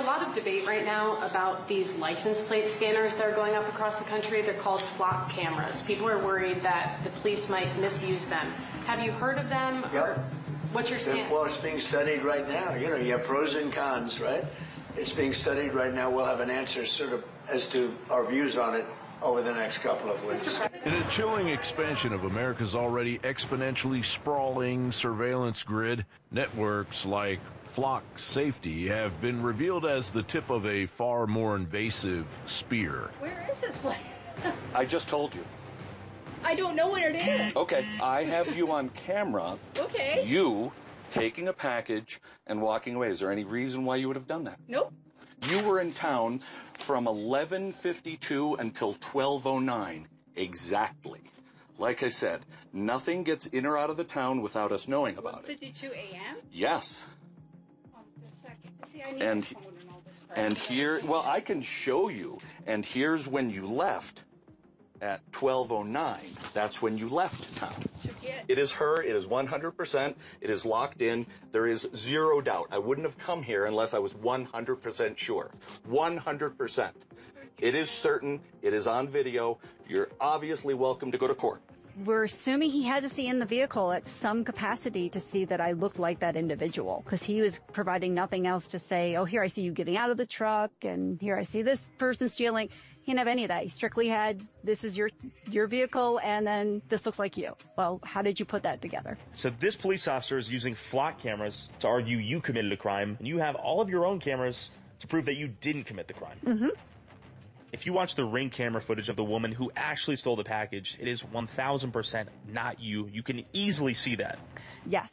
a lot of debate right now about these license plate scanners that are going up across the country. They're called flock cameras. People are worried that the police might misuse them. Have you heard of them? Yep. Or what's your stance? Well, it's being studied right now. You know, you have pros and cons, right? It's being studied right now. We'll have an answer sort of as to our views on it over the next couple of weeks. In a chilling expansion of America's already exponentially sprawling surveillance grid, networks like Flock Safety have been revealed as the tip of a far more invasive spear. Where is this place? I just told you. I don't know where it is. Okay, I have you on camera. Okay. You taking a package and walking away. Is there any reason why you would have done that? Nope. You were in town from 11:52 until 12:09 exactly. Like I said, nothing gets in or out of the town without us knowing about it. 52 a.m.? Yes. Oh, just a second. See, I need a phone and all this crap. And here, well, I can show you. And here's when you left at 12:09. That's when you left town. It is her. It is 100%. It is locked in. There is zero doubt. I wouldn't have come here unless I was 100% sure. 100%. It is certain. It is on video. You're obviously welcome to go to court. We're assuming he had to see in the vehicle at some capacity to see that I looked like that individual, because he was providing nothing else to say, oh, here I see you getting out of the truck, and here I see this person stealing. He didn't have any of that. He strictly had, this is your vehicle, and then this looks like you. Well, how did you put that together? So this police officer is using flock cameras to argue you committed a crime, and you have all of your own cameras to prove that you didn't commit the crime. Mm-hmm. If you watch the Ring camera footage of the woman who actually stole the package, it is 1,000% not you. You can easily see that. Yes.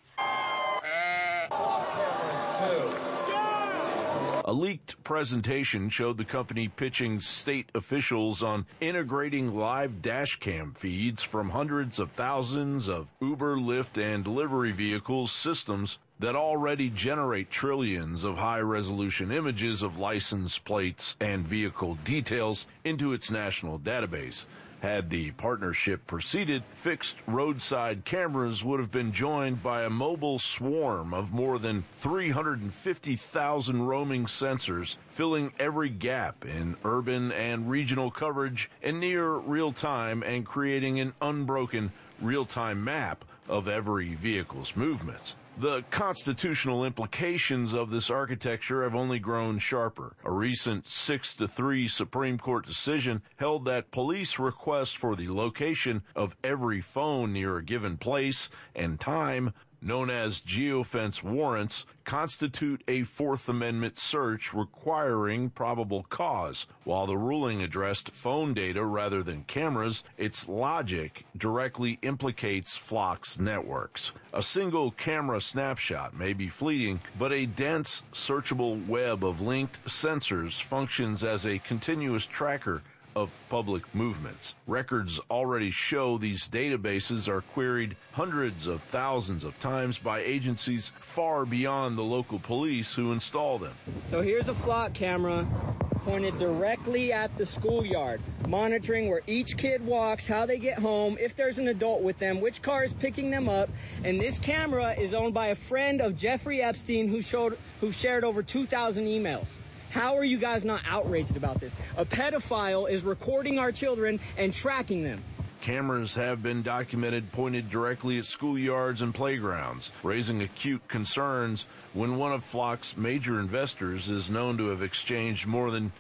Flock cameras, too. A leaked presentation showed the company pitching state officials on integrating live dash cam feeds from hundreds of thousands of Uber, Lyft, and delivery vehicles systems that already generate trillions of high-resolution images of license plates and vehicle details into its national database. Had the partnership proceeded, fixed roadside cameras would have been joined by a mobile swarm of more than 350,000 roaming sensors, filling every gap in urban and regional coverage in near real time and creating an unbroken real-time map of every vehicle's movements. The constitutional implications of this architecture have only grown sharper. A recent 6-3 Supreme Court decision held that police requests for the location of every phone near a given place and time, known as geofence warrants, constitute a Fourth Amendment search requiring probable cause. While the ruling addressed phone data rather than cameras, its logic directly implicates Flock's networks. A single camera snapshot may be fleeting, but a dense, searchable web of linked sensors functions as a continuous tracker of public movements. Records already show these databases are queried hundreds of thousands of times by agencies far beyond the local police who install them. So here's a flock camera pointed directly at the schoolyard, monitoring where each kid walks, how they get home, if there's an adult with them, which car is picking them up. And this camera is owned by a friend of Jeffrey Epstein who shared over 2,000 emails. How are you guys not outraged about this? A pedophile is recording our children and tracking them. Cameras have been documented pointed directly at schoolyards and playgrounds, raising acute concerns when one of Flock's major investors is known to have exchanged more than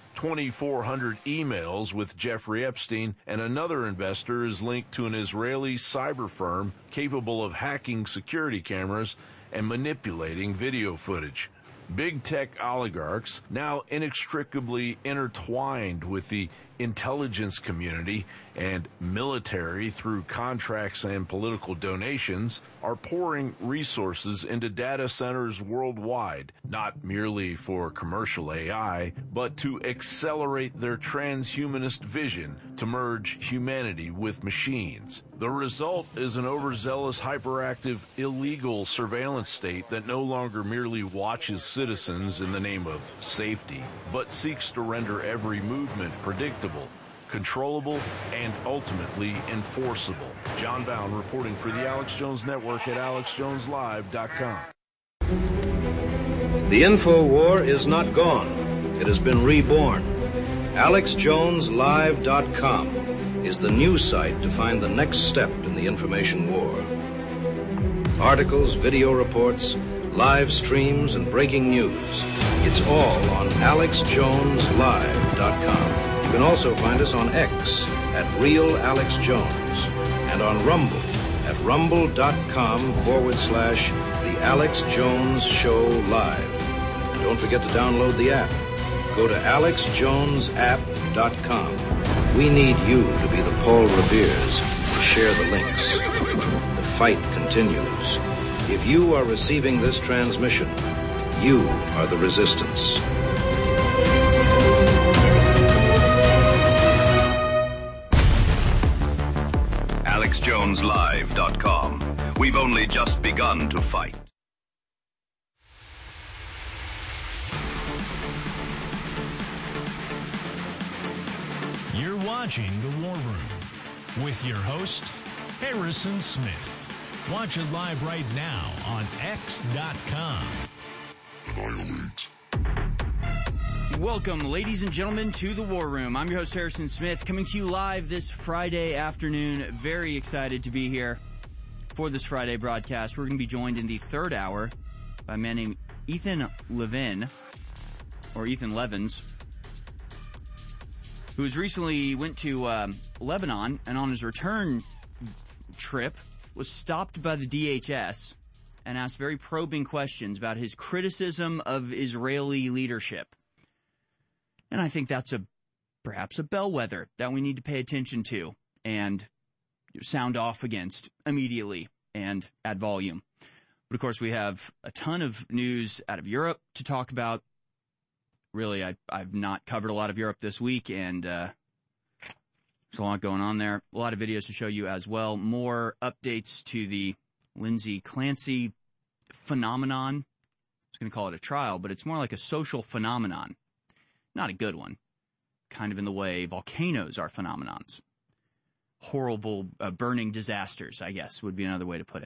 2,400 emails with Jeffrey Epstein, and another investor is linked to an Israeli cyber firm capable of hacking security cameras and manipulating video footage. Big tech oligarchs, now inextricably intertwined with the intelligence community and military through contracts and political donations, are pouring resources into data centers worldwide, not merely for commercial AI, but to accelerate their transhumanist vision to merge humanity with machines. The result is an overzealous, hyperactive, illegal surveillance state that no longer merely watches citizens in the name of safety, but seeks to render every movement predictable, controllable, and ultimately enforceable. John Bound reporting for the Alex Jones Network at AlexJonesLive.com. The info war is not gone. It has been reborn. AlexJonesLive.com is the news site to find the next step in the information war. Articles, video reports, live streams, and breaking news. It's all on AlexJonesLive.com. You can also find us on X at RealAlexJones and on Rumble at rumble.com/The Alex Jones Show Live. And don't forget to download the app. Go to AlexJonesApp.com. We need you to be the Paul Revere's to share the links. The fight continues. If you are receiving this transmission, you are the resistance. AlexJonesLive.com. We've only just begun to fight. You're watching The War Room with your host, Harrison Smith. Watch it live right now on X.com. Annihilate. Welcome, ladies and gentlemen, to The War Room. I'm your host, Harrison Smith, coming to you live this Friday afternoon. Very excited to be here for this Friday broadcast. We're going to be joined in the third hour by a man named Ethan Levin, or Ethan Levins, who recently went to Lebanon, and on his return trip was stopped by the DHS and asked very probing questions about his criticism of Israeli leadership. And I think that's perhaps a bellwether that we need to pay attention to and sound off against immediately and at volume. But of course, we have a ton of news out of Europe to talk about. Really, I've not covered a lot of Europe this week, and there's a lot going on there. A lot of videos to show you as well. More updates to the Lindsay Clancy phenomenon. I was going to call it a trial, but it's more like a social phenomenon. Not a good one. Kind of in the way volcanoes are phenomenons. Horrible burning disasters, I guess, would be another way to put it.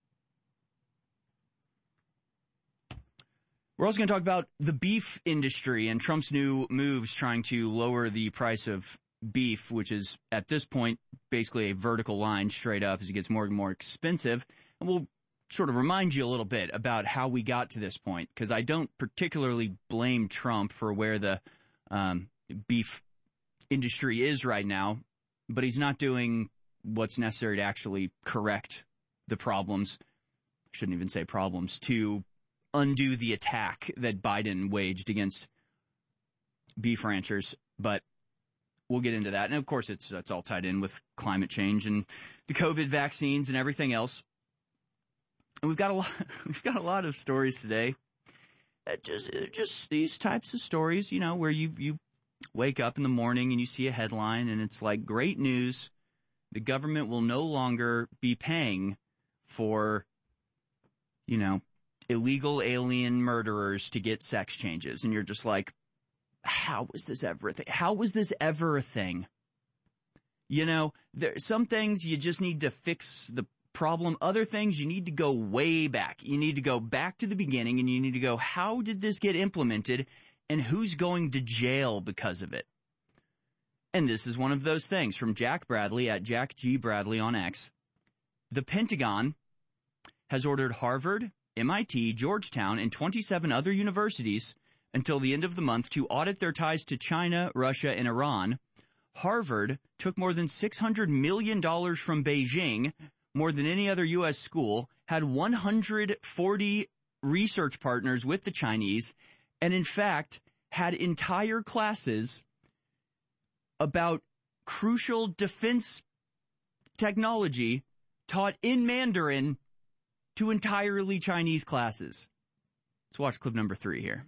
We're also going to talk about the beef industry and Trump's new moves trying to lower the price of beef, which is, at this point, basically a vertical line straight up as it gets more and more expensive. And we'll sort of remind you a little bit about how we got to this point, because I don't particularly blame Trump for where the beef industry is right now, but he's not doing what's necessary to actually correct the problems. I shouldn't even say problems, to undo the attack that Biden waged against beef ranchers, but we'll get into that. And of course, it's all tied in with climate change and the COVID vaccines and everything else. And we've got a lot of stories today. Just these types of stories, you know, where you wake up in the morning and you see a headline and it's like, great news, the government will no longer be paying for, you know, illegal alien murderers to get sex changes. And you're just like, how was this ever a thing? How was this ever a thing? You know, some things you just need to fix the problem. Other things you need to go way back. You need to go back to the beginning and you need to go, how did this get implemented and who's going to jail because of it? And this is one of those things from Jack Bradley at Jack G. Bradley on X. The Pentagon has ordered Harvard, MIT, Georgetown, and 27 other universities until the end of the month to audit their ties to China, Russia, and Iran. Harvard took more than $600 million from Beijing, more than any other U.S. school, had 140 research partners with the Chinese, and in fact had entire classes about crucial defense technology taught in Mandarin to entirely Chinese classes. Let's watch clip number 3 here.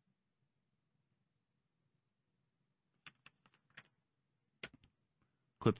Clip 3.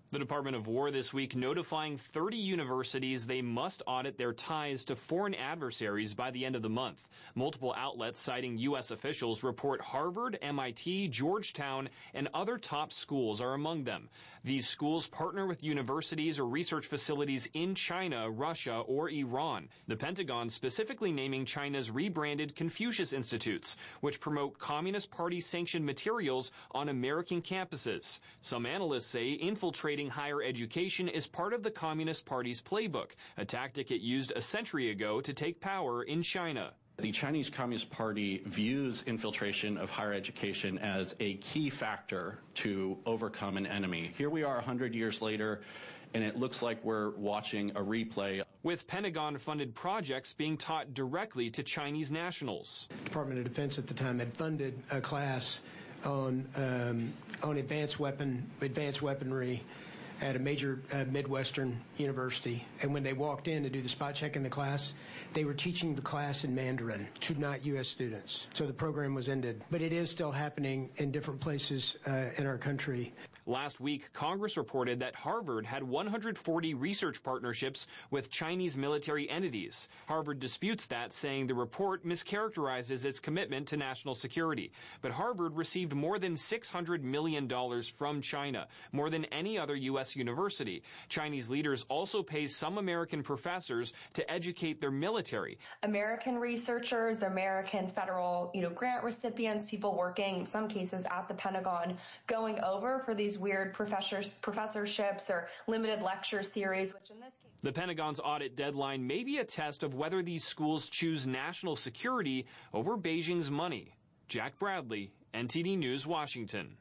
The Department of War this week notifying 30 universities they must audit their ties to foreign adversaries by the end of the month. Multiple outlets citing U.S. officials report Harvard, MIT, Georgetown, and other top schools are among them. These schools partner with universities or research facilities in China, Russia, or Iran. The Pentagon specifically naming China's rebranded Confucius Institutes, which promote Communist Party-sanctioned materials on American campuses. Some analysts say infiltrating higher education is part of the Communist Party's playbook, a tactic it used a century ago to take power in China. The Chinese Communist Party views infiltration of higher education as a key factor to overcome an enemy. Here we are 100 years later, and it looks like we're watching a replay. With Pentagon-funded projects being taught directly to Chinese nationals. Department of Defense at the time had funded a class on advanced weaponry at a major Midwestern university. And when they walked in to do the spot check in the class, they were teaching the class in Mandarin to not U.S. students. So the program was ended. But it is still happening in different places in our country. Last week, Congress reported that Harvard had 140 research partnerships with Chinese military entities. Harvard disputes that, saying the report mischaracterizes its commitment to national security. But Harvard received more than $600 million from China, more than any other U.S. university. Chinese leaders also pay some American professors to educate their military. American researchers, American federal, grant recipients, people working in some cases at the Pentagon, going over for these weird professorships or limited lecture series, which in this case. The Pentagon's audit deadline may be a test of whether these schools choose national security over Beijing's money. Jack Bradley, NTD News, Washington.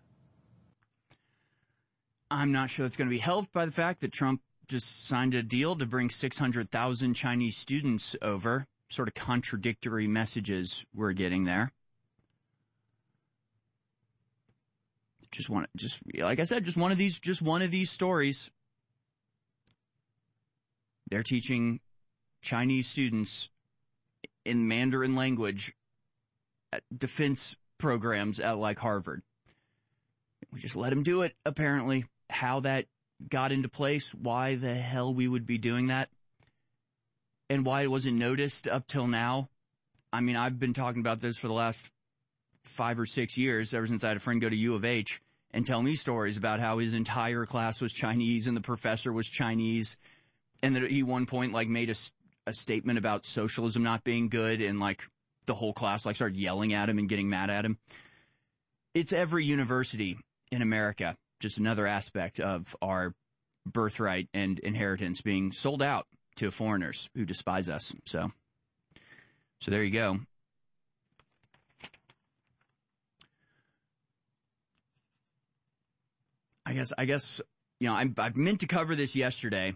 I'm not sure it's going to be helped by the fact that Trump just signed a deal to bring 600,000 Chinese students over. Sort of contradictory messages we're getting there. Like I said, just one of these stories. They're teaching Chinese students in Mandarin language at defense programs at like Harvard. We just let them do it, apparently. How that got into place, why the hell we would be doing that, and why it wasn't noticed up till now. I mean, I've been talking about this for the last 5 or 6 years, ever since I had a friend go to U of H and tell me stories about how his entire class was Chinese and the professor was Chinese, and that he one point made a statement about socialism not being good, and the whole class started yelling at him and getting mad at him. It's every university in America, just another aspect of our birthright and inheritance being sold out to foreigners who despise us. So there you go. I guess I meant to cover this yesterday,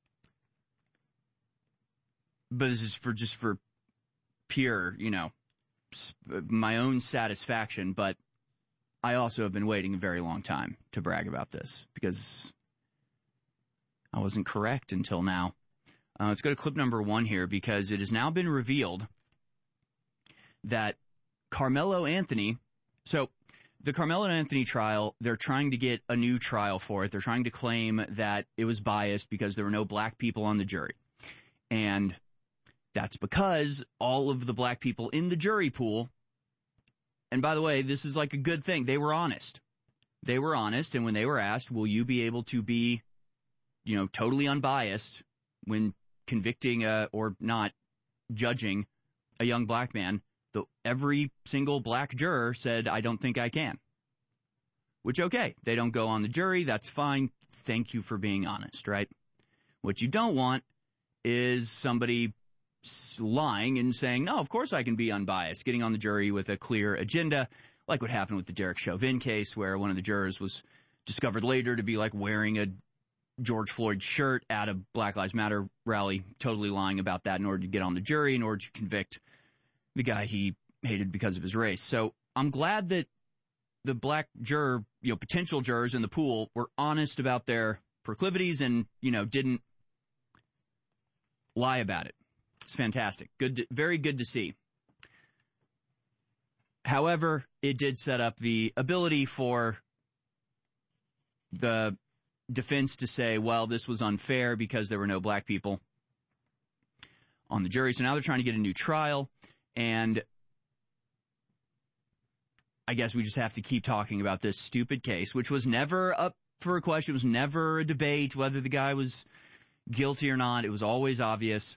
but this is for pure, my own satisfaction. But I also have been waiting a very long time to brag about this because I wasn't correct until now. Let's go to clip number 1 here, because it has now been revealed that Carmelo Anthony, so the Carmelo Anthony trial, they're trying to get a new trial for it. They're trying to claim that it was biased because there were no black people on the jury. And that's because all of the black people in the jury pool, and by the way, this is a good thing, they were honest. They were honest, and when they were asked, will you be able to be, totally unbiased when convicting or not judging a young black man, every single black juror said, I don't think I can. Which, okay, they don't go on the jury, that's fine. Thank you for being honest, right? What you don't want is somebody lying and saying, no, of course I can be unbiased, getting on the jury with a clear agenda, like what happened with the Derek Chauvin case, where one of the jurors was discovered later to be wearing a George Floyd shirt at a Black Lives Matter rally, totally lying about that in order to get on the jury, in order to convict the guy he hated because of his race. So I'm glad that the black juror, potential jurors in the pool were honest about their proclivities and, didn't lie about it. It's fantastic. Very good to see. However, it did set up the ability for the defense to say, well, this was unfair because there were no black people on the jury. So now they're trying to get a new trial, and I guess we just have to keep talking about this stupid case, which was never up for a question. It was never a debate whether the guy was guilty or not. It was always obvious.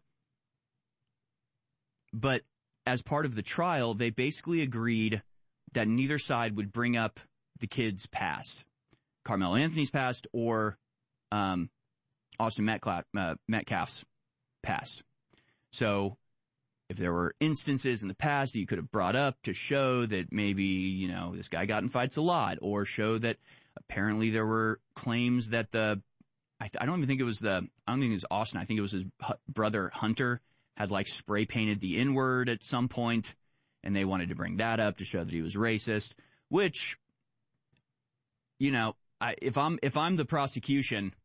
But as part of the trial, they basically agreed that neither side would bring up the kid's past, Carmelo Anthony's past or Austin Metcalf's past. So if there were instances in the past that you could have brought up to show that maybe, this guy got in fights a lot, or show that apparently there were claims that I don't even think it was Austin. I think it was his brother Hunter had spray painted the N-word at some point, and they wanted to bring that up to show that he was racist, which, if I'm the prosecution,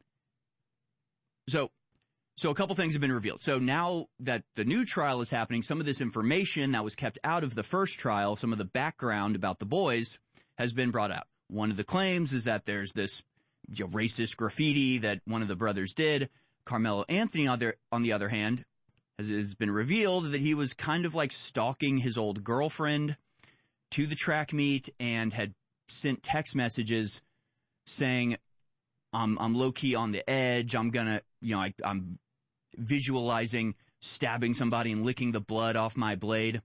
So a couple things have been revealed. So now that the new trial is happening, some of this information that was kept out of the first trial, some of the background about the boys, has been brought out. One of the claims is that there's this racist graffiti that one of the brothers did. Carmelo Anthony, on the other hand, has been revealed that he was kind of stalking his old girlfriend to the track meet and had sent text messages saying, I'm low-key on the edge. I'm gonna, I'm visualizing stabbing somebody and licking the blood off my blade.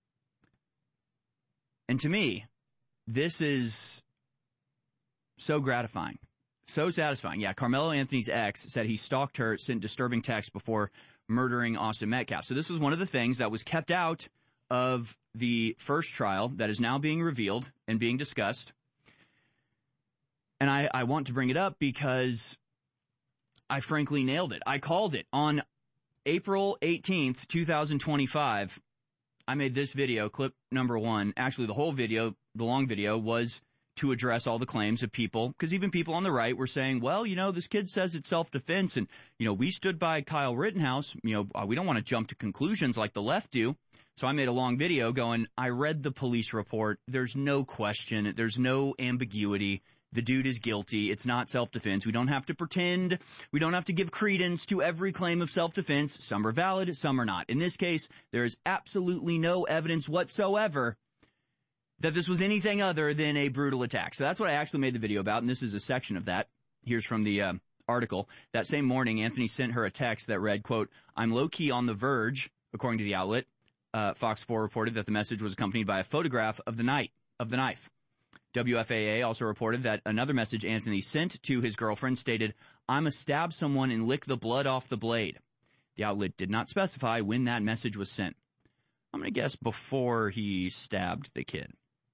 And to me, this is so gratifying, so satisfying. Yeah, Carmelo Anthony's ex said he stalked her, sent disturbing texts before murdering Austin Metcalf. So this was one of the things that was kept out of the first trial that is now being revealed and being discussed. And I want to bring it up because I frankly nailed it. I called it. On April 18th, 2025, I made this video, clip number 1. Actually, the whole video, the long video, was to address all the claims of people, because even people on the right were saying, well, this kid says it's self-defense, and, we stood by Kyle Rittenhouse. We don't want to jump to conclusions like the left do. So I made a long video going, I read the police report. There's no question. There's no ambiguity. The dude is guilty. It's not self-defense. We don't have to pretend. We don't have to give credence to every claim of self-defense. Some are valid, some are not. In this case, there is absolutely no evidence whatsoever that this was anything other than a brutal attack. So that's what I actually made the video about, and this is a section of that. Here's from the article. That same morning, Anthony sent her a text that read, quote, I'm low-key on the verge, according to the outlet. Fox 4 reported that the message was accompanied by a photograph of the knife. WFAA also reported that another message Anthony sent to his girlfriend stated, "I'm a stab someone and lick the blood off the blade." The outlet did not specify when that message was sent. I'm going to guess before he stabbed the kid.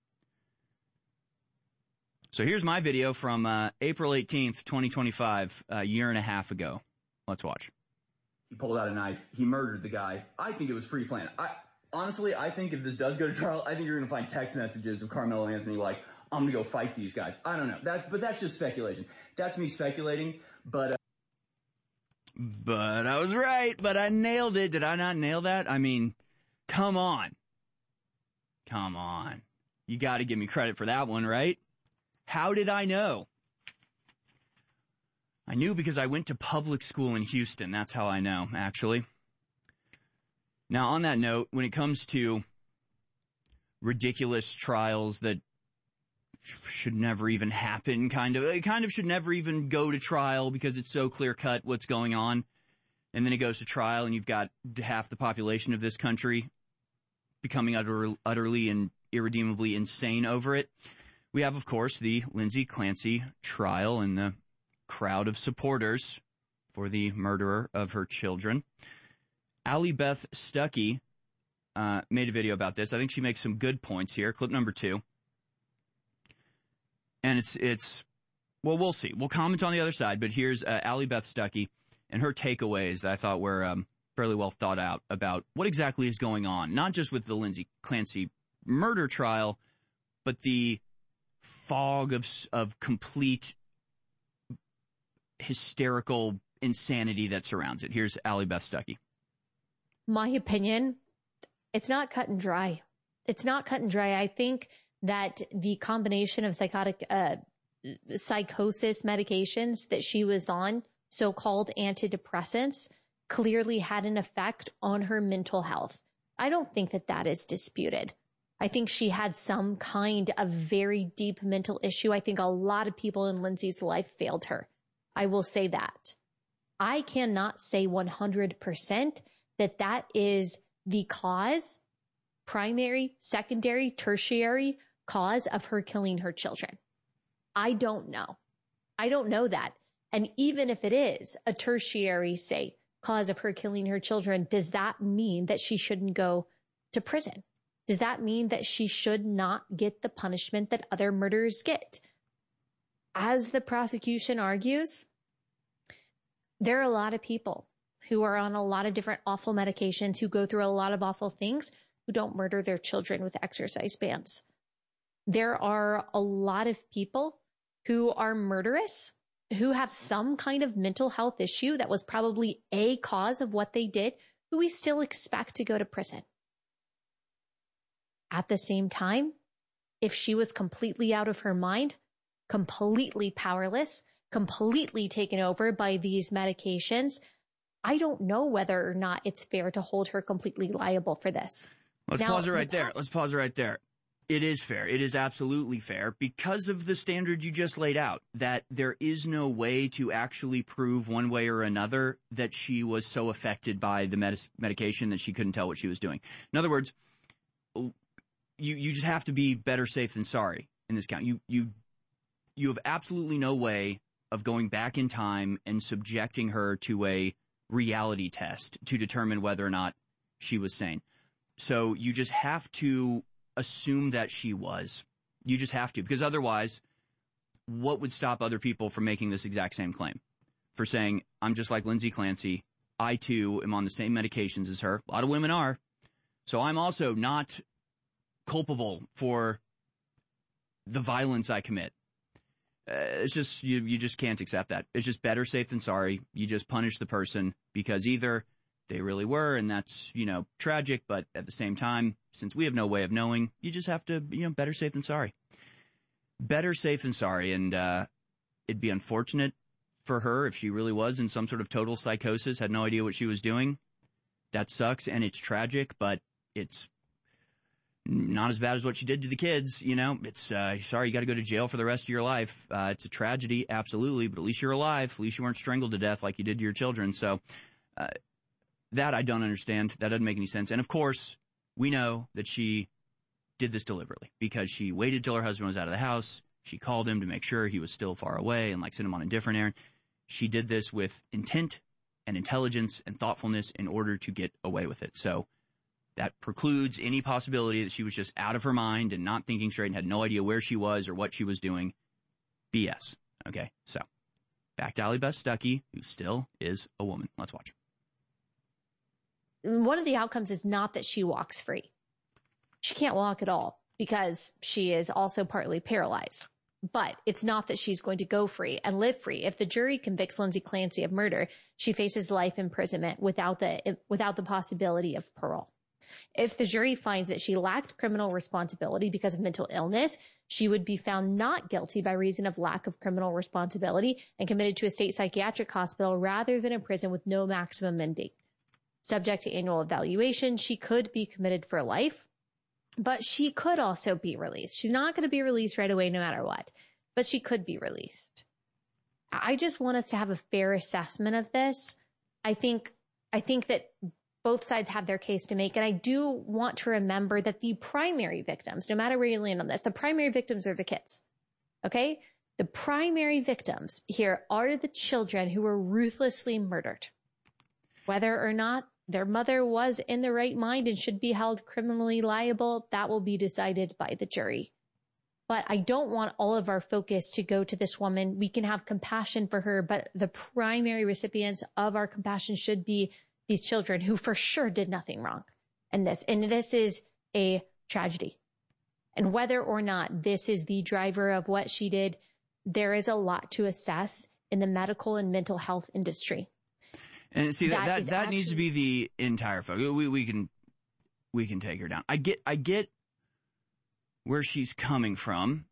So here's my video from April 18th, 2025, a year and a half ago. Let's watch. He pulled out a knife. He murdered the guy. I think it was pre-planned. Honestly, I think if this does go to trial, I think you're going to find text messages of Carmelo Anthony like, I'm going to go fight these guys. I don't know. But that's just speculation. That's me speculating. But I was right. But I nailed it. Did I not nail that? I mean, come on. Come on. You got to give me credit for that one, right? How did I know? I knew because I went to public school in Houston. That's how I know, actually. Now, on that note, when it comes to ridiculous trials that should never even happen, it kind of should never even go to trial because it's so clear-cut what's going on. And then it goes to trial and you've got half the population of this country becoming utterly and irredeemably insane over it. We have, of course, the Lindsay Clancy trial and the crowd of supporters for the murderer of her children. Allie Beth Stuckey made a video about this. I think she makes some good points here. Clip number 2. And it's well, we'll see. We'll comment on the other side, but here's Allie Beth Stuckey and her takeaways that I thought were fairly well thought out about what exactly is going on, not just with the Lindsay Clancy murder trial, but the fog of complete hysterical insanity that surrounds it. Here's Allie Beth Stuckey. My opinion, it's not cut and dry. It's not cut and dry. I think that the combination of psychotic psychosis medications that she was on, so-called antidepressants, clearly had an effect on her mental health. I don't think that that is disputed. I think she had some kind of very deep mental issue. I think a lot of people in Lindsay's life failed her. I will say that. I cannot say 100% that that is the cause, primary, secondary, tertiary cause of her killing her children. I don't know. I don't know that. And even if it is a tertiary, say, cause of her killing her children, does that mean that she shouldn't go to prison? Does that mean that she should not get the punishment that other murderers get? As the prosecution argues, there are a lot of people who are on a lot of different awful medications, who go through a lot of awful things, who don't murder their children with exercise bands. There are a lot of people who are murderous, who have some kind of mental health issue that was probably a cause of what they did, who we still expect to go to prison. At the same time, if she was completely out of her mind, completely powerless, completely taken over by these medications, I don't know whether or not it's fair to hold her completely liable for this. Let's pause it right there. It is fair. It is absolutely fair because of the standard you just laid out, that there is no way to actually prove one way or another that she was so affected by the medication that she couldn't tell what she was doing. In other words, you just have to be better safe than sorry in this count. You have absolutely no way of going back in time and subjecting her to a reality test to determine whether or not she was sane. So you just have to assume that she was. You just have to, because otherwise, what would stop other people from making this exact same claim? For saying, I'm just like Lindsay Clancy. I, too, am on the same medications as her. A lot of women are. So I'm also not culpable for the violence I commit. It's just, you just can't accept that. It's just better safe than sorry. You just punish the person because either they really were, and that's, tragic, but at the same time, since we have no way of knowing, you just have to, better safe than sorry. Better safe than sorry, and it'd be unfortunate for her if she really was in some sort of total psychosis, had no idea what she was doing. That sucks, and it's tragic, but it's not as bad as what she did to the kids, It's, sorry, you got to go to jail for the rest of your life. It's a tragedy, absolutely, but at least you're alive. At least you weren't strangled to death like you did to your children. So that I don't understand. That doesn't make any sense. And, of course, we know that she did this deliberately because she waited till her husband was out of the house. She called him to make sure he was still far away and, sent him on a different errand. She did this with intent and intelligence and thoughtfulness in order to get away with it. So that precludes any possibility that she was just out of her mind and not thinking straight and had no idea where she was or what she was doing. BS. Okay, so back to Allie Beth Stuckey, who still is a woman. Let's watch. One of the outcomes is not that she walks free. She can't walk at all because she is also partly paralyzed. But it's not that she's going to go free and live free. If the jury convicts Lindsay Clancy of murder, she faces life imprisonment without the possibility of parole. If the jury finds that she lacked criminal responsibility because of mental illness, she would be found not guilty by reason of lack of criminal responsibility and committed to a state psychiatric hospital rather than a prison with no maximum mandate. Subject to annual evaluation, she could be committed for life, but she could also be released. She's not going to be released right away no matter what, but she could be released. I just want us to have a fair assessment of this. I think that both sides have their case to make, and I do want to remember that the primary victims, no matter where you land on this, the primary victims are the kids, okay? The primary victims here are the children who were ruthlessly murdered. Whether or not their mother was in the right mind and should be held criminally liable, that will be decided by the jury. But I don't want all of our focus to go to this woman. We can have compassion for her, but the primary recipients of our compassion should be these children who for sure did nothing wrong in this. And this is a tragedy. And whether or not this is the driver of what she did, there is a lot to assess in the medical and mental health industry. And see, that needs to be the entire focus. We can take her down. I get where she's coming from,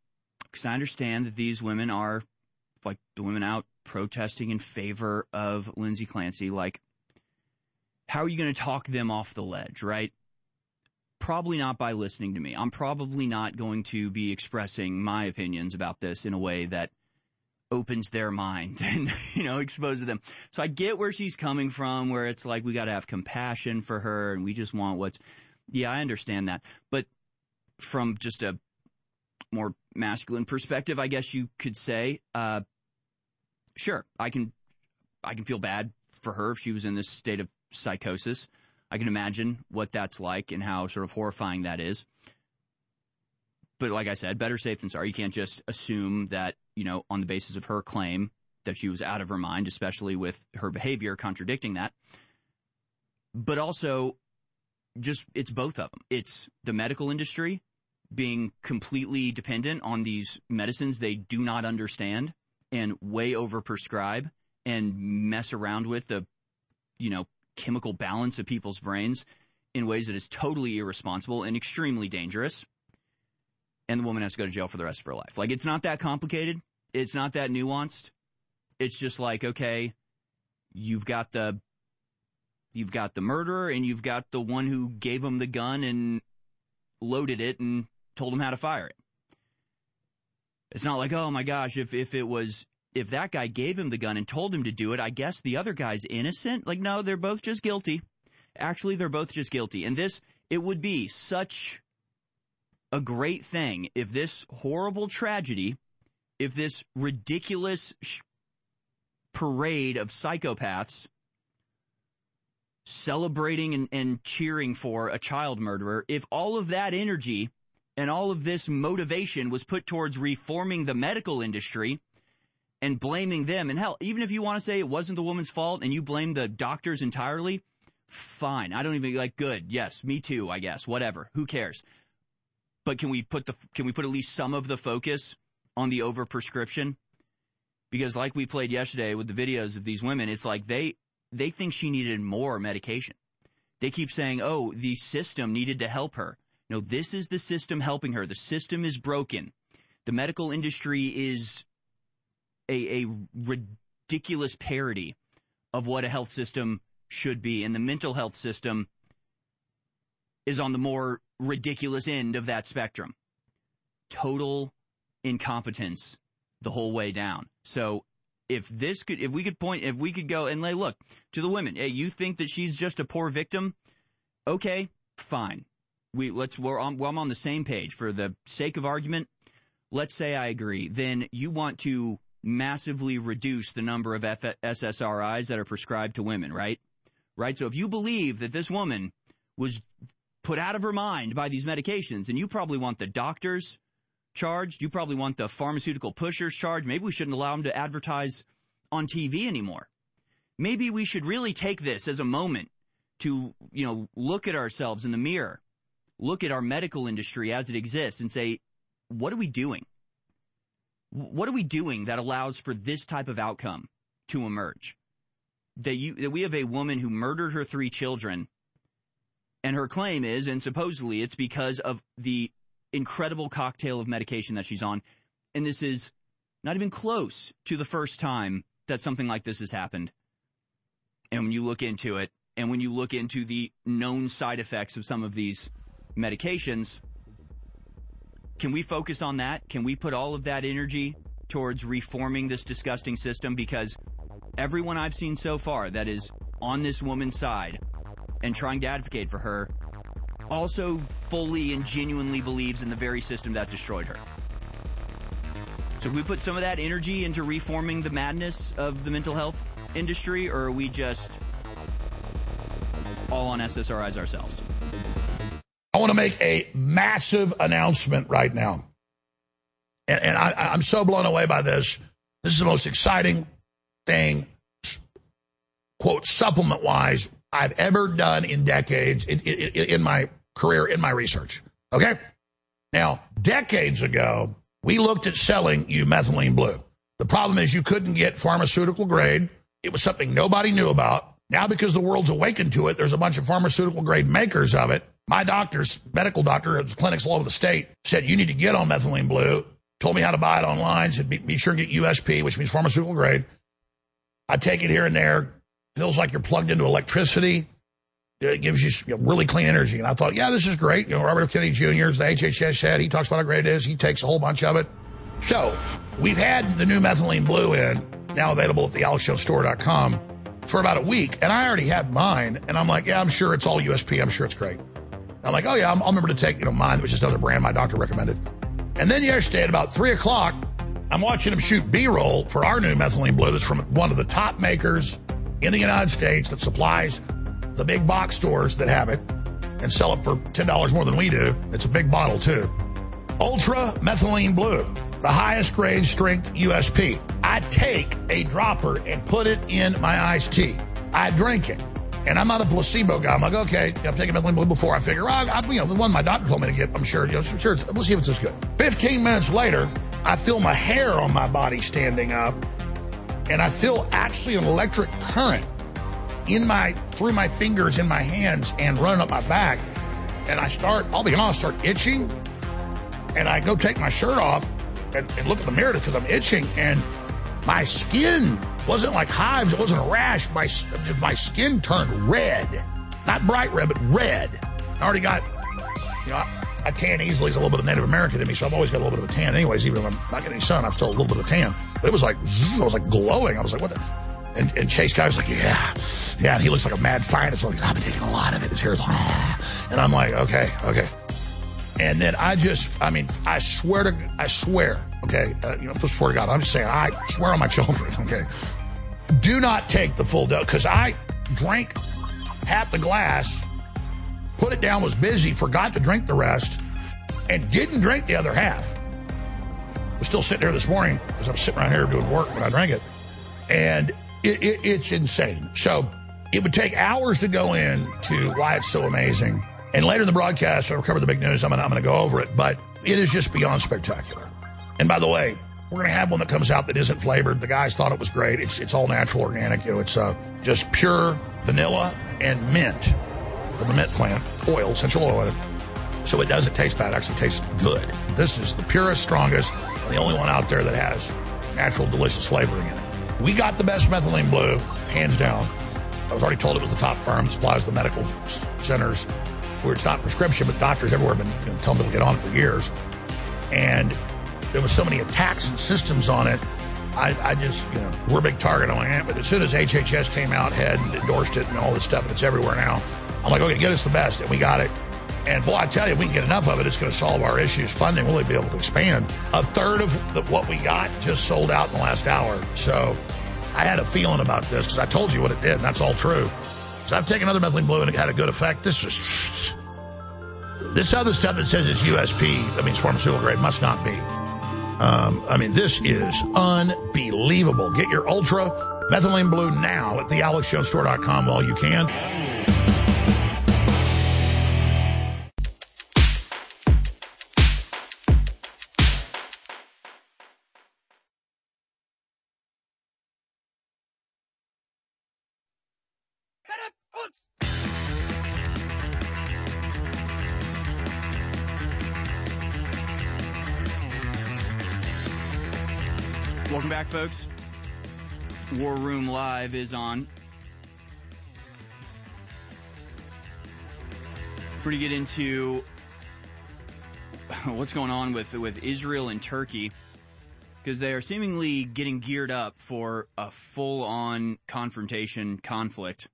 because I understand that these women are, like the women out protesting in favor of Lindsay Clancy, like, how are you going to talk them off the ledge, right? Probably not by listening to me. I'm probably not going to be expressing my opinions about this in a way that opens their mind and, exposes them. So I get where she's coming from, where it's like we got to have compassion for her and we just want what's... Yeah, I understand that. But from just a more masculine perspective, I guess you could say, sure, I can feel bad for her if she was in this state of psychosis. I can imagine what that's like and how sort of horrifying that is. But like I said, better safe than sorry. You can't just assume that, on the basis of her claim that she was out of her mind, especially with her behavior contradicting that. But also, it's both of them. It's the medical industry being completely dependent on these medicines they do not understand and way overprescribe and mess around with the, chemical balance of people's brains in ways that is totally irresponsible and extremely dangerous. And the woman has to go to jail for the rest of her life. Like, it's not that complicated. It's not that nuanced. It's just like, okay, you've got the murderer and you've got the one who gave him the gun and loaded it and told him how to fire it. It's not like, oh my gosh, if that guy gave him the gun and told him to do it, I guess the other guy's innocent. Like, no, they're both just guilty. Actually, they're both just guilty. And it would be such a great thing if this horrible tragedy, if this ridiculous parade of psychopaths celebrating and cheering for a child murderer, if all of that energy and all of this motivation was put towards reforming the medical industry and blaming them. And hell, even if you want to say it wasn't the woman's fault and you blame the doctors entirely, fine. I don't even good. Yes, me too, I guess. Whatever. Who cares? But can we put at least some of the focus on the overprescription? Because like we played yesterday with the videos of these women, it's like they think she needed more medication. They keep saying, oh, the system needed to help her. No, this is the system helping her. The system is broken. The medical industry is a ridiculous parody of what a health system should be. And the mental health system is on the more ridiculous end of that spectrum. Total incompetence the whole way down. So if we could go and look to the women, hey, you think that she's just a poor victim? Okay, fine. I'm on the same page. For the sake of argument, let's say I agree. Then you want to massively reduce the number of SSRIs that are prescribed to women, right? Right. So if you believe that this woman was put out of her mind by these medications, and you probably want the doctors charged, you probably want the pharmaceutical pushers charged. Maybe we shouldn't allow them to advertise on TV anymore. Maybe we should really take this as a moment to, look at ourselves in the mirror, look at our medical industry as it exists and say, what are we doing? What are we doing that allows for this type of outcome to emerge? That we have a woman who murdered her 3 children, and her claim is, and supposedly it's because of the incredible cocktail of medication that she's on, and this is not even close to the first time that something like this has happened. And when you look into it, and when you look into the known side effects of some of these medications, can we focus on that? Can we put all of that energy towards reforming this disgusting system? Because everyone I've seen so far that is on this woman's side and trying to advocate for her also fully and genuinely believes in the very system that destroyed her. So we put some of that energy into reforming the madness of the mental health industry, or are we just all on SSRIs ourselves? I want to make a massive announcement right now. And I'm so blown away by this. This is the most exciting thing, quote, supplement-wise, I've ever done in decades in my career, in my research. Okay? Now, decades ago, we looked at selling you methylene blue. The problem is you couldn't get pharmaceutical grade. It was something nobody knew about. Now, because the world's awakened to it, there's a bunch of pharmaceutical grade makers of it. My doctors, medical doctor at clinics all over the state, said you need to get on methylene blue. told me how to buy it online, said be sure and get USP, which means pharmaceutical grade. I take it here and there. Feels like you're plugged into electricity. It gives you really clean energy. And I thought, yeah, this is great. Robert F. Kennedy Jr., as the HHS said, he talks about how great it is. He takes a whole bunch of it. So we've had the new methylene blue now available at thealexjonestore.com for about a week. And I already had mine. And I'm like, yeah, I'm sure it's all USP. I'm sure it's great. I'm like, oh, yeah, I'll remember to take mine, which is another brand my doctor recommended. And then yesterday at about 3 o'clock, I'm watching him shoot B-roll for our new methylene blue that's from one of the top makers in the United States that supplies the big box stores that have it and sell it for $10 more than we do. It's a big bottle, too. Ultra Methylene Blue, the highest grade strength USP. I take a dropper and put it in my iced tea. I drink it. And I'm not a placebo guy. I'm like, okay, I'm taking methylene blue before. I figure, the one my doctor told me to get, I'm sure, we'll see if it's as good. 15 minutes later, I feel my hair on my body standing up, and I feel actually an electric current through my fingers in my hands and running up my back. And I'll be honest, start itching. And I go take my shirt off and look at the mirror because I'm itching. And my skin wasn't like hives. It wasn't a rash. My skin turned red. Not bright red, but red. I already got, I tan easily. There's a little bit of Native American in me, so I've always got a little bit of a tan anyways. Even if I'm not getting any sun, I'm still a little bit of a tan. But it was like, I was like glowing. I was like, what the? And Chase guy was like, yeah. And he looks like a mad scientist. Like, I've been taking a lot of it. His hair's on. And I'm like, okay. And then I swear, okay, swear to God, I'm just saying, I swear on my children, okay, do not take the full dose, because I drank half the glass, put it down, was busy, forgot to drink the rest, and didn't drink the other half. I was still sitting there this morning, because I was sitting around here doing work when I drank it, and it's insane. So it would take hours to go into why it's so amazing. And later in the broadcast, I'll cover the big news. I'm going to go over it, but it is just beyond spectacular. And by the way, we're going to have one that comes out that isn't flavored. The guys thought it was great. It's all natural, organic. It's just pure vanilla and mint from the mint plant, essential oil in it. So it doesn't taste bad. It actually tastes good. This is the purest, strongest, and the only one out there that has natural, delicious flavoring in it. We got the best methylene blue, hands down. I was already told it was the top firm that supplies the medical centers where it's not prescription, but doctors everywhere have been telling people to get on it for years. And there was so many attacks and systems on it. I just, we're a big target on it. But as soon as HHS came out, had endorsed it and all this stuff, and it's everywhere now, I'm like, okay, get us the best. And we got it. And boy, I tell you, if we can get enough of it, it's going to solve our issues. Funding, we'll be able to expand. A third of what we got just sold out in the last hour. So I had a feeling about this because I told you what it did, and that's all true. So I've taken another methylene blue and it had a good effect. This other stuff that says it's USP, that means pharmaceutical grade, must not be. This is unbelievable. Get your Ultra Methylene Blue now at thealexjonestore.com while you can. Welcome back, folks. War Room Live is on. We're going to get into what's going on with Israel and Turkey, because they are seemingly getting geared up for a full-on conflict.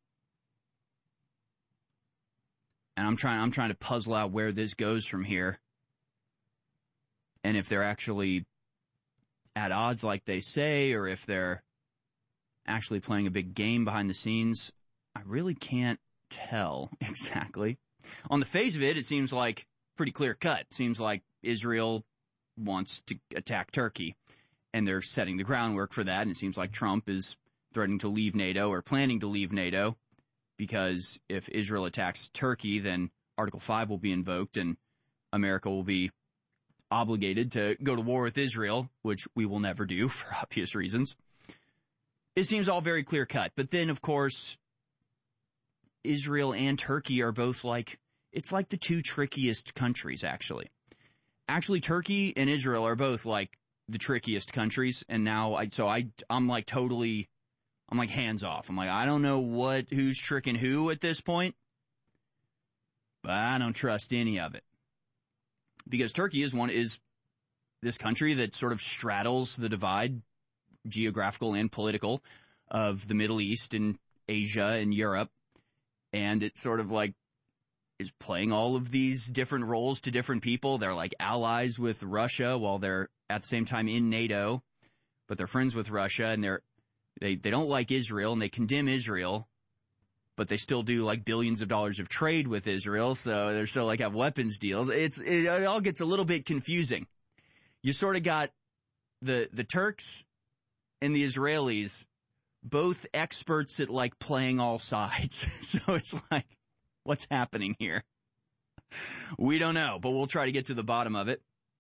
And I'm trying to puzzle out where this goes from here, and if they're actually at odds like they say, or if they're actually playing a big game behind the scenes. I really can't tell exactly. On the face of it, it seems like pretty clear cut. It seems like Israel wants to attack Turkey, and they're setting the groundwork for that. And it seems like Trump is threatening to leave NATO or planning to leave NATO, because if Israel attacks Turkey, then Article 5 will be invoked and America will be obligated to go to war with Israel, which we will never do for obvious reasons. It seems all very clear cut. But then, of course, Israel and Turkey are both it's like the two trickiest countries, actually. Actually, Turkey and Israel are both like the trickiest countries, and now I'm like hands off. I'm like, I don't know who's tricking who at this point, but I don't trust any of it. Because Turkey is this country that sort of straddles the divide, geographical and political, of the Middle East and Asia and Europe. And it's sort of like is playing all of these different roles to different people. They're like allies with Russia while they're at the same time in NATO, but they're friends with Russia, and they don't like Israel, and they condemn Israel, but they still do like billions of dollars of trade with Israel, so they're still like have weapons deals. It all gets a little bit confusing. You sort of got the Turks and the Israelis, both experts at like playing all sides. So it's like, what's happening here? We don't know, but we'll try to get to the bottom of it.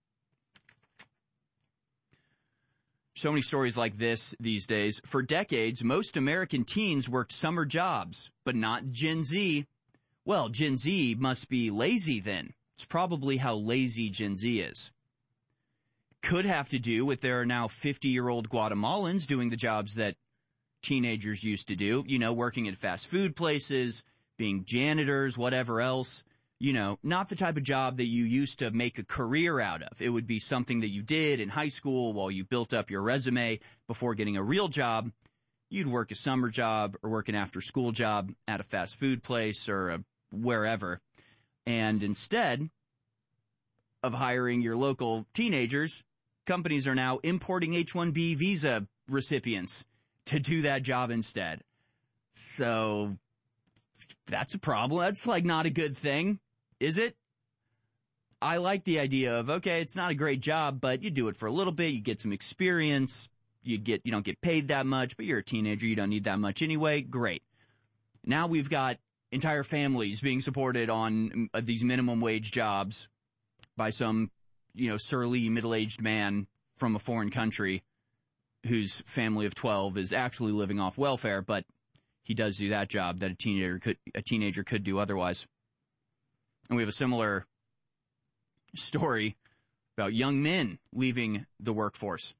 So many stories like this these days. For decades, most American teens worked summer jobs, but not Gen Z. Well, Gen Z must be lazy then. It's probably how lazy Gen Z is. Could have to do with there are now 50-year-old Guatemalans doing the jobs that teenagers used to do, working at fast food places, being janitors, whatever else. Not the type of job that you used to make a career out of. It would be something that you did in high school while you built up your resume before getting a real job. You'd work a summer job or work an after-school job at a fast food place or wherever. And instead of hiring your local teenagers, companies are now importing H-1B visa recipients to do that job instead. So that's a problem. That's like not a good thing. Is it? I like the idea of, okay, it's not a great job, but you do it for a little bit, you get some experience, you don't get paid that much, but you're a teenager, you don't need that much anyway. Great. Now we've got entire families being supported on these minimum wage jobs by some, surly middle-aged man from a foreign country whose family of 12 is actually living off welfare, but he does do that job that a teenager could do otherwise. And we have a similar story about young men leaving the workforce.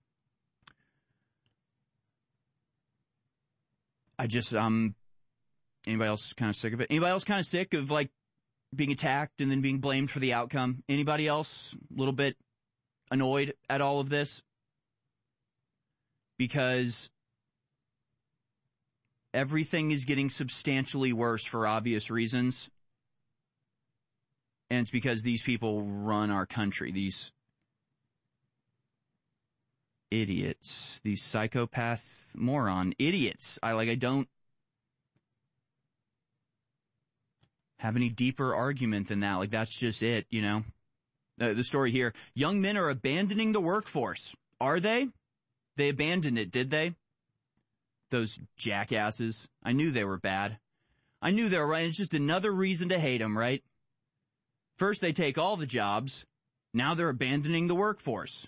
Anybody else kind of sick of it? Anybody else kind of sick of like being attacked and then being blamed for the outcome? Anybody else a little bit annoyed at all of this? Because everything is getting substantially worse for obvious reasons. And it's because these people run our country. These idiots. These psychopath moron idiots. I don't have any deeper argument than that. Like, that's just it, The story here. Young men are abandoning the workforce. Are they? They abandoned it, did they? Those jackasses. I knew they were bad. I knew they were right. It's just another reason to hate them, right? First, they take all the jobs. Now they're abandoning the workforce.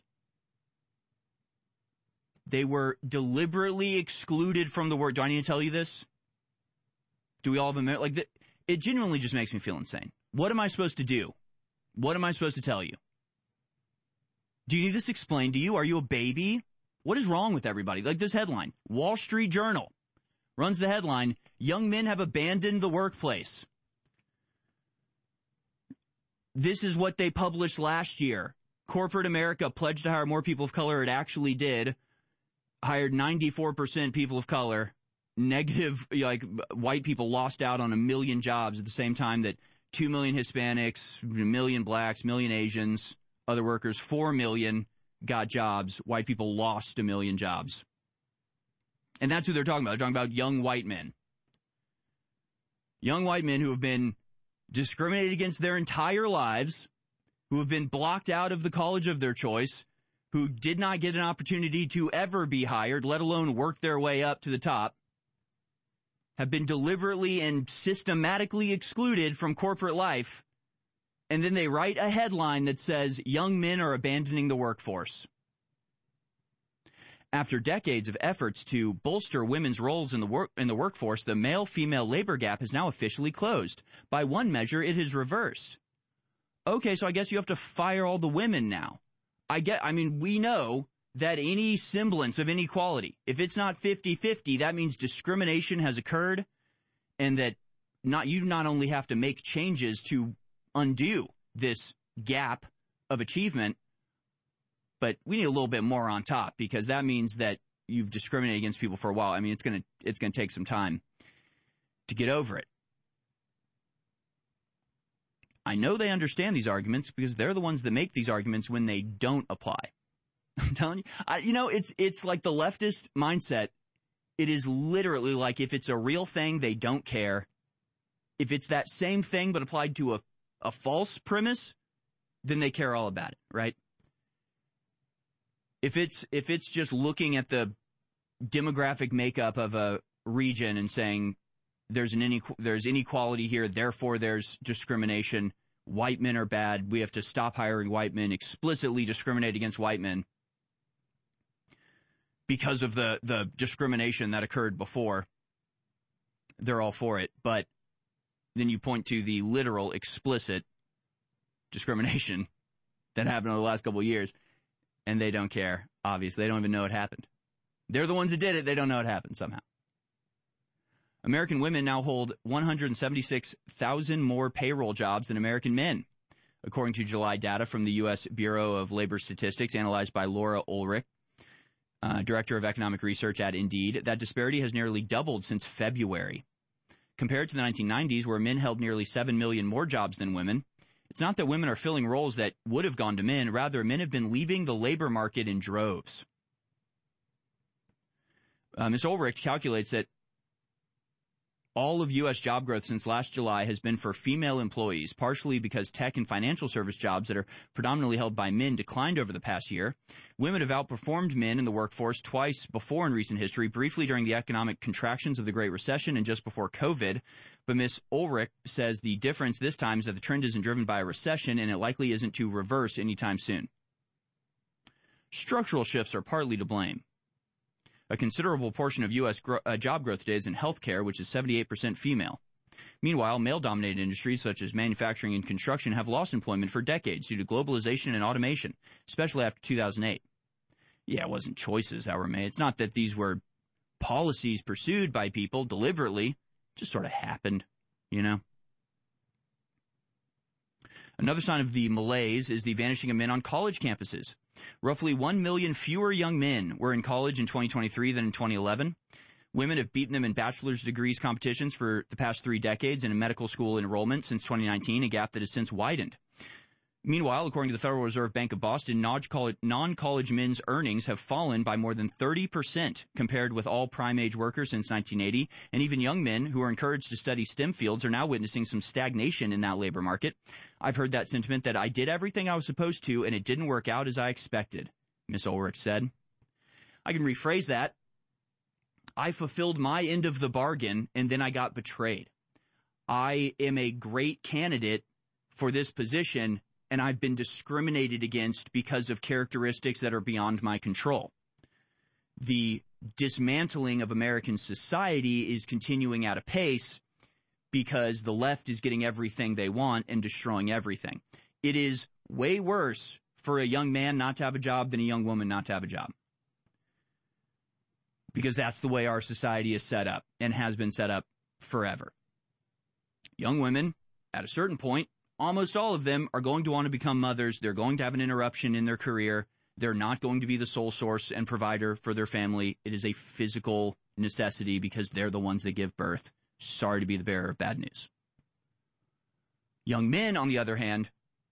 They were deliberately excluded from the work. Do I need to tell you this? Do we all have a minute? Like, it genuinely just makes me feel insane. What am I supposed to do? What am I supposed to tell you? Do you need this explained to you? Are you a baby? What is wrong with everybody? Like this headline, Wall Street Journal runs the headline, young men have abandoned the workplace. This is what they published last year. Corporate America pledged to hire more people of color. It actually did. Hired 94% people of color. Negative, white people lost out on 1 million jobs at the same time that 2 million Hispanics, 1 million blacks, 1 million Asians, other workers, 4 million got jobs. White people lost 1 million jobs. And that's who they're talking about. They're talking about young white men. Young white men who have been discriminated against their entire lives, who have been blocked out of the college of their choice, who did not get an opportunity to ever be hired, let alone work their way up to the top, have been deliberately and systematically excluded from corporate life, and then they write a headline that says, young men are abandoning the workforce. After decades of efforts to bolster women's roles in the workforce, the male-female labor gap has now officially closed. By one measure, it is reversed. okay, so I guess you have to fire all the women now. We know that any semblance of inequality, if it's not 50-50, that means discrimination has occurred, and that you not only have to make changes to undo this gap of achievement, but we need a little bit more on top, because that means that you've discriminated against people for a while. I mean, it's going to take some time to get over it. I know they understand these arguments because they're the ones that make these arguments when they don't apply. I'm telling you, it's like the leftist mindset. It is literally like, if it's a real thing, they don't care. If it's that same thing but applied to a false premise, then they care all about it, right? If it's just looking at the demographic makeup of a region and saying there's inequality here, therefore there's discrimination, white men are bad, we have to stop hiring white men, explicitly discriminate against white men because of the discrimination that occurred before, they're all for it. But then you point to the literal, explicit discrimination that happened over the last couple of years, and they don't care. Obviously, they don't even know it happened. They're the ones that did it. They don't know it happened somehow. American women now hold 176,000 more payroll jobs than American men, according to July data from the U.S. Bureau of Labor Statistics, analyzed by Laura Ulrich, Director of Economic Research at Indeed. That disparity has nearly doubled since February. Compared to the 1990s, where men held nearly 7 million more jobs than women, it's not that women are filling roles that would have gone to men. Rather, men have been leaving the labor market in droves. Ms. Ulrich calculates that all of U.S. job growth since last July has been for female employees, partially because tech and financial service jobs that are predominantly held by men declined over the past year. Women have outperformed men in the workforce twice before in recent history, briefly during the economic contractions of the Great Recession and just before COVID. But Ms. Ulrich says the difference this time is that the trend isn't driven by a recession, and it likely isn't to reverse anytime soon. Structural shifts are partly to blame. A considerable portion of U.S. job growth today is in healthcare, which is 78% female. Meanwhile, male-dominated industries such as manufacturing and construction have lost employment for decades due to globalization and automation, especially after 2008. Yeah, it wasn't choices that were made. It's not that these were policies pursued by people deliberately. It just sort of happened, you know? Another sign of the malaise is the vanishing of men on college campuses. Roughly 1 million fewer young men were in college in 2023 than in 2011. Women have beaten them in bachelor's degrees competitions for the past 3 decades and in medical school enrollment since 2019, a gap that has since widened. Meanwhile, according to the Federal Reserve Bank of Boston, non-college men's earnings have fallen by more than 30% compared with all prime-age workers since 1980, and even young men who are encouraged to study STEM fields are now witnessing some stagnation in that labor market. I've heard that sentiment that I did everything I was supposed to, and it didn't work out as I expected, Ms. Ulrich said. I can rephrase that. I fulfilled my end of the bargain, and then I got betrayed. I am a great candidate for this position, and I've been discriminated against because of characteristics that are beyond my control. The dismantling of American society is continuing at a pace because the left is getting everything they want and destroying everything. It is way worse for a young man not to have a job than a young woman not to have a job. Because that's the way our society is set up and has been set up forever. Young women, at a certain point, almost all of them are going to want to become mothers. They're going to have an interruption in their career. They're not going to be the sole source and provider for their family. It is a physical necessity because they're the ones that give birth. Sorry to be the bearer of bad news. Young men, on the other hand,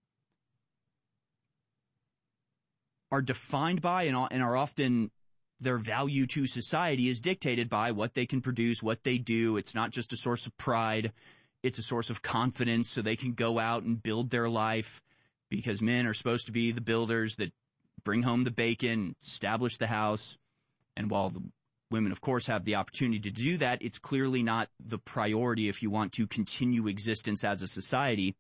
are defined by and are often, their value to society is dictated by what they can produce, what they do. It's not just a source of pride. It's a source of confidence so they can go out and build their life, because men are supposed to be the builders that bring home the bacon, establish the house. And while the women, of course, have the opportunity to do that, it's clearly not the priority if you want to continue existence as a society.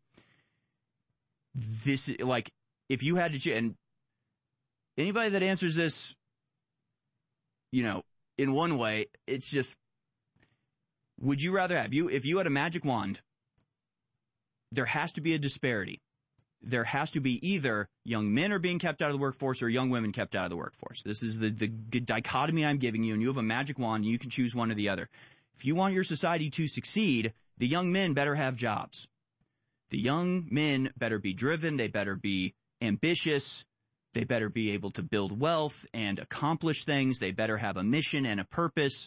This, like, if you had to, and anybody that answers this, you know, in one way, it's just, would you rather have, if you had a magic wand, there has to be a disparity. there has to be either young men are being kept out of the workforce or young women kept out of the workforce. This is the dichotomy I'm giving you, and you have a magic wand, and you can choose one or the other. If you want your society to succeed, the young men better have jobs. The young men better be driven. They better be ambitious. They better be able to build wealth and accomplish things. They better have a mission and a purpose.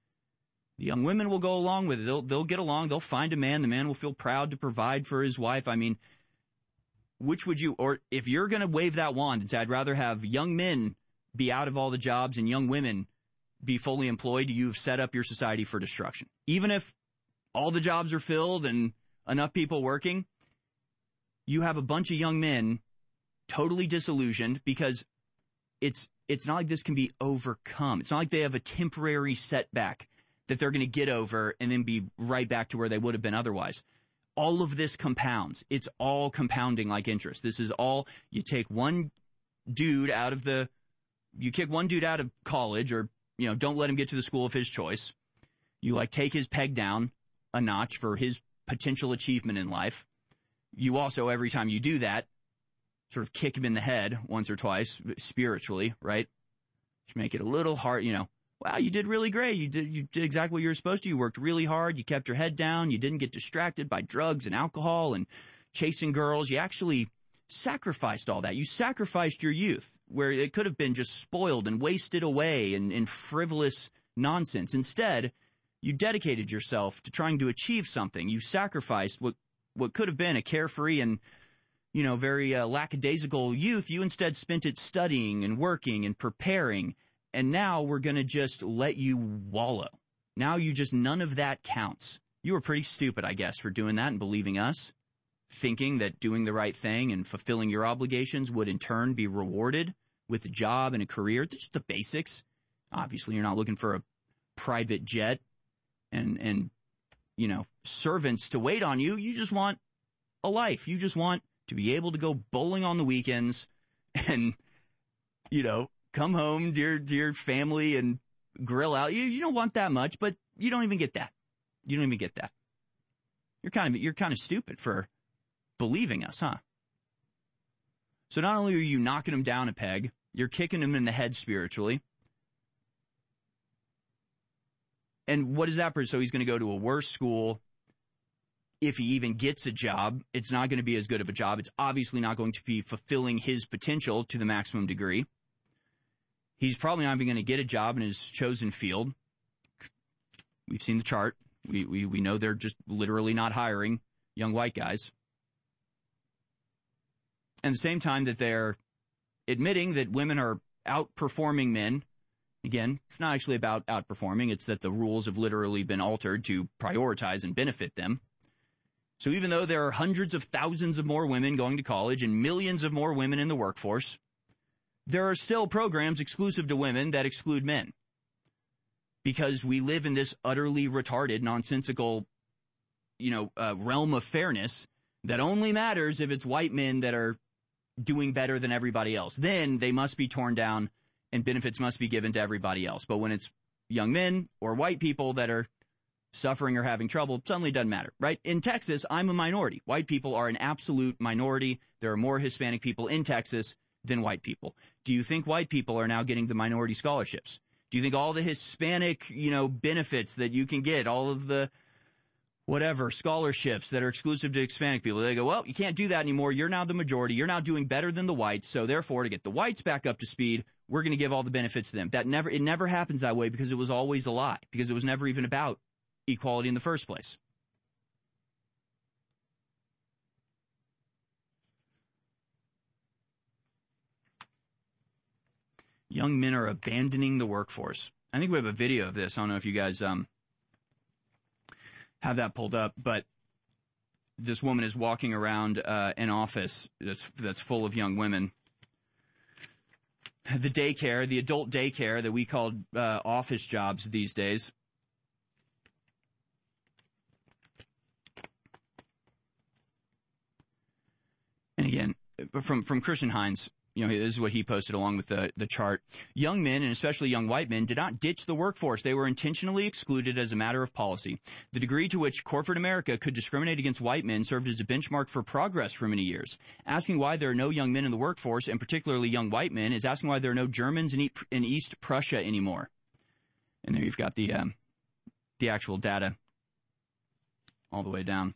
The young women will go along with it. They'll get along. They'll find a man. The man will feel proud to provide for his wife. I mean, which would you, or if you're going to wave that wand and say, I'd rather have young men be out of all the jobs and young women be fully employed, you've set up your society for destruction. Even if all the jobs are filled and enough people working, you have a bunch of young men totally disillusioned because it's not like this can be overcome. It's not like they have a temporary setback that they're going to get over and then be right back to where they would have been otherwise. All of this compounds. It's all compounding like interest. This is all, you take one dude out of you kick one dude out of college, or, don't let him get to the school of his choice. You take his peg down a notch for his potential achievement in life. You also, every time you do that, sort of kick him in the head once or twice spiritually, right? Just make it a little hard, wow, you did really great. You did exactly what you were supposed to. You worked really hard. You kept your head down. You didn't get distracted by drugs and alcohol and chasing girls. You actually sacrificed all that. You sacrificed your youth, where it could have been just spoiled and wasted away in frivolous nonsense. Instead, you dedicated yourself to trying to achieve something. You sacrificed what could have been a carefree and, very lackadaisical youth. You instead spent it studying and working and preparing. And now we're going to just let you wallow. Now none of that counts. You were pretty stupid, I guess, for doing that and believing us, thinking that doing the right thing and fulfilling your obligations would in turn be rewarded with a job and a career. That's just the basics. Obviously, you're not looking for a private jet and servants to wait on you. You just want a life. You just want to be able to go bowling on the weekends and, come home to your family and grill out. You don't want that much, but you don't even get that. You don't even get that. You're kind of stupid for believing us, huh? So not only are you knocking him down a peg, you're kicking him in the head spiritually. And what is that? So he's going to go to a worse school. If he even gets a job, it's not going to be as good of a job. It's obviously not going to be fulfilling his potential to the maximum degree. He's probably not even going to get a job in his chosen field. We've seen the chart. We know they're just literally not hiring young white guys. And at the same time that they're admitting that women are outperforming men, again, it's not actually about outperforming. It's that the rules have literally been altered to prioritize and benefit them. So even though there are hundreds of thousands of more women going to college and millions of more women in the workforce, there are still programs exclusive to women that exclude men. Because we live in this utterly retarded, nonsensical, realm of fairness that only matters if it's white men that are doing better than everybody else. Then they must be torn down and benefits must be given to everybody else. But when it's young men or white people that are suffering or having trouble, it suddenly doesn't matter, right? In Texas, I'm a minority. White people are an absolute minority. There are more Hispanic people in Texas than white people. Do you think white people are now getting the minority scholarships? Do you think all the Hispanic, benefits that you can get, all of the scholarships that are exclusive to Hispanic people, they go, well, you can't do that anymore. You're now the majority. You're now doing better than the whites. So therefore, to get the whites back up to speed, we're going to give all the benefits to them. It never happens that way because it was always a lie, because it was never even about equality in the first place. Young men are abandoning the workforce. I think we have a video of this. I don't know if you guys have that pulled up, but this woman is walking around an office that's full of young women. The adult daycare that we call office jobs these days. And again, from Christian Hines, This is what he posted along with the chart. Young men, and especially young white men, did not ditch the workforce. They were intentionally excluded as a matter of policy. The degree to which corporate America could discriminate against white men served as a benchmark for progress for many years. Asking why there are no young men in the workforce, and particularly young white men, is asking why there are no Germans in East Prussia anymore. And there you've got the actual data all the way down.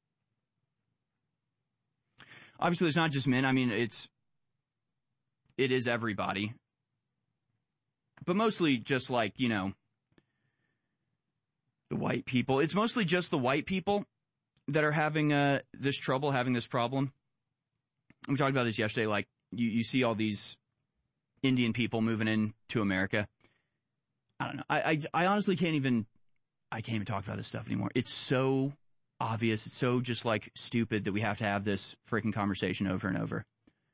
Obviously, it's not just men. I mean, it is everybody. But mostly just like, the white people. It's mostly just the white people that are having this trouble, having this problem. We talked about this yesterday. Like, you see all these Indian people moving into America. I don't know. I honestly can't even talk about this stuff anymore. It's so obvious. It's so just like stupid that we have to have this freaking conversation over and over.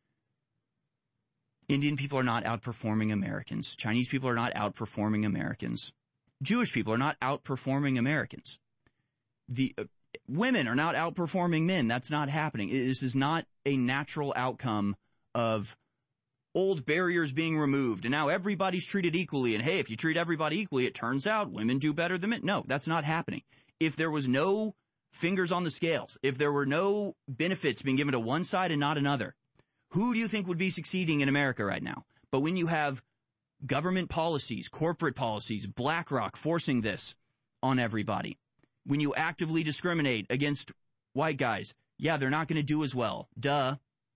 Indian people are not outperforming Americans. Chinese people are not outperforming Americans. Jewish people are not outperforming Americans. The women are not outperforming men. That's not happening. This is not a natural outcome of old barriers being removed, and now everybody's treated equally, and hey, if you treat everybody equally, it turns out women do better than men. No, that's not happening. If there was no fingers on the scales, if there were no benefits being given to one side and not another, who do you think would be succeeding in America right now? But when you have government policies, corporate policies, BlackRock forcing this on everybody, when you actively discriminate against white guys, yeah, they're not going to do as well. Duh.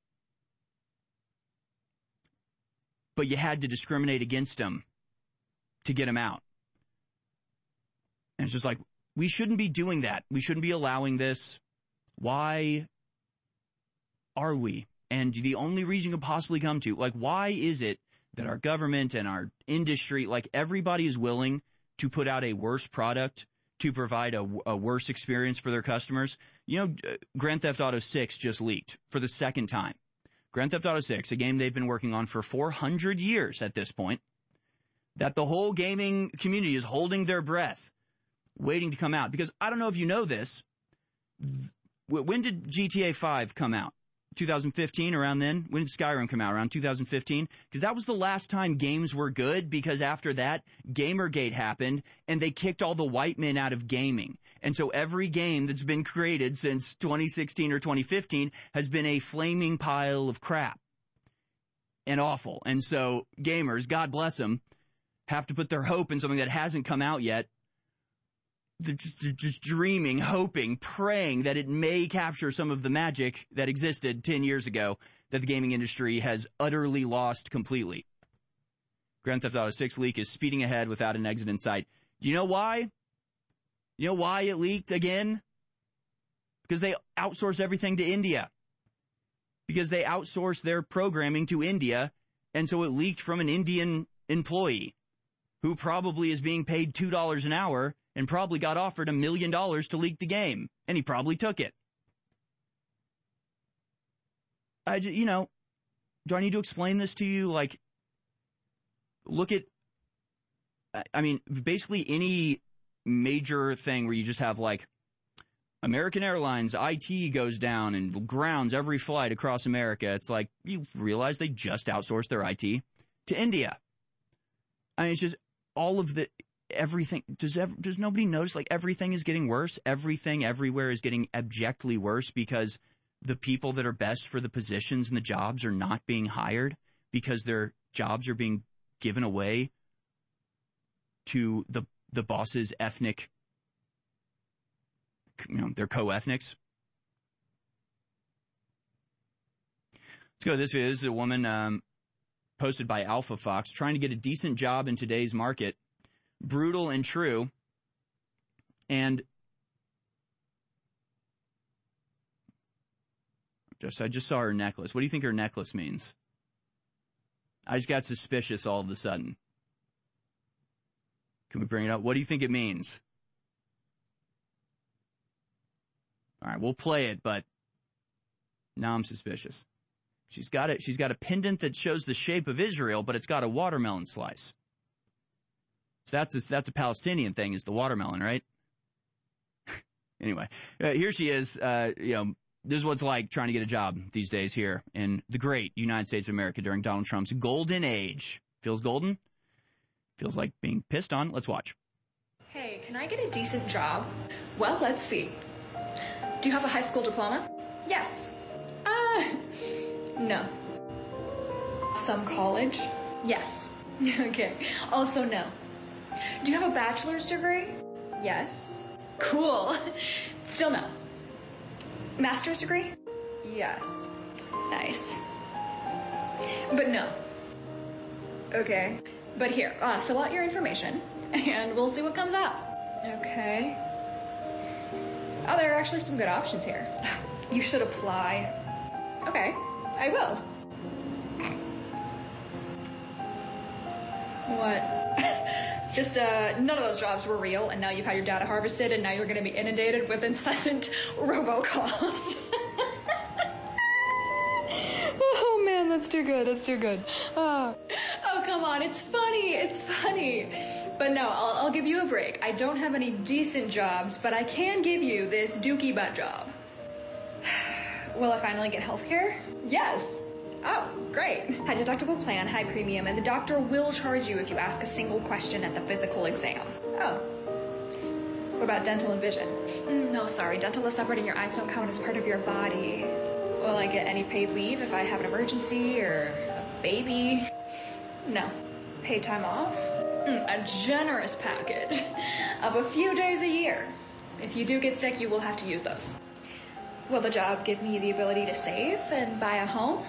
But you had to discriminate against them to get them out. And it's just like, we shouldn't be doing that. We shouldn't be allowing this. Why are we? And the only reason you can possibly come to, like, why is it that our government and our industry, like, everybody is willing to put out a worse product to provide a worse experience for their customers? Grand Theft Auto 6 just leaked for the second time. Grand Theft Auto 6, a game they've been working on for 400 years at this point, that the whole gaming community is holding their breath, waiting to come out. Because I don't know if you know this, when did GTA 5 come out? 2015, around then? When did Skyrim come out? Around 2015? Because that was the last time games were good, because after that, Gamergate happened, and they kicked all the white men out of gaming. And so every game that's been created since 2016 or 2015 has been a flaming pile of crap and awful. And so gamers, God bless them, have to put their hope in something that hasn't come out yet. They're just dreaming, hoping, praying that it may capture some of the magic that existed 10 years ago that the gaming industry has utterly lost completely. Grand Theft Auto 6 leak is speeding ahead without an exit in sight. Do you know why? You know why it leaked again? Because they outsource everything to India. Because they outsource their programming to India, and so it leaked from an Indian employee who probably is being paid $2 an hour and probably got offered $1 million to leak the game, and he probably took it. Do I need to explain this to you? Like, look at, basically any major thing where you just have, like, American Airlines, IT goes down and grounds every flight across America. It's like, you realize they just outsourced their IT to India. It's just all of the... Everything, does nobody notice, like, everything is getting worse? Everything everywhere is getting abjectly worse because the people that are best for the positions and the jobs are not being hired because their jobs are being given away to the boss's ethnic, their co-ethnics. Let's go to this video. This is a woman posted by Alpha Fox trying to get a decent job in today's market. Brutal and true. And I just saw her necklace. What do you think her necklace means? I just got suspicious all of a sudden. Can we bring it up? What do you think it means? All right, we'll play it, but now I'm suspicious. She's got a pendant that shows the shape of Israel, but it's got a watermelon slice. So that's a Palestinian thing, is the watermelon, right? Anyway, here she is, This is what it's like trying to get a job these days here in the great United States of America during Donald Trump's golden age. Feels golden? Feels like being pissed on? Let's watch. Hey, can I get a decent job? Well, let's see. Do you have a high school diploma? Yes. No. Some college? Yes. Okay. Also no. Do you have a bachelor's degree? Yes. Cool. Still no. Master's degree? Yes. Nice. But no. Okay. But here, fill out your information, and we'll see what comes out. Okay. Oh, there are actually some good options here. You should apply. Okay, I will. What? Just, none of those jobs were real, and now you've had your data harvested, and now you're gonna be inundated with incessant robocalls. Oh man, that's too good, that's too good. Oh, come on, it's funny. But no, I'll give you a break. I don't have any decent jobs, but I can give you this dookie butt job. Will I finally get healthcare? Yes. Oh, great. High deductible plan, high premium, and the doctor will charge you if you ask a single question at the physical exam. Oh. What about dental and vision? No, sorry, dental is separate and your eyes don't count as part of your body. Will I get any paid leave if I have an emergency or a baby? No. Paid time off? A generous package of a few days a year. If you do get sick, you will have to use those. Will the job give me the ability to save and buy a home?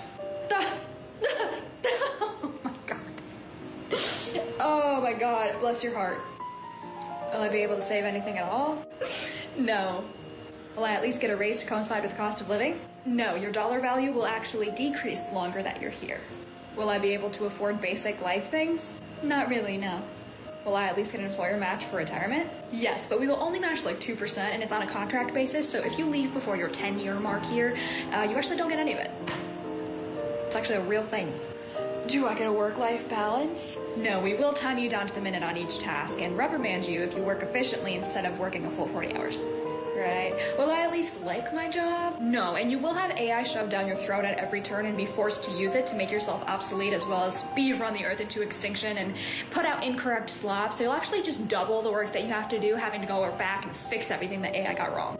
Oh my God. Oh my God, bless your heart. Will I be able to save anything at all? No. Will I at least get a raise to coincide with the cost of living? No, your dollar value will actually decrease the longer that you're here. Will I be able to afford basic life things? Not really, no. Will I at least get an employer match for retirement? Yes, but we will only match like 2%, and it's on a contract basis, so if you leave before your 10-year mark here, you actually don't get any of it. It's actually a real thing. Do I get a work-life balance? No, we will time you down to the minute on each task and reprimand you if you work efficiently instead of working a full 40 hours. Right. Will I at least like my job? No, and you will have AI shoved down your throat at every turn and be forced to use it to make yourself obsolete as well as speed run the earth into extinction and put out incorrect slop. So you'll actually just double the work that you have to do, having to go back and fix everything that AI got wrong.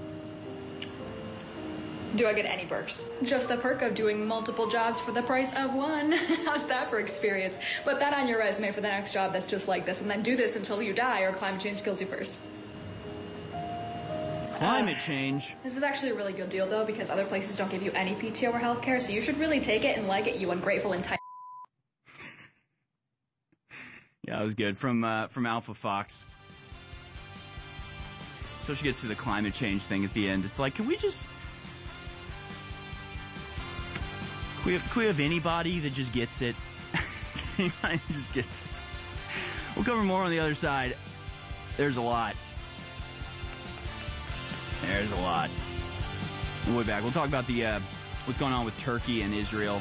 Do I get any perks? Just the perk of doing multiple jobs for the price of one. How's that for experience? Put that on your resume for the next job that's just like this, and then do this until you die or climate change kills you first. Climate change. This is actually a really good deal, though, because other places don't give you any PTO or healthcare, so you should really take it and like it, you ungrateful entitled. Yeah, that was good. From Alpha Fox. So she gets to the climate change thing at the end. It's like, can we have anybody that just gets it? Anybody just gets it? We'll cover more on the other side. There's a lot. There's a lot. We'll be back. We'll talk about the what's going on with Turkey and Israel.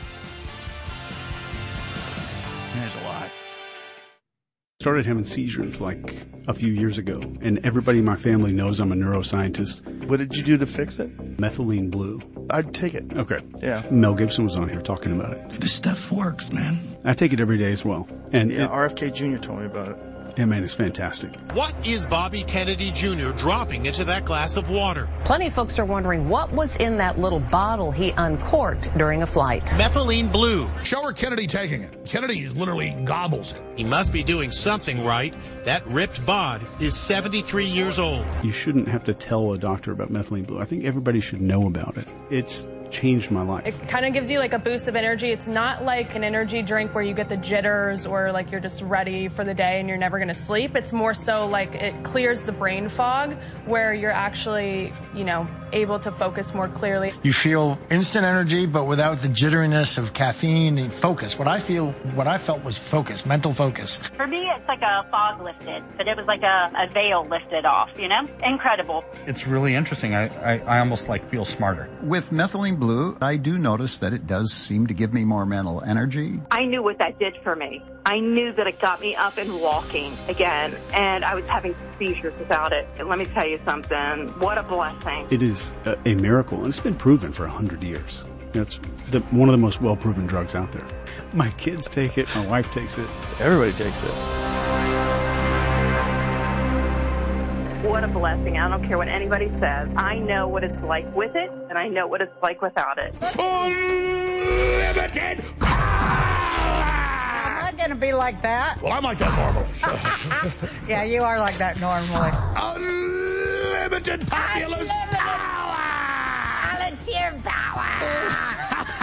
There's a lot. Started having seizures like a few years ago, and everybody in my family knows I'm a neuroscientist. What did you do to fix it? Methylene blue. I'd take it. Okay. Yeah. Mel Gibson was on here talking about it. This stuff works, man. I take it every day as well. And yeah, RFK Jr. told me about it. Yeah, man, it's fantastic. What is Bobby Kennedy Jr. dropping into that glass of water? Plenty of folks are wondering what was in that little bottle he uncorked during a flight. Methylene blue. Show her Kennedy taking it. Kennedy literally gobbles it. He must be doing something right. That ripped bod is 73 years old. You shouldn't have to tell a doctor about methylene blue. I think everybody should know about it. It's changed my life. It kind of gives you like a boost of energy. It's not like an energy drink where you get the jitters or like you're just ready for the day and you're never going to sleep. It's more so like it clears the brain fog where you're actually, able to focus more clearly. You feel instant energy, but without the jitteriness of caffeine and focus. What I felt was focus, mental focus. For me, it's like a fog lifted, but it was like a veil lifted off, Incredible. It's really interesting. I almost feel smarter. With methylene blue, I do notice that it does seem to give me more mental energy. I knew what that did for me. I knew that it got me up and walking again, and I was having seizures without it. And let me tell you something, what a blessing. It is is a miracle, and it's been proven for 100 years. It's one of the most well-proven drugs out there. My kids take it. My wife takes it. Everybody takes it. What a blessing. I don't care what anybody says. I know what it's like with it, and I know what it's like without it. Unlimited power! Am I going to be like that? Well, I'm like that normally. So. Yeah, you are like that normally. Unlimited populous power! Volunteer power!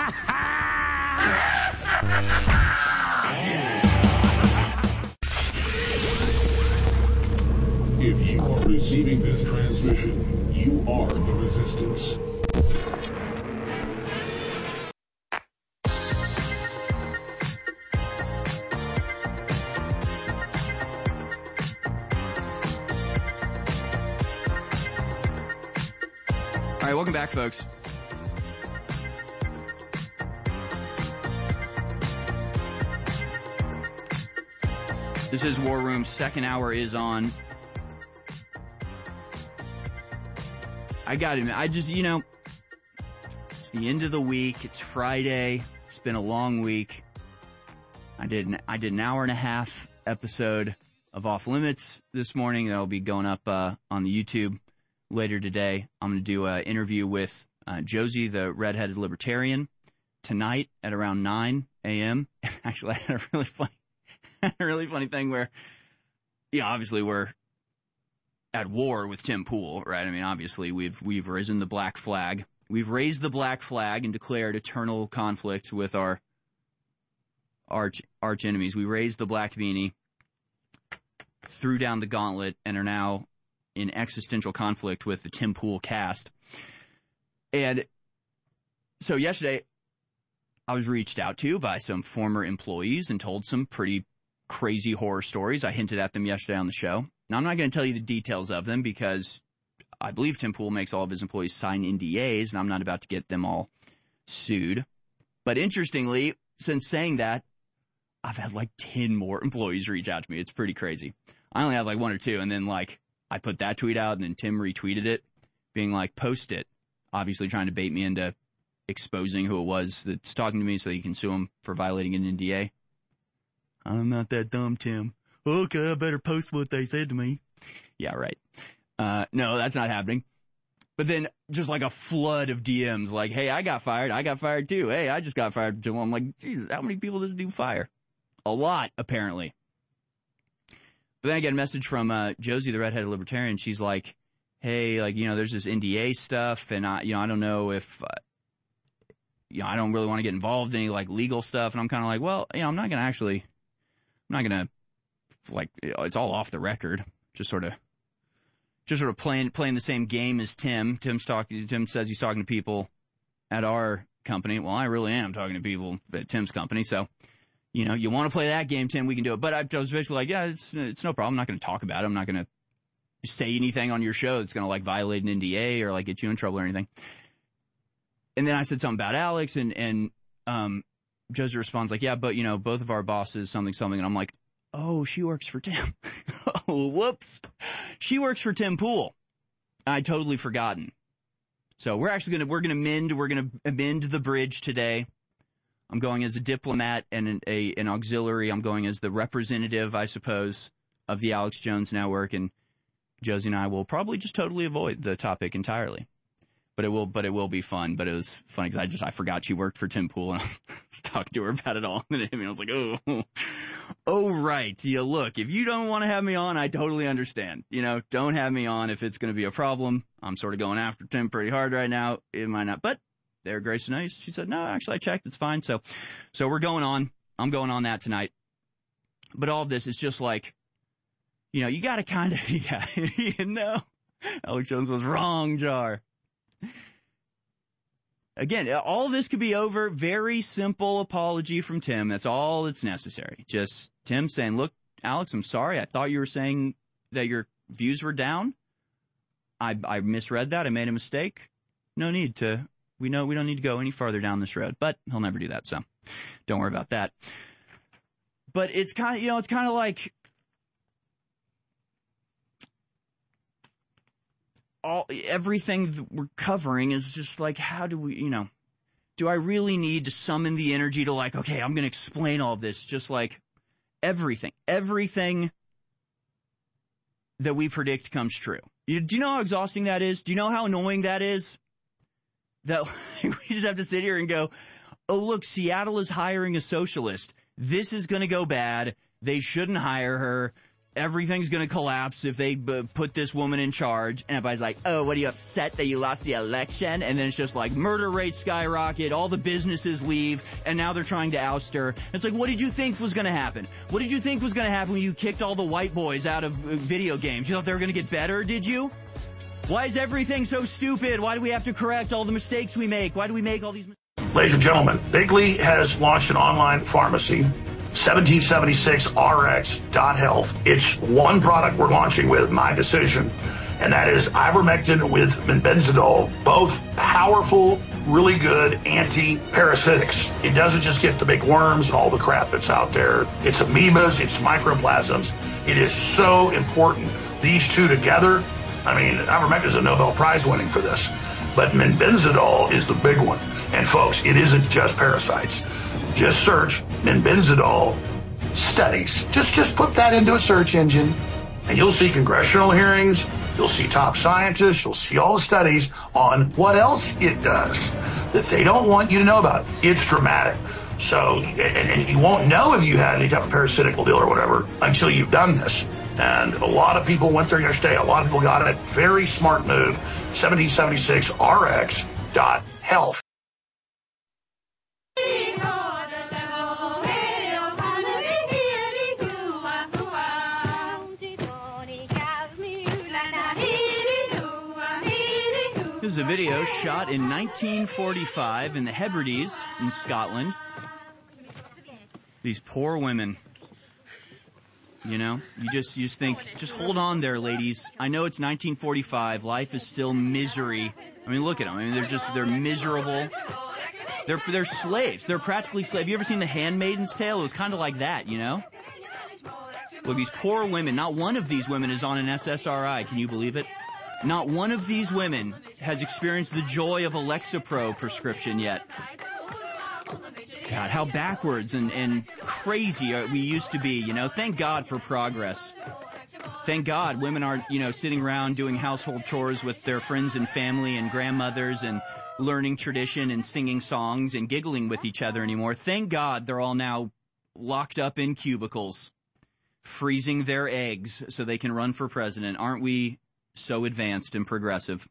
If you are receiving this transmission, you are the resistance. All right, welcome back, folks. This is War Room. Second hour is on. I got to admit, it's the end of the week. It's Friday. It's been a long week. I did an hour and a half episode of Off Limits this morning. That'll be going up on the YouTube later today. I'm going to do an interview with Josie, the redheaded libertarian, tonight at around 9 a.m. Actually, I had a really funny thing where, obviously we're at war with Tim Pool, right? I mean, obviously we've risen the black flag. We've raised the black flag and declared eternal conflict with our arch enemies. We raised the black beanie, threw down the gauntlet, and are now in existential conflict with the Tim Pool cast. And so yesterday, I was reached out to by some former employees and told some pretty crazy horror stories. I hinted at them yesterday on the show. Now, I'm not going to tell you the details of them because I believe Tim Pool makes all of his employees sign NDAs, and I'm not about to get them all sued. But interestingly, since saying that, I've had like 10 more employees reach out to me. It's pretty crazy. I only had like one or two, and then I put that tweet out, and then Tim retweeted it, being like, post it, obviously trying to bait me into exposing who it was that's talking to me so you can sue him for violating an NDA. I'm not that dumb, Tim. Okay, I better post what they said to me. Yeah, right. No, that's not happening. But then just like a flood of DMs like, hey, I got fired. I got fired too. Hey, I just got fired too. I'm like, Jesus, how many people does it do fire? A lot, apparently. But then I get a message from Josie, the redheaded libertarian. She's like, hey, there's this NDA stuff, and I don't know if, I don't really want to get involved in any legal stuff. And I'm kind of like, well, I'm not going to it's all off the record. Just sort of playing the same game as Tim. Tim says he's talking to people at our company. Well, I really am talking to people at Tim's company. So, you want to play that game, Tim, we can do it. But I was basically like, yeah, it's no problem. I'm not going to talk about it. I'm not going to say anything on your show that's going to violate an NDA or get you in trouble or anything. And then I said something about Alex, and Josie responds yeah, but both of our bosses something, and I'm like, oh, she works for Tim. Oh, whoops. She works for Tim Pool. I'd totally forgotten. So we're gonna mend the bridge today. I'm going as a diplomat and an auxiliary. I'm going as the representative, I suppose, of the Alex Jones Network, and Josie and I will probably just totally avoid the topic entirely. But it will be fun. But it was funny because I forgot she worked for Tim Pool, and I was talking to her about it all. And I was like, oh, right. Yeah, look, if you don't want to have me on, I totally understand. Don't have me on if it's going to be a problem. I'm sort of going after Tim pretty hard right now. It might not, but they're gracious and nice. She said, no, actually, I checked. It's fine. So we're going on. I'm going on that tonight. But all of this is just you got to kind of, Alex Jones was wrong, Jar. Again, all of this could be over. Very simple apology from Tim. That's all that's necessary. Just Tim saying, look, Alex, I'm sorry. I thought you were saying that your views were down. I misread that. I made a mistake. No need to. We don't need to go any farther down this road, but he'll never do that. So don't worry about that. But it's kind of like everything that we're covering is just like, how do we, do I really need to summon the energy to like, okay, I'm going to explain all of this, just like everything that we predict comes true. Do you know how exhausting that is? Do you know how annoying that is? That we just have to sit here and go, oh, look, Seattle is hiring a socialist. This is going to go bad. They shouldn't hire her. Everything's going to collapse if they put this woman in charge. And everybody's like, oh, what are you upset that you lost the election? And then it's just like murder rates skyrocket, all the businesses leave, and now they're trying to oust her. It's like, what did you think was going to happen? What did you think was going to happen when you kicked all the white boys out of video games? You thought they were going to get better, did you? Why is everything so stupid? Why do we have to correct all the mistakes we make? Why do we make all these mistakes? Ladies and gentlemen, Bigley has launched an online pharmacy, 1776rx.health. It's one product we're launching with, my decision, and that is ivermectin with benzidol, both powerful, really good anti-parasitics. It doesn't just get the big worms and all the crap that's out there. It's amoebas, it's microplasms. It is so important. These two together, I mean, ivermectin is a Nobel Prize winning for this, but benzidol is the big one. And folks, it isn't just parasites. Just search benzidol studies. Just put that into a search engine, and you'll see congressional hearings, you'll see top scientists, you'll see all the studies on what else it does that they don't want you to know about. It's dramatic. So, and you won't know if you had any type of parasitical deal or whatever until you've done this. And a lot of people went there yesterday. A lot of people got it. Very smart move. 1776rx.health. This is a video shot in 1945 in the Hebrides in Scotland. These poor women. You just think, just hold on there, ladies. I know it's 1945. Life is still misery. I mean, look at them. I mean, they're miserable. They're slaves. They're practically slaves. Have you ever seen The Handmaid's Tale? It was kind of like that, Look, these poor women, not one of these women is on an SSRI. Can you believe it? Not one of these women has experienced the joy of a Lexapro prescription yet. God, how backwards and crazy we used to be, Thank God for progress. Thank God women aren't, sitting around doing household chores with their friends and family and grandmothers and learning tradition and singing songs and giggling with each other anymore. Thank God they're all now locked up in cubicles, freezing their eggs so they can run for president. Aren't we so advanced and progressive?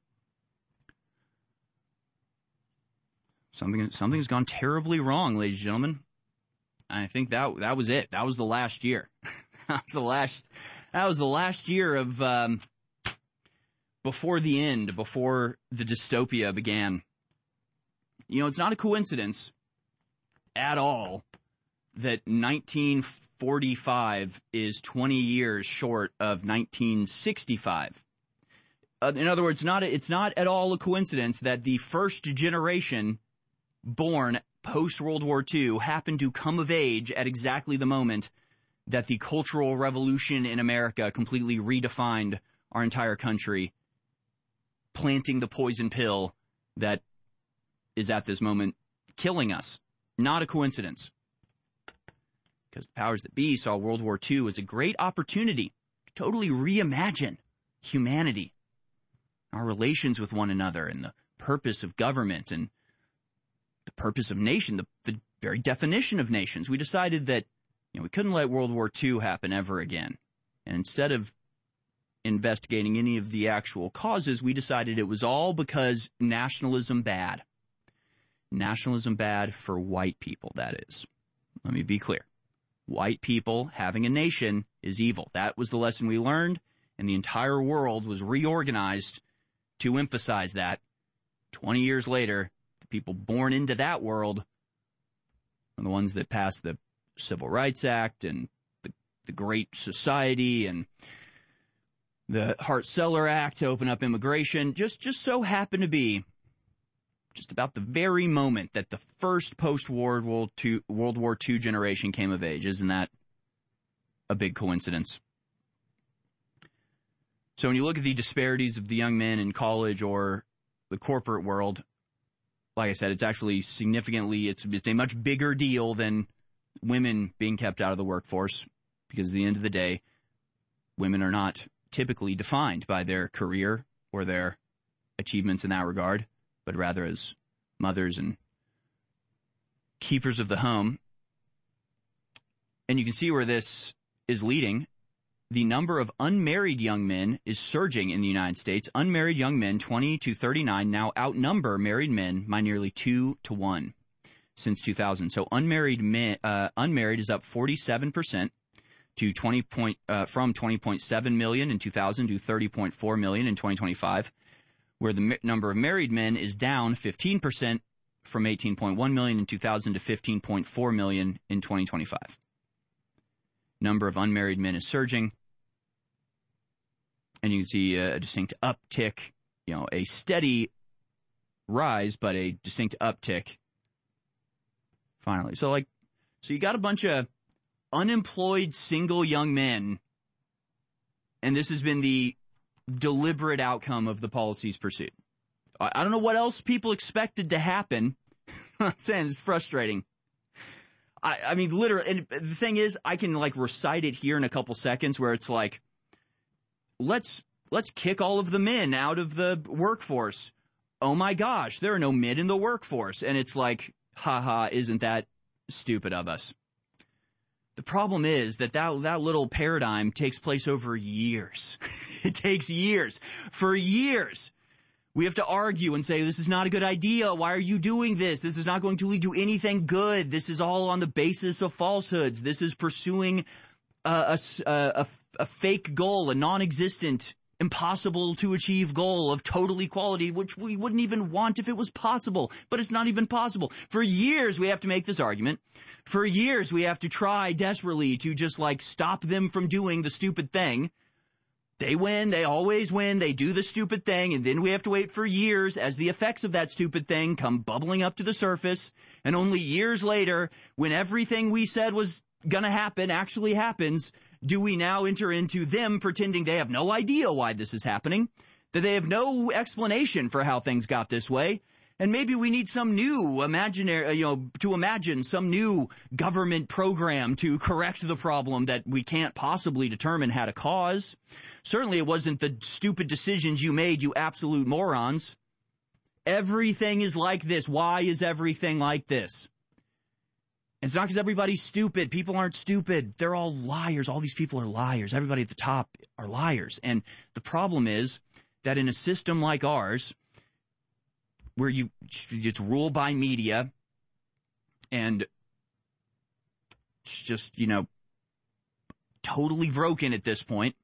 Something's gone terribly wrong, ladies and gentlemen. I think that was it. That was the last year. That was the last year of before the end, before the dystopia began. It's not a coincidence at all that 1945 is 20 years short of 1965. In other words, it's not at all a coincidence that the first generation born post-World War II happened to come of age at exactly the moment that the Cultural Revolution in America completely redefined our entire country, planting the poison pill that is at this moment killing us. Not a coincidence. Because the powers that be saw World War II as a great opportunity to totally reimagine humanity, our relations with one another, and the purpose of government and the purpose of nation, the very definition of nations. We decided that we couldn't let World War II happen ever again. And instead of investigating any of the actual causes, we decided it was all because nationalism bad. Nationalism bad for white people, that is. Let me be clear. White people having a nation is evil. That was the lesson we learned, and the entire world was reorganized to emphasize that. 20 years later, the people born into that world are the ones that passed the Civil Rights Act and the Great Society and the Hart-Celler Act to open up immigration. Just so happened to be just about the very moment that the first post-World War II generation came of age. Isn't that a big coincidence? So when you look at the disparities of the young men in college or the corporate world, like I said, it's actually significantly, it's a much bigger deal than women being kept out of the workforce, because at the end of the day, women are not typically defined by their career or their achievements in that regard, but rather as mothers and keepers of the home. And you can see where this is leading. The number of unmarried young men is surging in the United States. Unmarried young men, 20 to 39, now outnumber married men by nearly 2 to 1 since 2000. So unmarried is up 47% to from 20.7 million in 2000 to 30.4 million in 2025, where the number of married men is down 15% from 18.1 million in 2000 to 15.4 million in 2025. Number of unmarried men is surging, and you can see a distinct uptick, a steady rise, but a distinct uptick finally. So you got a bunch of unemployed single young men, and this has been the deliberate outcome of the policies pursued. I don't know what else people expected to happen. I'm saying it's frustrating. I mean, literally, and the thing is, I can recite it here in a couple seconds, where it's like, let's kick all of the men out of the workforce. Oh my gosh, there are no men in the workforce. And it's like, haha, isn't that stupid of us? The problem is that little paradigm takes place over years. It takes years. For years, we have to argue and say, this is not a good idea. Why are you doing this? This is not going to lead to anything good. This is all on the basis of falsehoods. This is pursuing a fake goal, a non-existent, impossible to achieve goal of total equality, which we wouldn't even want if it was possible. But it's not even possible. For years, we have to make this argument. For years, we have to try desperately to just stop them from doing the stupid thing. They win. They always win. They do the stupid thing. And then we have to wait for years as the effects of that stupid thing come bubbling up to the surface. And only years later, when everything we said was going to happen actually happens, do we now enter into them pretending they have no idea why this is happening, that they have no explanation for how things got this way. And maybe we need some new to imagine some new government program to correct the problem that we can't possibly determine had a cause. Certainly it wasn't the stupid decisions you made, you absolute morons. Everything is like this. Why is everything like this? And it's not because everybody's stupid. People aren't stupid. They're all liars. All these people are liars. Everybody at the top are liars. And the problem is that in a system like ours, where it's ruled by media, and it's just, totally broken at this point.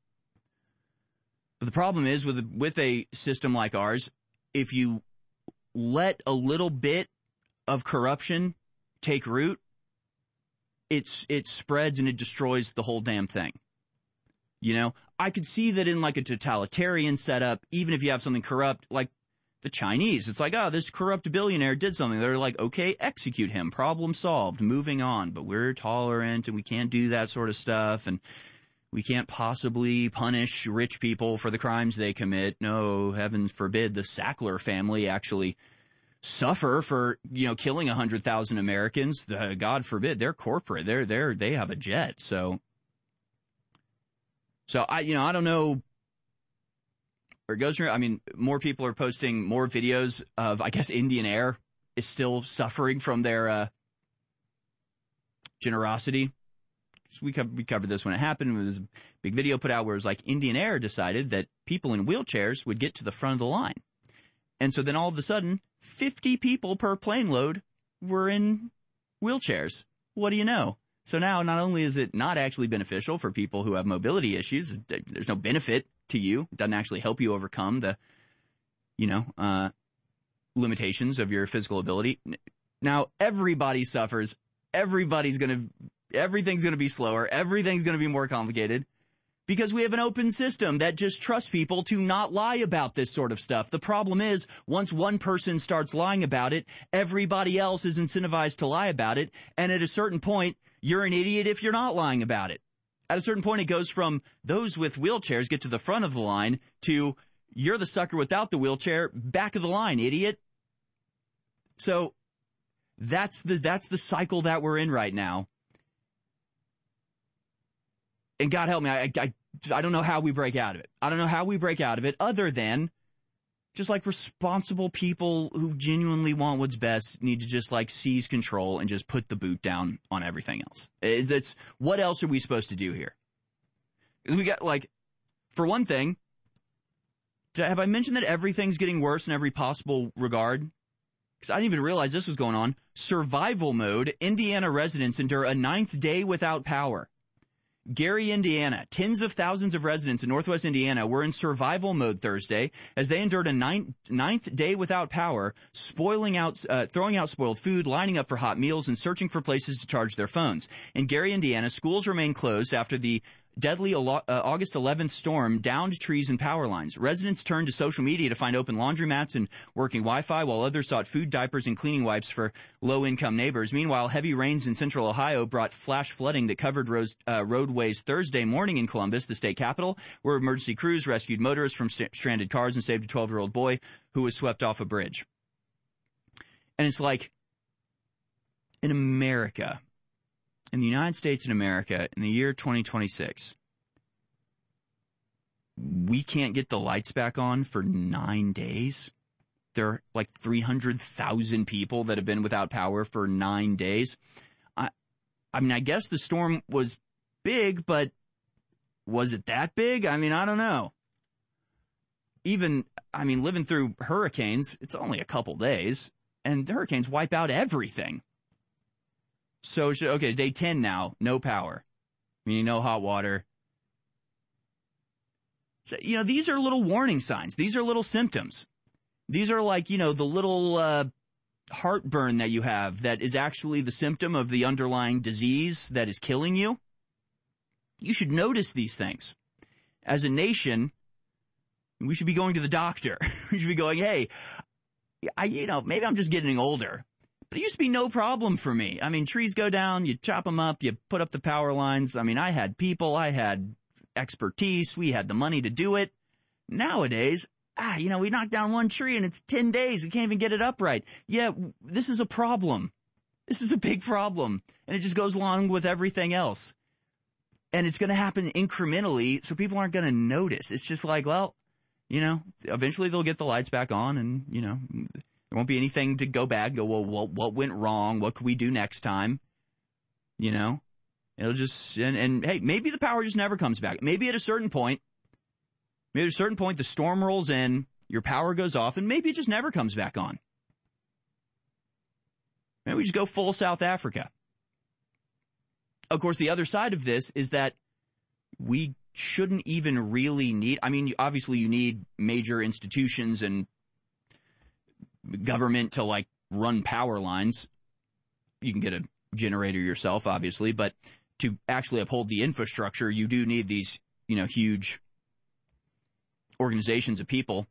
But the problem is with a system like ours, if you let a little bit of corruption take root, it spreads and it destroys the whole damn thing. I could see that in a totalitarian setup, even if you have something corrupt, like the Chinese, it's like, this corrupt billionaire did something. They're like, okay, execute him. Problem solved. Moving on. But we're tolerant and we can't do that sort of stuff. And we can't possibly punish rich people for the crimes they commit. No, heaven forbid the Sackler family actually suffer for, killing 100,000 Americans. God forbid. They're corporate. They have a jet. So I don't know. Or it goes through, more people are posting more videos of, I guess, Indian Air is still suffering from their generosity. We covered this when it happened. There was a big video put out where it was like Indian Air decided that people in wheelchairs would get to the front of the line. And so then all of a sudden, 50 people per plane load were in wheelchairs. What do you know? So now not only is it not actually beneficial for people who have mobility issues, there's no benefit to you. It doesn't actually help you overcome the, limitations of your physical ability. Now everybody suffers. Everything's going to be slower. Everything's going to be more complicated because we have an open system that just trusts people to not lie about this sort of stuff. The problem is once one person starts lying about it, everybody else is incentivized to lie about it. And at a certain point, you're an idiot if you're not lying about it. At a certain point, it goes from those with wheelchairs get to the front of the line to you're the sucker without the wheelchair, back of the line, idiot. So that's the cycle that we're in right now. And God help me, I don't know how we break out of it. I don't know how we break out of it other than just like responsible people who genuinely want what's best need to just like seize control and just put the boot down on everything else. It's what else are we supposed to do here? Because we got like, for one thing, have I mentioned that everything's getting worse in every possible regard? Because I didn't even realize this was going on. Survival mode. Indiana residents endure a 9th day without power. Gary, Indiana. Tens of thousands of residents in northwest Indiana were in survival mode Thursday as they endured a ninth day without power, throwing out spoiled food, lining up for hot meals, and searching for places to charge their phones. In Gary, Indiana, schools remain closed after the deadly August 11th storm downed trees and power lines. Residents turned to social media to find open laundromats and working Wi-Fi, while others sought food, diapers, and cleaning wipes for low-income neighbors. Meanwhile, heavy rains in central Ohio brought flash flooding that covered roadways Thursday morning in Columbus, the state capital, where emergency crews rescued motorists from stranded cars and saved a 12-year-old boy who was swept off a bridge. And it's like, in America, in the United States and America, in the year 2026, we can't get the lights back on for 9 days. There are like 300,000 people that have been without power for 9 days. I mean, I guess the storm was big, but was it that big? I mean, I don't know. Living through hurricanes, it's only a couple days, and the hurricanes wipe out everything. So, okay, day 10 now, no power, meaning no hot water. So, these are little warning signs. These are little symptoms. These are like, the little heartburn that you have that is actually the symptom of the underlying disease that is killing you. You should notice these things. As a nation, we should be going to the doctor. We should be going, hey, maybe I'm just getting older. But it used to be no problem for me. I mean, trees go down, you chop them up, you put up the power lines. I mean, I had people, I had expertise, we had the money to do it. Nowadays, we knock down one tree and it's 10 days. We can't even get it upright. Yeah, this is a problem. This is a big problem. And it just goes along with everything else. And it's going to happen incrementally, so people aren't going to notice. It's just like, well, eventually they'll get the lights back on and, there won't be anything to go back and go, well, what went wrong? What could we do next time? It'll just, and hey, maybe the power just never comes back. Maybe at a certain point, the storm rolls in, your power goes off, and maybe it just never comes back on. Maybe we just go full South Africa. Of course, the other side of this is that we shouldn't even really need, obviously you need major institutions and government to like run power lines. You can get a generator yourself, obviously, but to actually uphold the infrastructure, you do need these, huge organizations of people.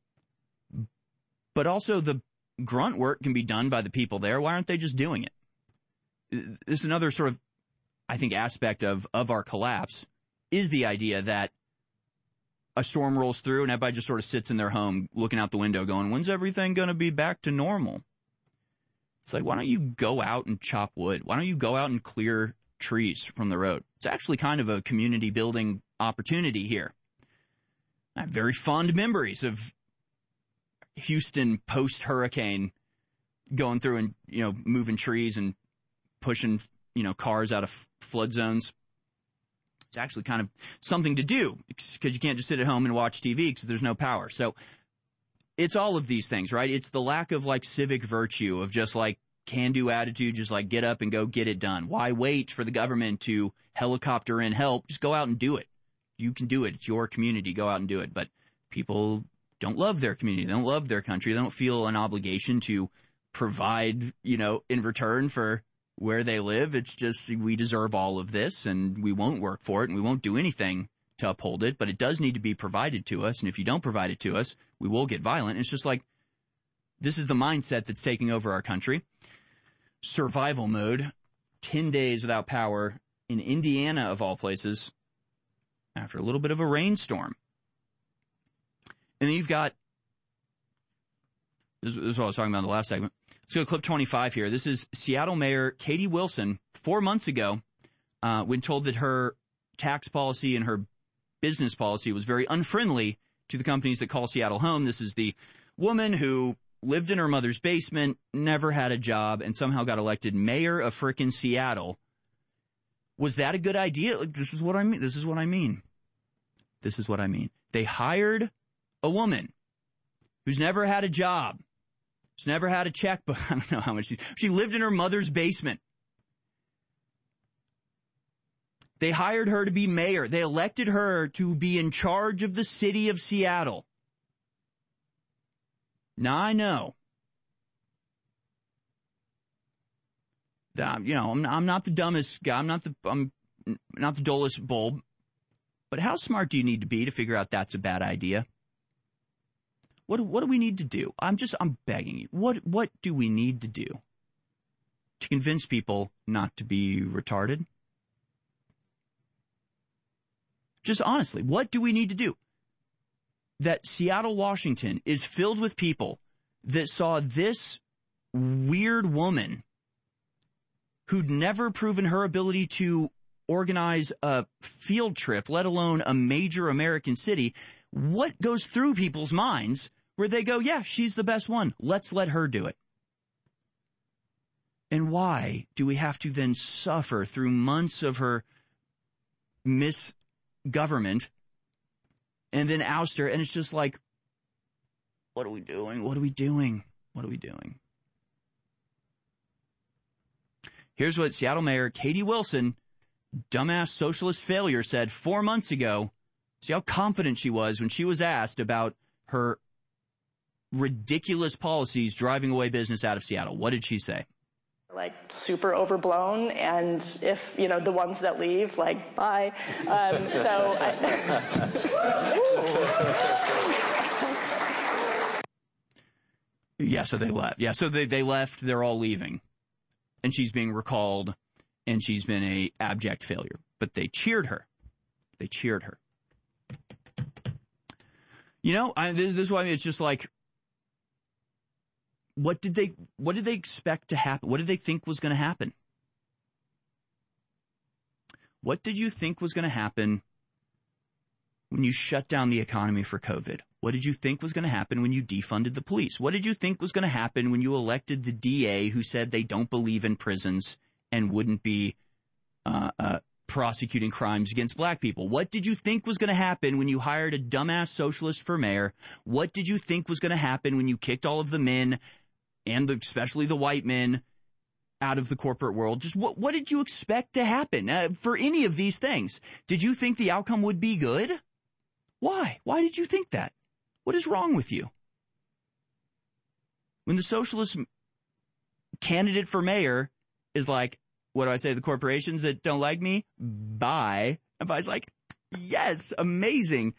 But also the grunt work can be done by the people there. Why aren't they just doing it? This is another sort of, I think, aspect of our collapse is the idea that a storm rolls through and everybody just sort of sits in their home looking out the window going, when's everything going to be back to normal? It's like, why don't you go out and chop wood? Why don't you go out and clear trees from the road? It's actually kind of a community building opportunity here. I have very fond memories of Houston post-hurricane going through and, moving trees and pushing, cars out of flood zones. It's actually kind of something to do because you can't just sit at home and watch TV because there's no power. So it's all of these things, right? It's the lack of like civic virtue of just like can-do attitude, just like get up and go get it done. Why wait for the government to helicopter in help? Just go out and do it. You can do it. It's your community. Go out and do it. But people don't love their community. They don't love their country. They don't feel an obligation to provide, in return for where they live. It's just we deserve all of this and we won't work for it and we won't do anything to uphold it, but it does need to be provided to us. And if you don't provide it to us, we will get violent. It's just like this is the mindset that's taking over our country. Survival mode, 10 days without power in Indiana, of all places, after a little bit of a rainstorm. And then you've got, this is what I was talking about in the last segment. Let's go to clip 25 here. This is Seattle Mayor Katie Wilson 4 months ago when told that her tax policy and her business policy was very unfriendly to the companies that call Seattle home. This is the woman who lived in her mother's basement, never had a job, and somehow got elected mayor of frickin' Seattle. Was that a good idea? Like, this is what I mean. This is what I mean. This is what I mean. They hired a woman who's never had a job. She's never had a checkbook. I don't know how much she lived in her mother's basement. They hired her to be mayor. They elected her to be in charge of the city of Seattle. Now I know that, I'm not the dumbest guy. I'm not the dullest bulb. But how smart do you need to be to figure out that's a bad idea? What do we need to do? I'm begging you. What do we need to do to convince people not to be retarded? Just honestly, what do we need to do? That Seattle, Washington is filled with people that saw this weird woman who'd never proven her ability to organize a field trip, let alone a major American city. What goes through people's minds where they go, yeah, she's the best one. Let's let her do it. And why do we have to then suffer through months of her misgovernment and then oust her? And it's just like, what are we doing? What are we doing? What are we doing? Here's what Seattle Mayor Katie Wilson, dumbass socialist failure, said 4 months ago. See how confident she was when she was asked about her ridiculous policies driving away business out of Seattle. What did she say? Like super overblown, and if the ones that leave, like bye. Yeah, so they left. Yeah, so they left. They're all leaving, and she's being recalled, and she's been a abject failure. But they cheered her. They cheered her. This is why it's just like, what did they expect to happen? What did they think was going to happen? What did you think was going to happen when you shut down the economy for COVID? What did you think was going to happen when you defunded the police? What did you think was going to happen when you elected the DA who said they don't believe in prisons and wouldn't be prosecuting crimes against black people? What did you think was going to happen when you hired a dumbass socialist for mayor? What did you think was going to happen when you kicked all of the men, and especially the white men, out of the corporate world? Just what did you expect to happen for any of these things? Did you think the outcome would be good? Why? Why did you think that? What is wrong with you? When the socialist candidate for mayor is like, what do I say to the corporations that don't like me? Bye. And Bye's like, yes, amazing.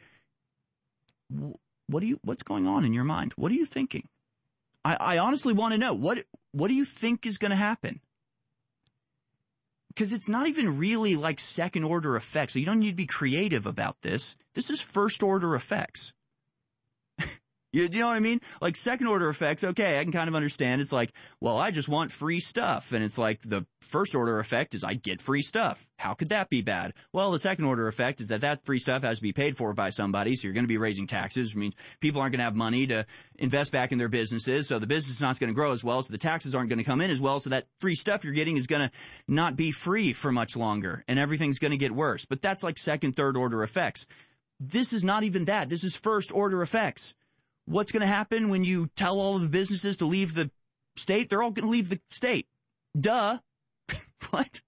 What's going on in your mind? What are you thinking? I honestly want to know. What do you think is going to happen? Because it's not even really like second order effects. So you don't need to be creative about this. This is first order effects. You know what I mean? Like second order effects, okay, I can kind of understand. It's like, well, I just want free stuff. And it's like the first order effect is I get free stuff. How could that be bad? Well, the second order effect is that free stuff has to be paid for by somebody. So you're going to be raising taxes, which means people aren't going to have money to invest back in their businesses. So the business is not going to grow as well. So the taxes aren't going to come in as well. So that free stuff you're getting is going to not be free for much longer. And everything's going to get worse. But that's like second, third order effects. This is not even that. This is first order effects. What's going to happen when you tell all of the businesses to leave the state? They're all going to leave the state. Duh. What?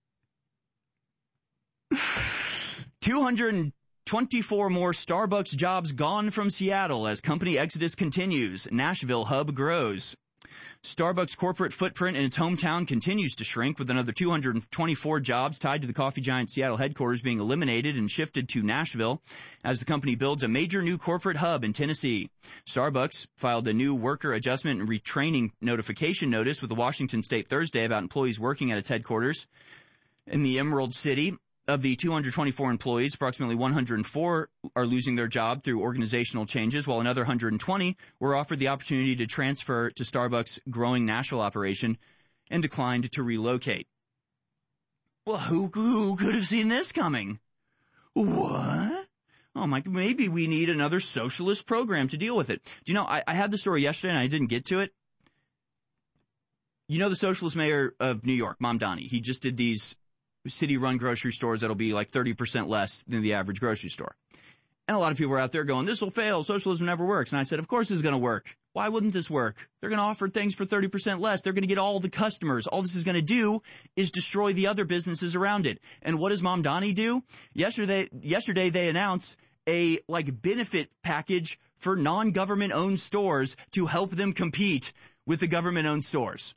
224 more Starbucks jobs gone from Seattle as company exodus continues. Nashville hub grows. Starbucks' corporate footprint in its hometown continues to shrink, with another 224 jobs tied to the coffee giant Seattle headquarters being eliminated and shifted to Nashville as the company builds a major new corporate hub in Tennessee. Starbucks filed a new worker adjustment and retraining notification notice with the Washington State Thursday about employees working at its headquarters. In the Emerald City, of the 224 employees, approximately 104 are losing their job through organizational changes, while another 120 were offered the opportunity to transfer to Starbucks' growing Nashville operation and declined to relocate. Well, who could have seen this coming? What? Oh, maybe we need another socialist program to deal with it. Do you know, I had the story yesterday and I didn't get to it. You know the socialist mayor of New York, Mamdani, he just did these city-run grocery stores that'll be like 30% less than the average grocery store. And a lot of people are out there going, this will fail, socialism never works. And I said, of course it's going to work. Why wouldn't this work? They're going to offer things for 30% less. They're going to get all the customers. All this is going to do is destroy the other businesses around it. And what does Mamdani do? Yesterday they announced a benefit package for non-government owned stores to help them compete with the government owned stores.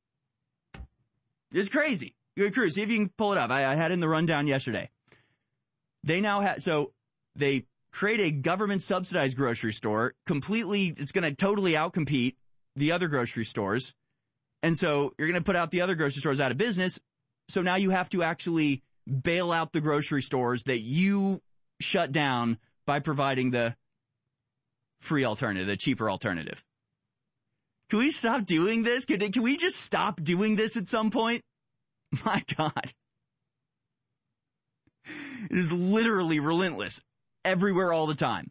It's crazy. Good cruise. See if you can pull it up. I had it in the rundown yesterday. They now have, so they create a government subsidized grocery store completely. It's going to totally outcompete the other grocery stores. And so you're going to put out the other grocery stores out of business. So now you have to actually bail out the grocery stores that you shut down by providing the free alternative, the cheaper alternative. Can we stop doing this? Can we just stop doing this at some point? My God. It is literally relentless. Everywhere all the time.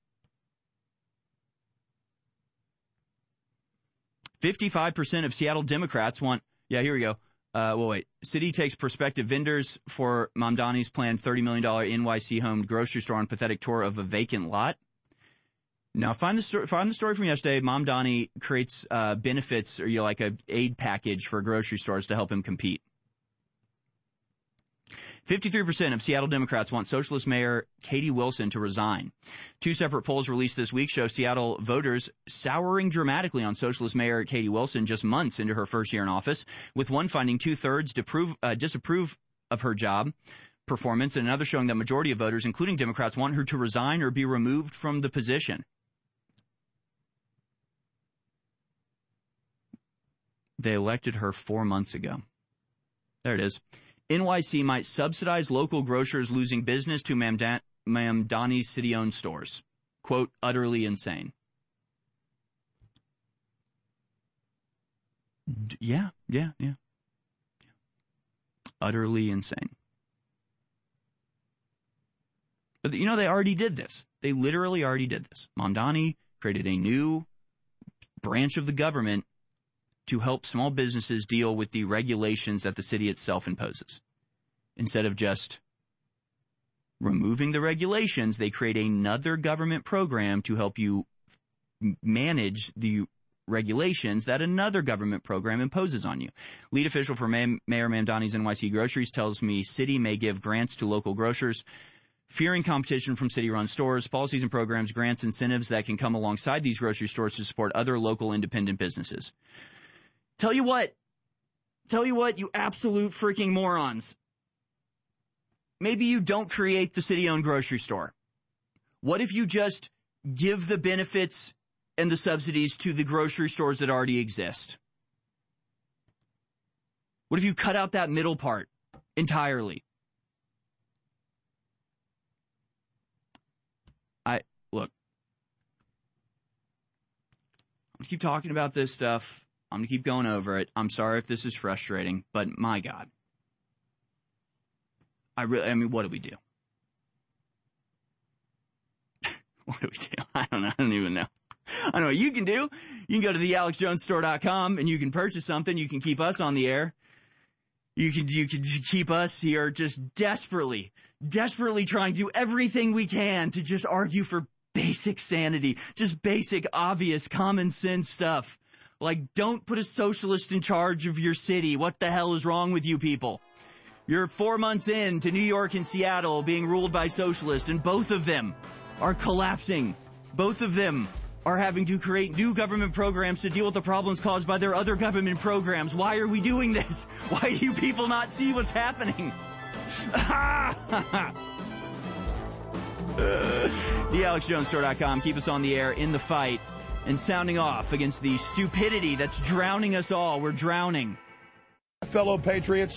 55% of Seattle Democrats want, here we go. City takes prospective vendors for Mamdani's planned $30 million NYC-homed grocery store on pathetic tour of a vacant lot. Now, find the story from yesterday. Mamdani creates benefits or like a aid package for grocery stores to help him compete. 53% of Seattle Democrats want socialist mayor Katie Wilson to resign. Two separate polls released this week show Seattle voters souring dramatically on socialist mayor Katie Wilson just months into her first year in office, with one finding 2/3 disapprove of her job performance, and another showing that majority of voters, including Democrats, want her to resign or be removed from the position. They elected her 4 months ago. There it is. NYC might subsidize local grocers losing business to Mamdani's city-owned stores. Quote, utterly insane. Yeah. Utterly insane. But, they already did this. They literally already did this. Mamdani created a new branch of the government to help small businesses deal with the regulations that the city itself imposes. Instead of just removing the regulations, they create another government program to help you manage the regulations that another government program imposes on you. Lead official for Mayor Mamdani's NYC Groceries tells me city may give grants to local grocers, fearing competition from city-run stores, policies and programs, grants, incentives that can come alongside these grocery stores to support other local independent businesses. Tell you what, you absolute freaking morons. Maybe you don't create the city-owned grocery store. What if you just give the benefits and the subsidies to the grocery stores that already exist? What if you cut out that middle part entirely? Look, I'm going to keep talking about this stuff. I'm going to keep going over it. I'm sorry if this is frustrating, but my God. What do we do? What do we do? I don't know. I don't even know. I don't know what you can do. You can go to thealexjonesstore.com and you can purchase something. You can keep us on the air. You can keep us here just desperately trying to do everything we can to just argue for basic sanity, just basic, obvious, common sense stuff. Like, don't put a socialist in charge of your city. What the hell is wrong with you people? You're 4 months into New York and Seattle being ruled by socialists, and both of them are collapsing. Both of them are having to create new government programs to deal with the problems caused by their other government programs. Why are we doing this? Why do you people not see what's happening? TheAlexJonesStore.com. Keep us on the air in the fight and sounding off against the stupidity that's drowning us all. We're drowning. Fellow patriots,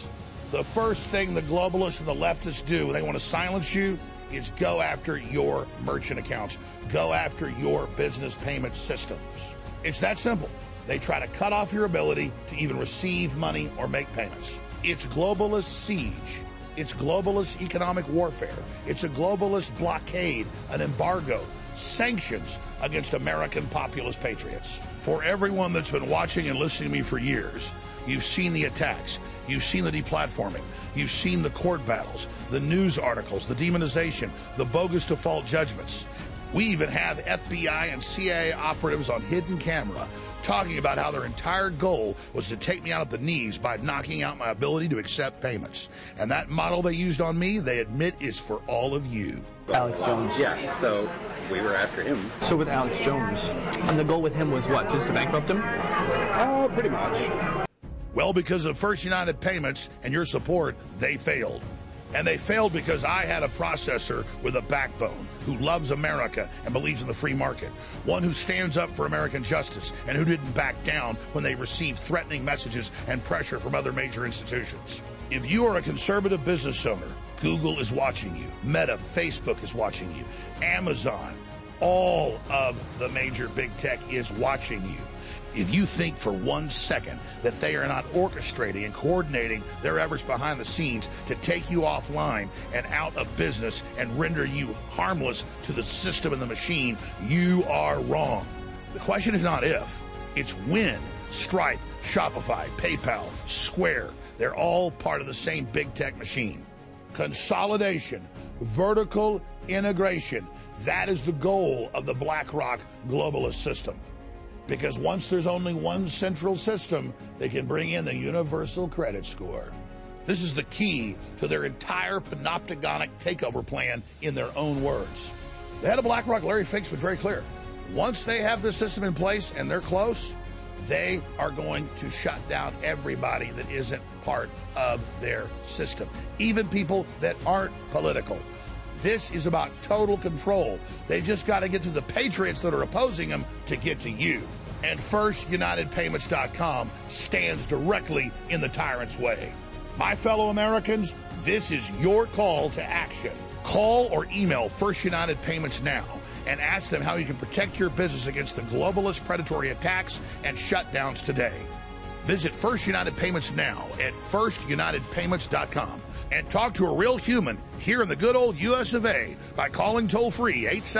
The first thing the globalists and the leftists do when they want to silence you is go after your merchant accounts, go after your business payment systems. It's that simple. They try to cut off your ability to even receive money or make payments. It's globalist siege. It's globalist economic warfare. It's a globalist blockade, an embargo, sanctions against American populist patriots. For everyone that's been watching and listening to me for years, you've seen the attacks. You've seen the deplatforming. You've seen the court battles, the news articles, the demonization, the bogus default judgments. We even have FBI and CIA operatives on hidden camera talking about how their entire goal was to take me out at the knees by knocking out my ability to accept payments. And that model they used on me, they admit, is for all of you. Alex Jones. Yeah, so we were after him. So with Alex Jones, and the goal with him was what, just to bankrupt him? Pretty much. Well, because of First United Payments and your support, they failed. And they failed because I had a processor with a backbone who loves America and believes in the free market. One who stands up for American justice and who didn't back down when they received threatening messages and pressure from other major institutions. If you are a conservative business owner, Google is watching you. Meta, Facebook is watching you. Amazon, all of the major big tech is watching you. If you think for 1 second that they are not orchestrating and coordinating their efforts behind the scenes to take you offline and out of business and render you harmless to the system and the machine, you are wrong. The question is not if, it's when. Stripe, Shopify, PayPal, Square, they're all part of the same big tech machine. Consolidation, vertical integration, that is the goal of the BlackRock globalist system. Because once there's only one central system, they can bring in the universal credit score. This is the key to their entire panopticonic takeover plan in their own words. The head of BlackRock, Larry Fink, was very clear. Once they have this system in place and they're close, they are going to shut down everybody that isn't part of their system, even people that aren't political. This is about total control. They've just got to get to the patriots that are opposing them to get to you. And FirstUnitedPayments.com stands directly in the tyrant's way. My fellow Americans, this is your call to action. Call or email First United Payments now and ask them how you can protect your business against the globalist predatory attacks and shutdowns today. Visit First United Payments now at FirstUnitedPayments.com. And talk to a real human here in the good old U.S. of A. by calling toll-free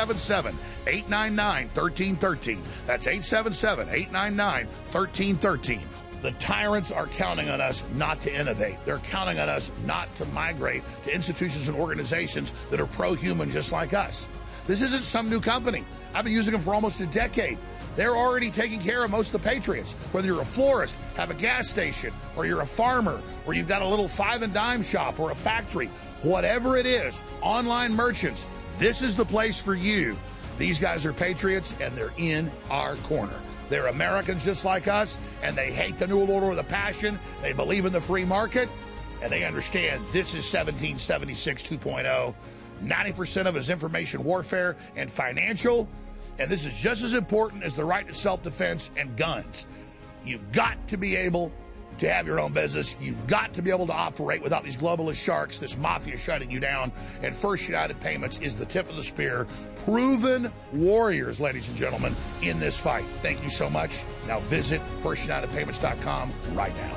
877-899-1313. That's 877-899-1313. The tyrants are counting on us not to innovate. They're counting on us not to migrate to institutions and organizations that are pro-human just like us. This isn't some new company. I've been using them for almost a decade. They're already taking care of most of the patriots. Whether you're a florist, have a gas station, or you're a farmer, or you've got a little 5 and dime shop or a factory, whatever it is, online merchants, this is the place for you. These guys are patriots, and they're in our corner. They're Americans just like us, and they hate the New World Order with a passion. They believe in the free market, and they understand this is 1776 2.0. 90% of it is information warfare and financial. And this is just as important as the right to self-defense and guns. You've got to be able to have your own business. You've got to be able to operate without these globalist sharks, this mafia shutting you down. And First United Payments is the tip of the spear. Proven warriors, ladies and gentlemen, in this fight. Thank you so much. Now visit FirstUnitedPayments.com right now.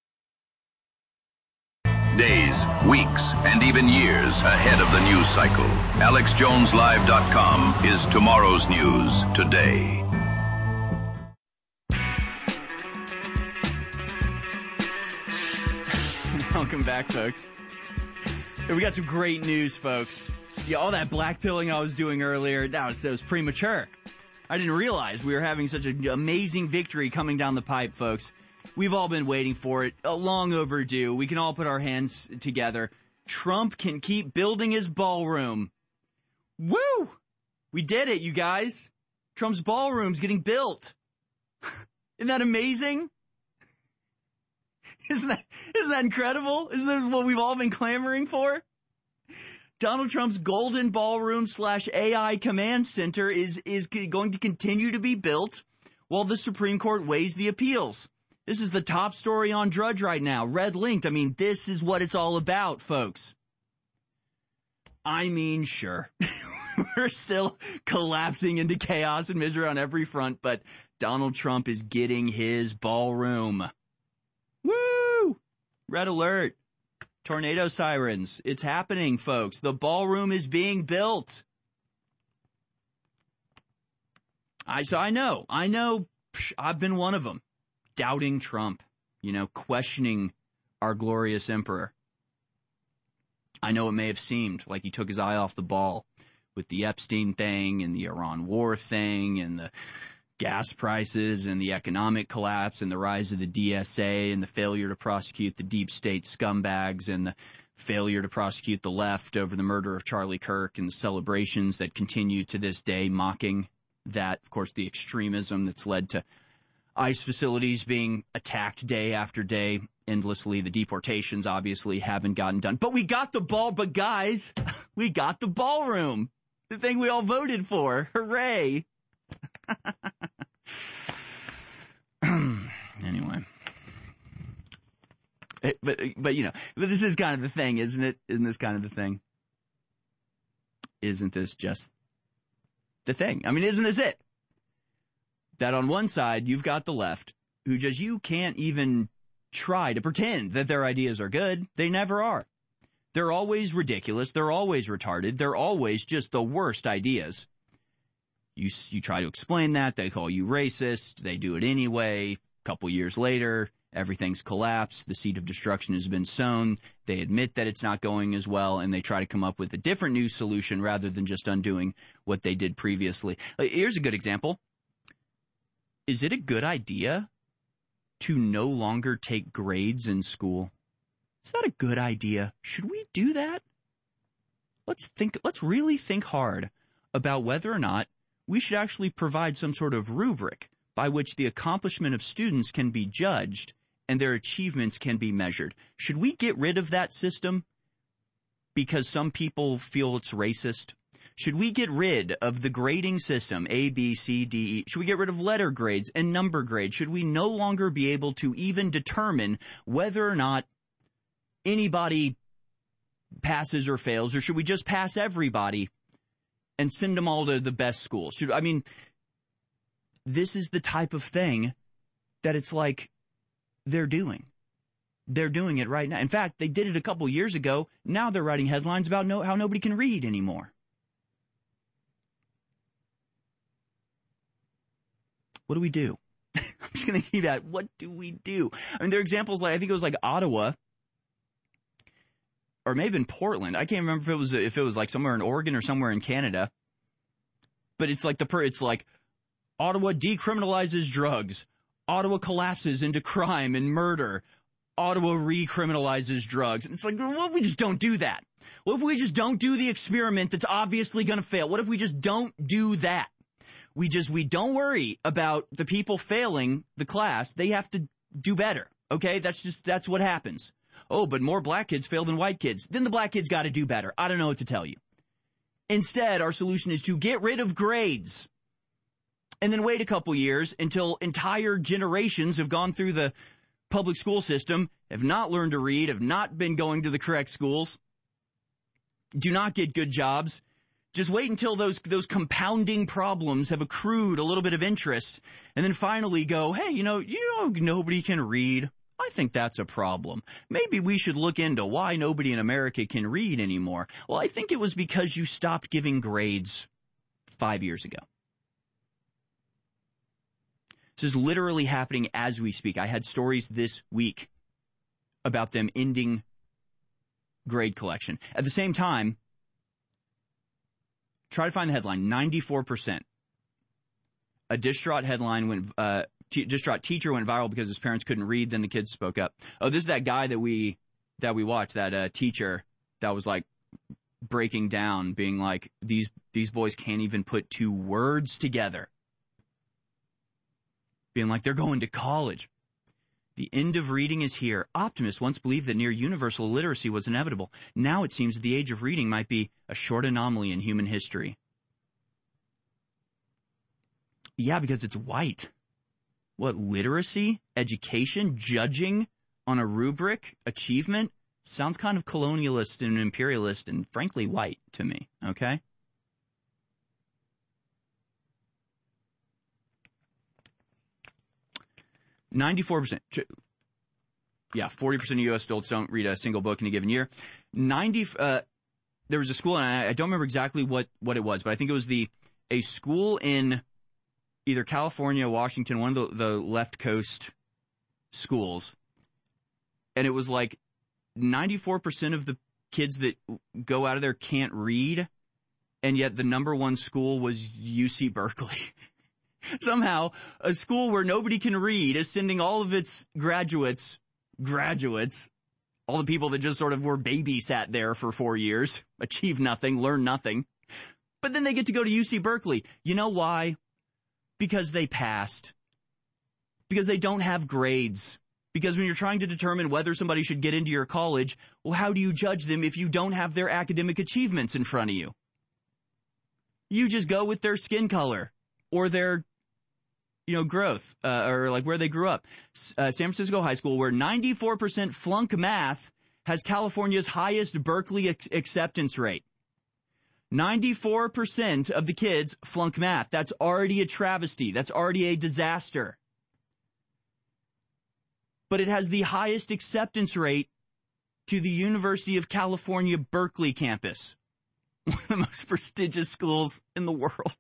Days, weeks, and even years ahead of the news cycle. AlexJonesLive.com is tomorrow's news today. Welcome back, folks. We got some great news, folks. Yeah, all that blackpilling I was doing earlier, that was premature. I didn't realize we were having such an amazing victory coming down the pipe, folks. We've all been waiting for it, long overdue. We can all put our hands together. Trump can keep building his ballroom. Woo! We did it, you guys. Trump's ballroom's getting built. Isn't that amazing? Isn't that incredible? Isn't that what we've all been clamoring for? Donald Trump's golden ballroom / AI command center is going to continue to be built while the Supreme Court weighs the appeals. This is the top story on Drudge right now. Red linked. I mean, this is what it's all about, folks. I mean, sure. We're still collapsing into chaos and misery on every front, but Donald Trump is getting his ballroom. Woo! Red alert. Tornado sirens. It's happening, folks. The ballroom is being built. I know. I've been one of them. Doubting Trump. Questioning our glorious emperor. I know it may have seemed like he took his eye off the ball with the Epstein thing and the Iran war thing and the gas prices and the economic collapse and the rise of the DSA and the failure to prosecute the deep state scumbags and the failure to prosecute the left over the murder of Charlie Kirk and the celebrations that continue to this day mocking that. Of course, the extremism that's led to ICE facilities being attacked day after day endlessly. The deportations obviously haven't gotten done. But we got the but guys, we got the ballroom. The thing we all voted for. Hooray. Anyway. But this is kind of the thing, isn't it? Isn't this kind of the thing? Isn't this just the thing? I mean, isn't this it? That on one side, you've got the left, who you can't even try to pretend that their ideas are good. They never are. They're always ridiculous. They're always retarded. They're always just the worst ideas. You try to explain that. They call you racist. They do it anyway. A couple years later, everything's collapsed. The seed of destruction has been sown. They admit that it's not going as well, and they try to come up with a different new solution rather than just undoing what they did previously. Here's a good example. Is it a good idea to no longer take grades in school? Is that a good idea? Should we do that? Let's really think hard about whether or not we should actually provide some sort of rubric by which the accomplishment of students can be judged and their achievements can be measured. Should we get rid of that system because some people feel it's racist? Should we get rid of the grading system, A, B, C, D, E? Should we get rid of letter grades and number grades? Should we no longer be able to even determine whether or not anybody passes or fails? Or should we just pass everybody and send them all to the best schools? This is the type of thing that it's like they're doing. They're doing it right now. In fact, they did it a couple years ago. Now they're writing headlines about how nobody can read anymore. What do we do? I'm just going to keep that. What do we do? I mean, there are examples like, I think it was like Ottawa, or maybe in Portland. I can't remember if it was like somewhere in Oregon or somewhere in Canada. But it's like it's like Ottawa decriminalizes drugs. Ottawa collapses into crime and murder. Ottawa recriminalizes drugs. And it's like, what if we just don't do that? What if we just don't do the experiment that's obviously going to fail? What if we just don't do that? We don't worry about the people failing the class. They have to do better. Okay? That's what happens. Oh, but more black kids fail than white kids. Then the black kids got to do better. I don't know what to tell you. Instead, our solution is to get rid of grades and then wait a couple years until entire generations have gone through the public school system, have not learned to read, have not been going to the correct schools, do not get good jobs. Just wait until those compounding problems have accrued a little bit of interest, and then finally go, hey, nobody can read. I think that's a problem. Maybe we should look into why nobody in America can read anymore. Well, I think it was because you stopped giving grades 5 years ago. This is literally happening as we speak. I had stories this week about them ending grade collection. At the same time, try to find the headline, 94%. A distraught headline distraught teacher went viral because his parents couldn't read, then the kids spoke up. Oh, this is that guy that we watched, that teacher that was like breaking down, being like, these boys can't even put two words together. Being like, they're going to college. The end of reading is here. Optimists once believed that near universal literacy was inevitable. Now it seems that the age of reading might be a short anomaly in human history. Yeah, because it's white. What, literacy, education, judging on a rubric, achievement? Sounds kind of colonialist and imperialist and frankly white to me, okay? %. Yeah, 40% of U.S. adults don't read a single book in a given year. There was a school, and I don't remember exactly what it was, but I think it was a school in either California, Washington, one of the left coast schools. And it was like 94% of the kids that go out of there can't read, and yet the number one school was UC Berkeley. Somehow, a school where nobody can read is sending all of its graduates, all the people that just sort of were babysat there for 4 years, achieved nothing, learned nothing. But then they get to go to UC Berkeley. You know why? Because they passed. Because they don't have grades. Because when you're trying to determine whether somebody should get into your college, well, how do you judge them if you don't have their academic achievements in front of you? You just go with their skin color or their, growth, or like where they grew up. San Francisco High School, where 94% flunk math, has California's highest Berkeley acceptance rate. 94% of the kids flunk math. That's already a travesty. That's already a disaster. But it has the highest acceptance rate to the University of California, Berkeley campus. One of the most prestigious schools in the world.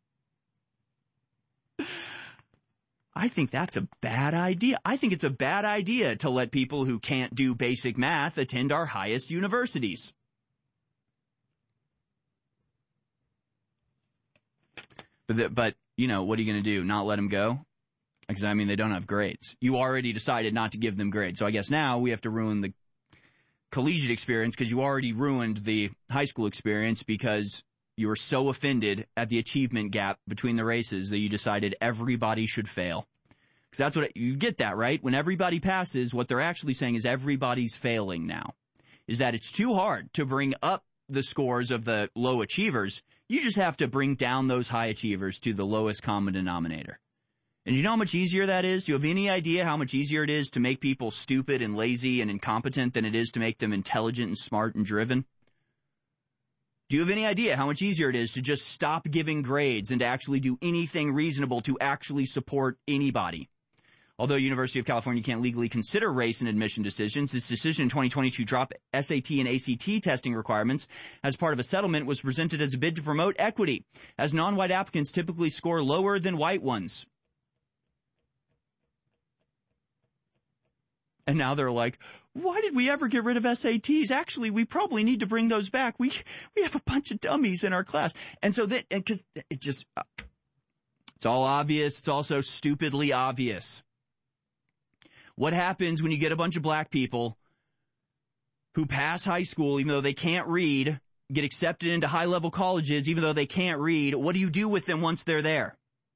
I think that's a bad idea. I think it's a bad idea to let people who can't do basic math attend our highest universities. But what are you going to do? Not let them go? Because, they don't have grades. You already decided not to give them grades. So I guess now we have to ruin the collegiate experience because you already ruined the high school experience because you were so offended at the achievement gap between the races that you decided everybody should fail. Because that's what you get that, right? When everybody passes, what they're actually saying is everybody's failing now. Is that it's too hard to bring up the scores of the low achievers. You just have to bring down those high achievers to the lowest common denominator. And you know how much easier that is? Do you have any idea how much easier it is to make people stupid and lazy and incompetent than it is to make them intelligent and smart and driven? Do you have any idea how much easier it is to just stop giving grades and to actually do anything reasonable to actually support anybody? Although University of California can't legally consider race in admission decisions, its decision in 2020 to drop SAT and ACT testing requirements as part of a settlement was presented as a bid to promote equity, as non-white applicants typically score lower than white ones. And now they're like, why did we ever get rid of SATs? Actually, we probably need to bring those back. We have a bunch of dummies in our class. And so that, because it just, it's all obvious. It's also stupidly obvious. What happens when you get a bunch of black people who pass high school even though they can't read, get accepted into high-level colleges even though they can't read? What do you do with them once they're there?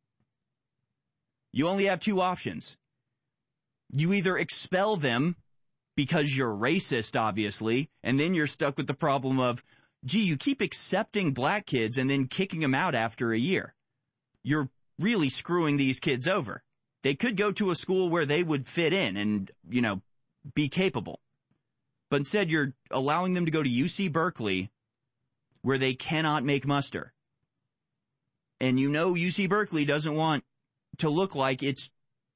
You only have two options. You either expel them because you're racist, obviously, and then you're stuck with the problem of, gee, you keep accepting black kids and then kicking them out after a year. You're really screwing these kids over. They could go to a school where they would fit in and, be capable. But instead, you're allowing them to go to UC Berkeley where they cannot make muster. And UC Berkeley doesn't want to look like it's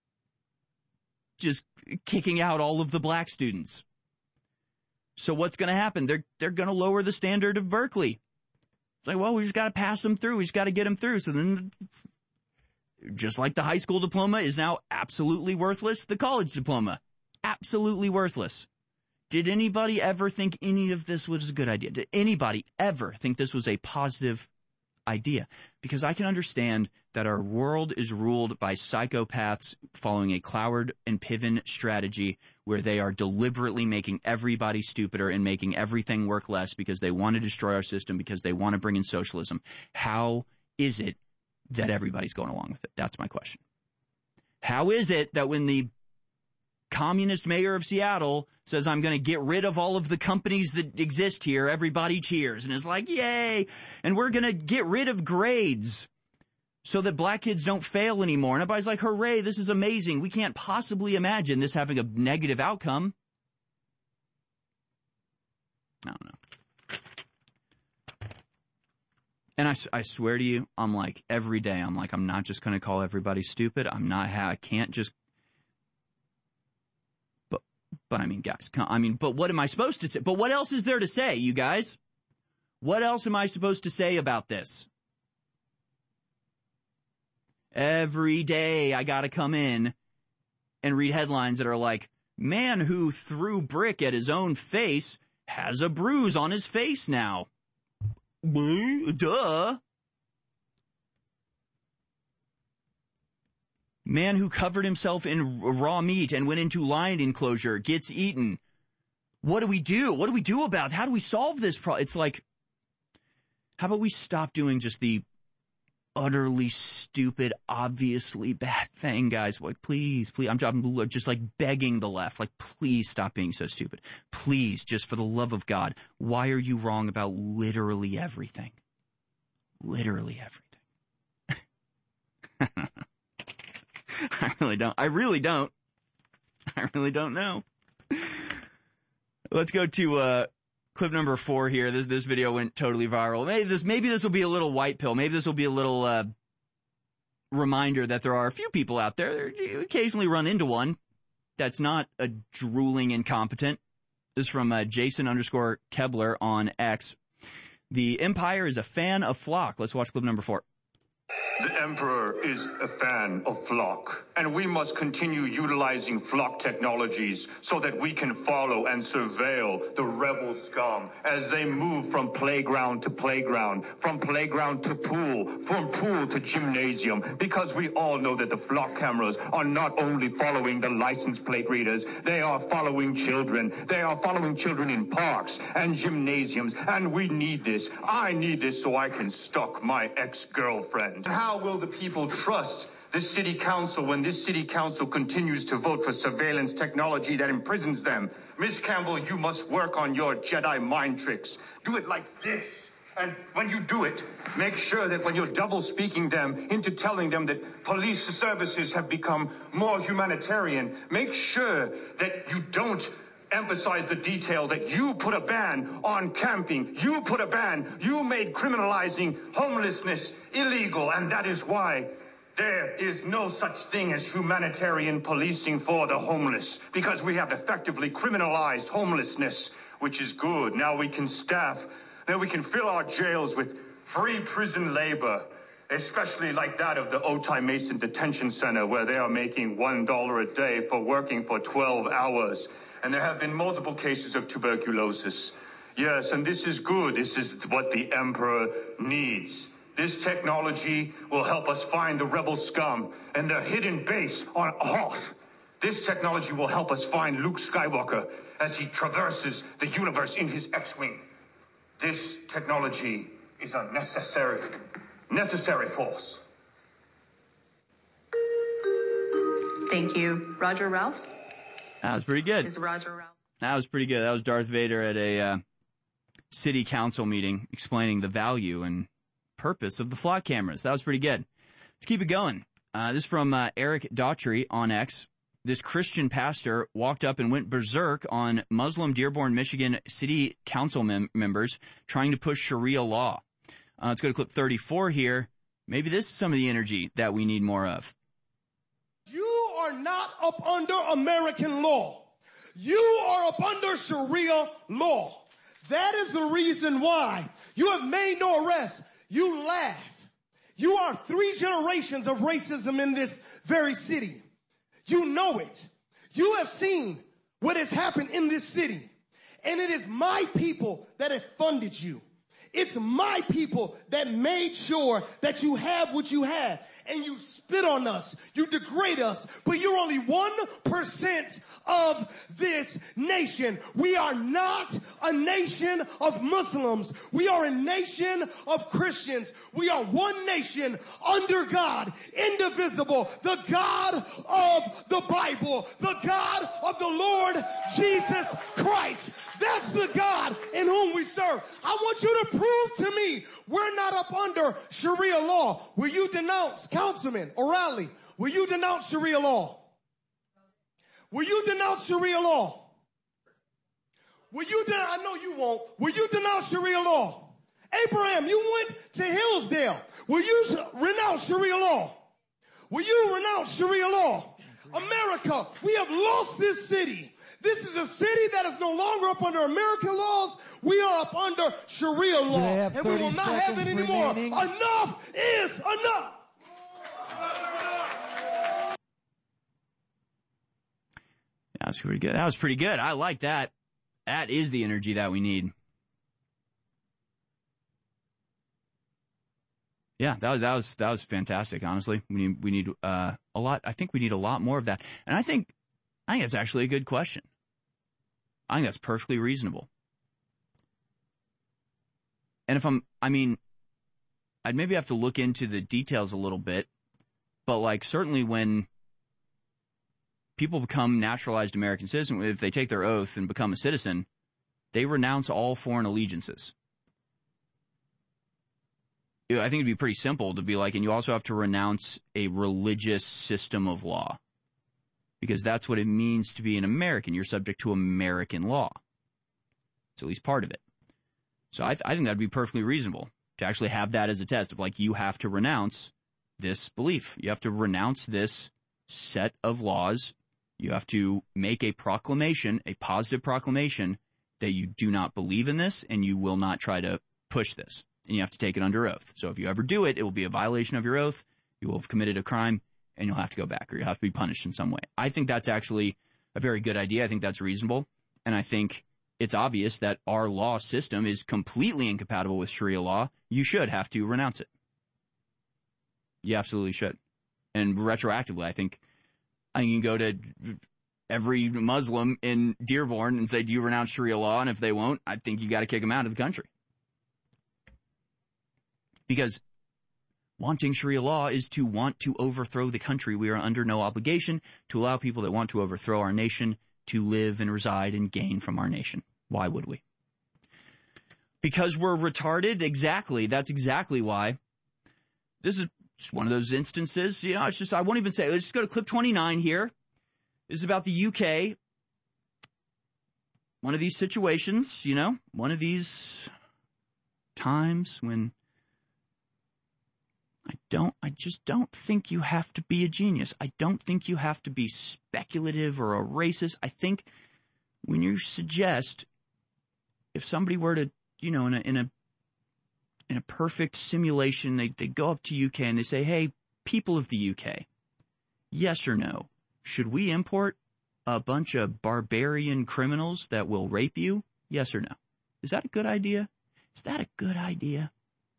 just kicking out all of the black students. So what's going to happen? They're going to lower the standard of Berkeley. It's like, well, we just got to pass them through. We just got to get them through. So then, just like the high school diploma is now absolutely worthless, the college diploma, absolutely worthless. Did anybody ever think any of this was a good idea? Did anybody ever think this was a positive idea? Because I can understand that our world is ruled by psychopaths following a Cloward and Piven strategy where they are deliberately making everybody stupider and making everything work less because they want to destroy our system, because they want to bring in socialism. How is it that everybody's going along with it? That's my question. How is it that when the communist mayor of Seattle says, I'm going to get rid of all of the companies that exist here, everybody cheers and is like, yay, and we're going to get rid of grades so that black kids don't fail anymore. And everybody's like, hooray, this is amazing. We can't possibly imagine this having a negative outcome. I don't know. And I swear to you, I'm like, every day, I'm like, I'm not just going to call everybody stupid. I can't just, but I mean, guys, but what am I supposed to say? But what else is there to say, you guys? What else am I supposed to say about this? Every day I got to come in and read headlines that are like, man who threw brick at his own face has a bruise on his face now. Duh. Man who covered himself in raw meat and went into lion enclosure gets eaten. What do we do? What do we do about it? How do we solve this problem? It's like, how about we stop doing just the utterly stupid, obviously bad thing, guys? Like, please, I'm just like begging the left, like, please stop being so stupid. Please, just for the love of God, why are you wrong about literally everything? Literally everything. I really don't know. Let's go to clip number 4 here. This video went totally viral. Maybe this will be a little white pill. Maybe this will be a little reminder that there are a few people out there. You occasionally run into one that's not a drooling incompetent. This is from Jason_Kebler on X. The Empire is a fan of Flock. Let's watch clip number 4. The Emperor is a fan of Flock, and we must continue utilizing Flock technologies so that we can follow and surveil the rebel scum as they move from playground to playground, from playground to pool, from pool to gymnasium, because we all know that the Flock cameras are not only following the license plate readers, they are following children. They are following children in parks and gymnasiums, and we need this. I need this so I can stalk my ex-girlfriend. How will the people trust this city council when this city council continues to vote for surveillance technology that imprisons them? Miss Campbell, you must work on your Jedi mind tricks. Do it like this. And when you do it, make sure that when you're double-speaking them into telling them that police services have become more humanitarian, make sure that you don't emphasize the detail that you put a ban on camping. You put a ban. You made criminalizing homelessness illegal, and that is why there is no such thing as humanitarian policing for the homeless, because we have effectively criminalized homelessness, which is good. Now we can staff, now we can fill our jails with free prison labor, especially like that of the Otay Mason Detention Center, where they are making $1 a day for working for 12 hours. And there have been multiple cases of tuberculosis. Yes, and this is good. This is what the Emperor needs. This technology will help us find the rebel scum and their hidden base on Hoth. This technology will help us find Luke Skywalker as he traverses the universe in his X-Wing. This technology is a necessary force. Thank you. Roger Ralphs? That was pretty good. Is Roger Ralphs? That was pretty good. That was Darth Vader at a city council meeting explaining the value and purpose of the Flock cameras. That was pretty good. Let's keep it going. This is from Eric Daughtry on X. This Christian pastor walked up and went berserk on Muslim Dearborn, Michigan city council members trying to push Sharia law. Let's go to clip 34 here. Maybe this is some of the energy that we need more of. You are not up under American law. You are up under Sharia law. That is the reason why you have made no arrest. You laugh. You are 3 generations of racism in this very city. You know it. You have seen what has happened in this city. And it is my people that have funded you. It's my people that made sure that you have what you have. And you spit on us. You degrade us. But you're only 1% of this nation. We are not a nation of Muslims. We are a nation of Christians. We are one nation under God, indivisible, the God of the Bible, the God of the Lord Jesus Christ. That's the God in whom we serve. I want you to prove to me we're not up under Sharia law. Will you denounce, Councilman O'Reilly, will you denounce Sharia law? Will you denounce Sharia law? Will you I know you won't. Will you denounce Sharia law? Abraham, you went to Hillsdale. Will you renounce Sharia law? Will you renounce Sharia law? America, we have lost this city. This is a city that is no longer up under American laws. We are up under Sharia law. And we will not have it anymore. Remaining. Enough is enough. That was pretty good. That was pretty good. I like that. That is the energy that we need. Yeah, that was fantastic. Honestly, we need a lot. I think we need a lot more of that. And I think it's actually a good question. I think that's perfectly reasonable. And I'd maybe have to look into the details a little bit, but like certainly when people become naturalized American citizens, if they take their oath and become a citizen, they renounce all foreign allegiances. I think it'd be pretty simple to be like, and you also have to renounce a religious system of law. Because that's what it means to be an American. You're subject to American law. It's at least part of it. So I think that'd be perfectly reasonable to actually have that as a test of like, you have to renounce this belief. You have to renounce this set of laws. You have to make a proclamation, a positive proclamation, that you do not believe in this and you will not try to push this. And you have to take it under oath. So if you ever do it, it will be a violation of your oath. You will have committed a crime and you'll have to go back or you'll have to be punished in some way. I think that's actually a very good idea. I think that's reasonable. And I think it's obvious that our law system is completely incompatible with Sharia law. You should have to renounce it. You absolutely should. And retroactively, I think you can go to every Muslim in Dearborn and say, do you renounce Sharia law? And if they won't, I think you got to kick them out of the country. Because wanting Sharia law is to want to overthrow the country. We are under no obligation to allow people that want to overthrow our nation to live and reside and gain from our nation. Why would we? Because we're retarded? Exactly. That's exactly why. This is one of those instances. You know, it's just, I won't even say, let's just go to clip 29 here. This is about the UK. One of these situations, you know, one of these times when I just don't think you have to be a genius. I don't think you have to be speculative or a racist. I think when you suggest, if somebody were to, you know, in a perfect simulation, they go up to UK and they say, hey, people of the UK, yes or no, should we import a bunch of barbarian criminals that will rape you? Yes or no? Is that a good idea? Is that a good idea?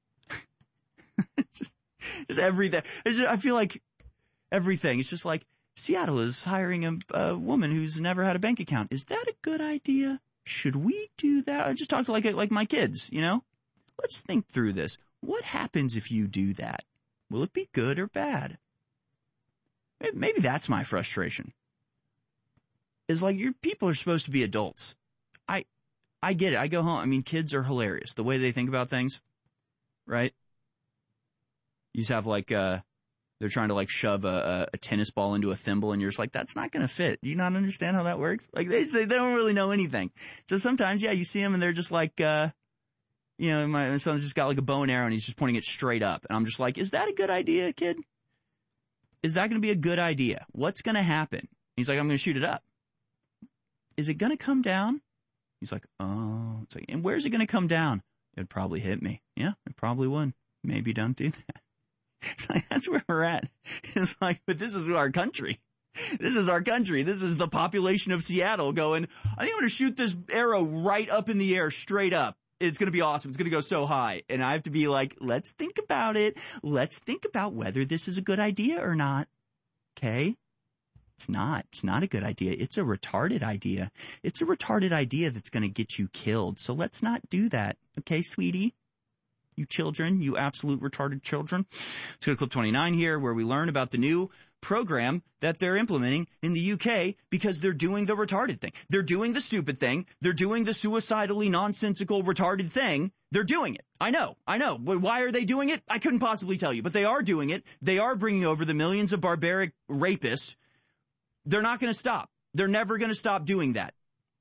Just everything. I feel like everything. It's just like Seattle is hiring a woman who's never had a bank account. Is that a good idea? Should we do that? I just talk to like my kids, you know? Let's think through this. What happens if you do that? Will it be good or bad? Maybe that's my frustration. Is like your people are supposed to be adults. I get it. I go home. I mean, kids are hilarious. The way they think about things, right? You just have like, they're trying to like shove a tennis ball into a thimble and you're just like, that's not going to fit. Do you not understand how that works? Like they don't really know anything. So sometimes, yeah, you see them and they're just like, you know, my son's just got like a bow and arrow and he's just pointing it straight up. And I'm just like, is that a good idea, kid? Is that going to be a good idea? What's going to happen? He's like, I'm going to shoot it up. Is it going to come down? He's like, oh, it's like, and where's it going to come down? It'd probably hit me. Yeah, it probably would. Maybe don't do that. Like, that's where we're at. It's like, but this is our country. This is our country. This is the population of Seattle going, I think I'm going to shoot this arrow right up in the air, straight up. It's going to be awesome. It's going to go so high. And I have to be like, let's think about it. Let's think about whether this is a good idea or not. Okay? It's not. It's not a good idea. It's a retarded idea. It's a retarded idea that's going to get you killed. So let's not do that. Okay, sweetie? You children, you absolute retarded children. Let's go to clip 29 here where we learn about the new program that they're implementing in the UK because they're doing the retarded thing. They're doing the stupid thing. They're doing the suicidally nonsensical retarded thing. They're doing it. I know. But why are they doing it? I couldn't possibly tell you, but they are doing it. They are bringing over the millions of barbaric rapists. They're not going to stop. They're never going to stop doing that.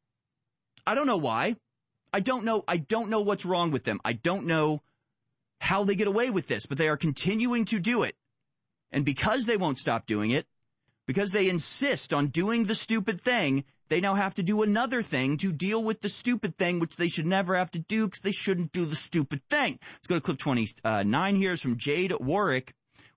I don't know why. I don't know what's wrong with them. I don't know how they get away with this, but they are continuing to do it. And because they won't stop doing it, because they insist on doing the stupid thing, they now have to do another thing to deal with the stupid thing, which they should never have to do because they shouldn't do the stupid thing. Let's go to clip 29 here. It's from Jade Warwick.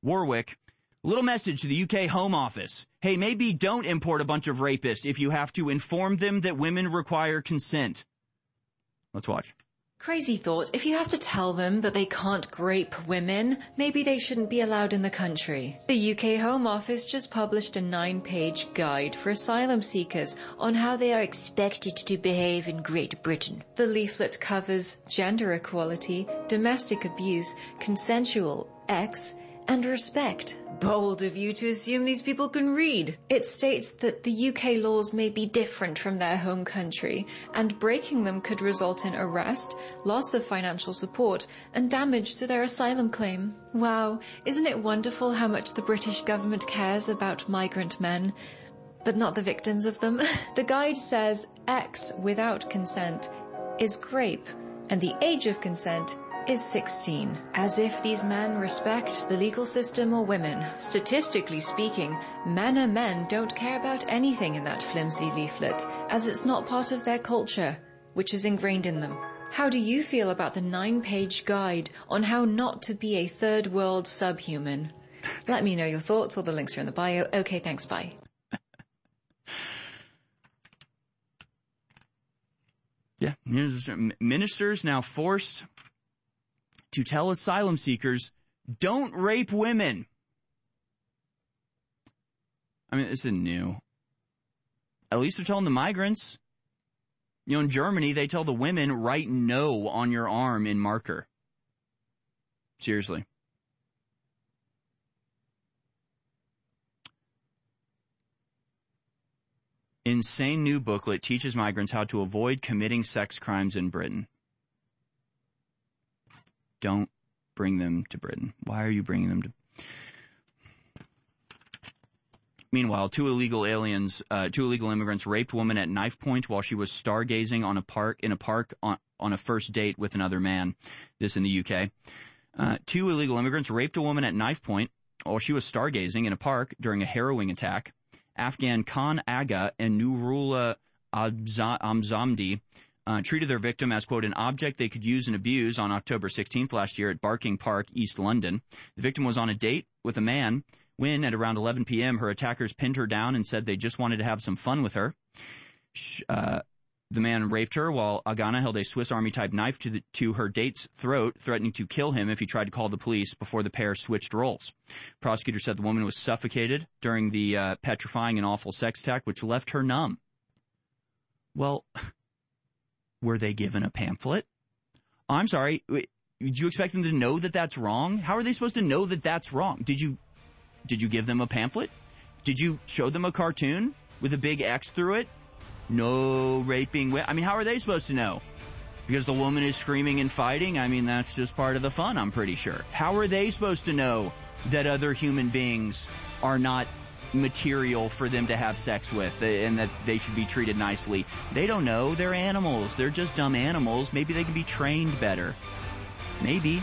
A little message to the UK Home Office. Hey, maybe don't import a bunch of rapists if you have to inform them that women require consent. Let's watch. Crazy thought. If you have to tell them that they can't grape women, maybe they shouldn't be allowed in the country. The UK Home Office just published a 9-page guide for asylum seekers on how they are expected to behave in Great Britain. The leaflet covers gender equality, domestic abuse, consensual sex, and respect. Bold of you to assume these people can read. It states that the UK laws may be different from their home country, and breaking them could result in arrest, loss of financial support, and damage to their asylum claim. Wow, isn't it wonderful how much the British government cares about migrant men, but not the victims of them? The guide says X without consent is grape, and the age of consent is 16. As if these men respect the legal system or women. Statistically speaking, men are men don't care about anything in that flimsy leaflet, as it's not part of their culture, which is ingrained in them. How do you feel about the 9-page guide on how not to be a third world subhuman? Let me know your thoughts, all the links are in the bio. Okay, thanks, bye. Yeah, ministers now forced to tell asylum seekers, don't rape women. I mean, this isn't new. At least they're telling the migrants. You know, in Germany, they tell the women, write no on your arm in marker. Seriously. Insane new booklet teaches migrants how to avoid committing sex crimes in Britain. Don't bring them to Britain. Why are you bringing them to... Meanwhile, two illegal immigrants raped a woman at knife point while she was stargazing in a park on a first date with another man. This in the UK. Two illegal immigrants raped a woman at knife point while she was stargazing in a park during a harrowing attack. Afghan Khan Aga and Nurullah Amzamdi treated their victim as, quote, an object they could use and abuse on October 16th last year at Barking Park, East London. The victim was on a date with a man when, at around 11 p.m., her attackers pinned her down and said they just wanted to have some fun with her. The man raped her while Agana held a Swiss Army-type knife to her date's throat, threatening to kill him if he tried to call the police before the pair switched roles. Prosecutors said the woman was suffocated during the petrifying and awful sex attack, which left her numb. Well... Were they given a pamphlet? I'm sorry. Do you expect them to know that that's wrong? How are they supposed to know that that's wrong? Did you give them a pamphlet? Did you show them a cartoon with a big X through it? No raping. I mean, how are they supposed to know? Because the woman is screaming and fighting? I mean, that's just part of the fun, I'm pretty sure. How are they supposed to know that other human beings are not material for them to have sex with and that they should be treated nicely? They don't know. They're animals. They're just dumb animals. Maybe they can be trained better. Maybe.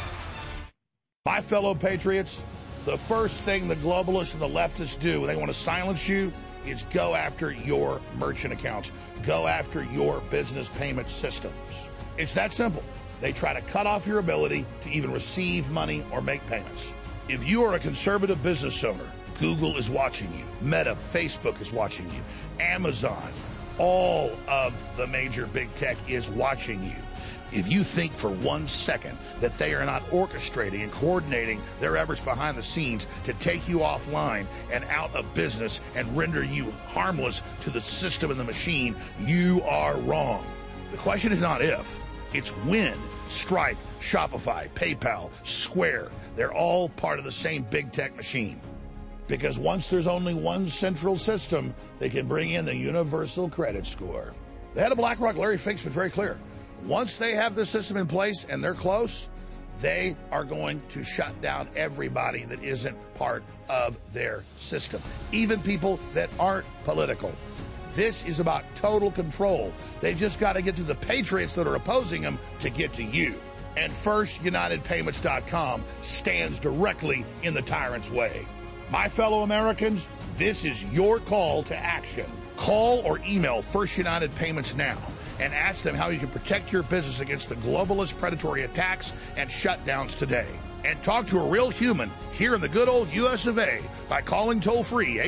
My fellow patriots, the first thing the globalists and the leftists do when they want to silence you is go after your merchant accounts. Go after your business payment systems. It's that simple. They try to cut off your ability to even receive money or make payments. If you are a conservative business owner, Google is watching you. Meta, Facebook is watching you. Amazon, all of the major big tech is watching you. If you think for 1 second that they are not orchestrating and coordinating their efforts behind the scenes to take you offline and out of business and render you harmless to the system and the machine, you are wrong. The question is not if, it's when. Stripe, Shopify, PayPal, Square, they're all part of the same big tech machine. Because once there's only one central system, they can bring in the universal credit score. The head of BlackRock, Larry Fink's been very clear. Once they have this system in place and they're close, they are going to shut down everybody that isn't part of their system, even people that aren't political. This is about total control. They've just got to get to the patriots that are opposing them to get to you. And FirstUnitedPayments.com stands directly in the tyrant's way. My fellow Americans, this is your call to action. Call or email First United Payments now and ask them how you can protect your business against the globalist predatory attacks and shutdowns today. And talk to a real human here in the good old U.S. of A. by calling toll-free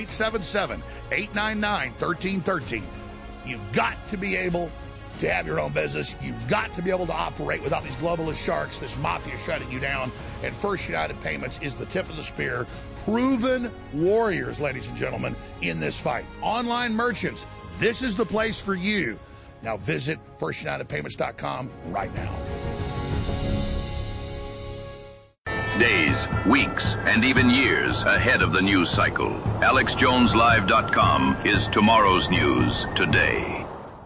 877-899-1313. You've got to be able to have your own business. You've got to be able to operate without these globalist sharks, this mafia shutting you down. And First United Payments is the tip of the spear. Proven warriors, ladies and gentlemen, in this fight. Online merchants, this is the place for you. Now visit FirstUnitedPayments.com right now. Days, weeks, and even years ahead of the news cycle. AlexJonesLive.com is tomorrow's news today.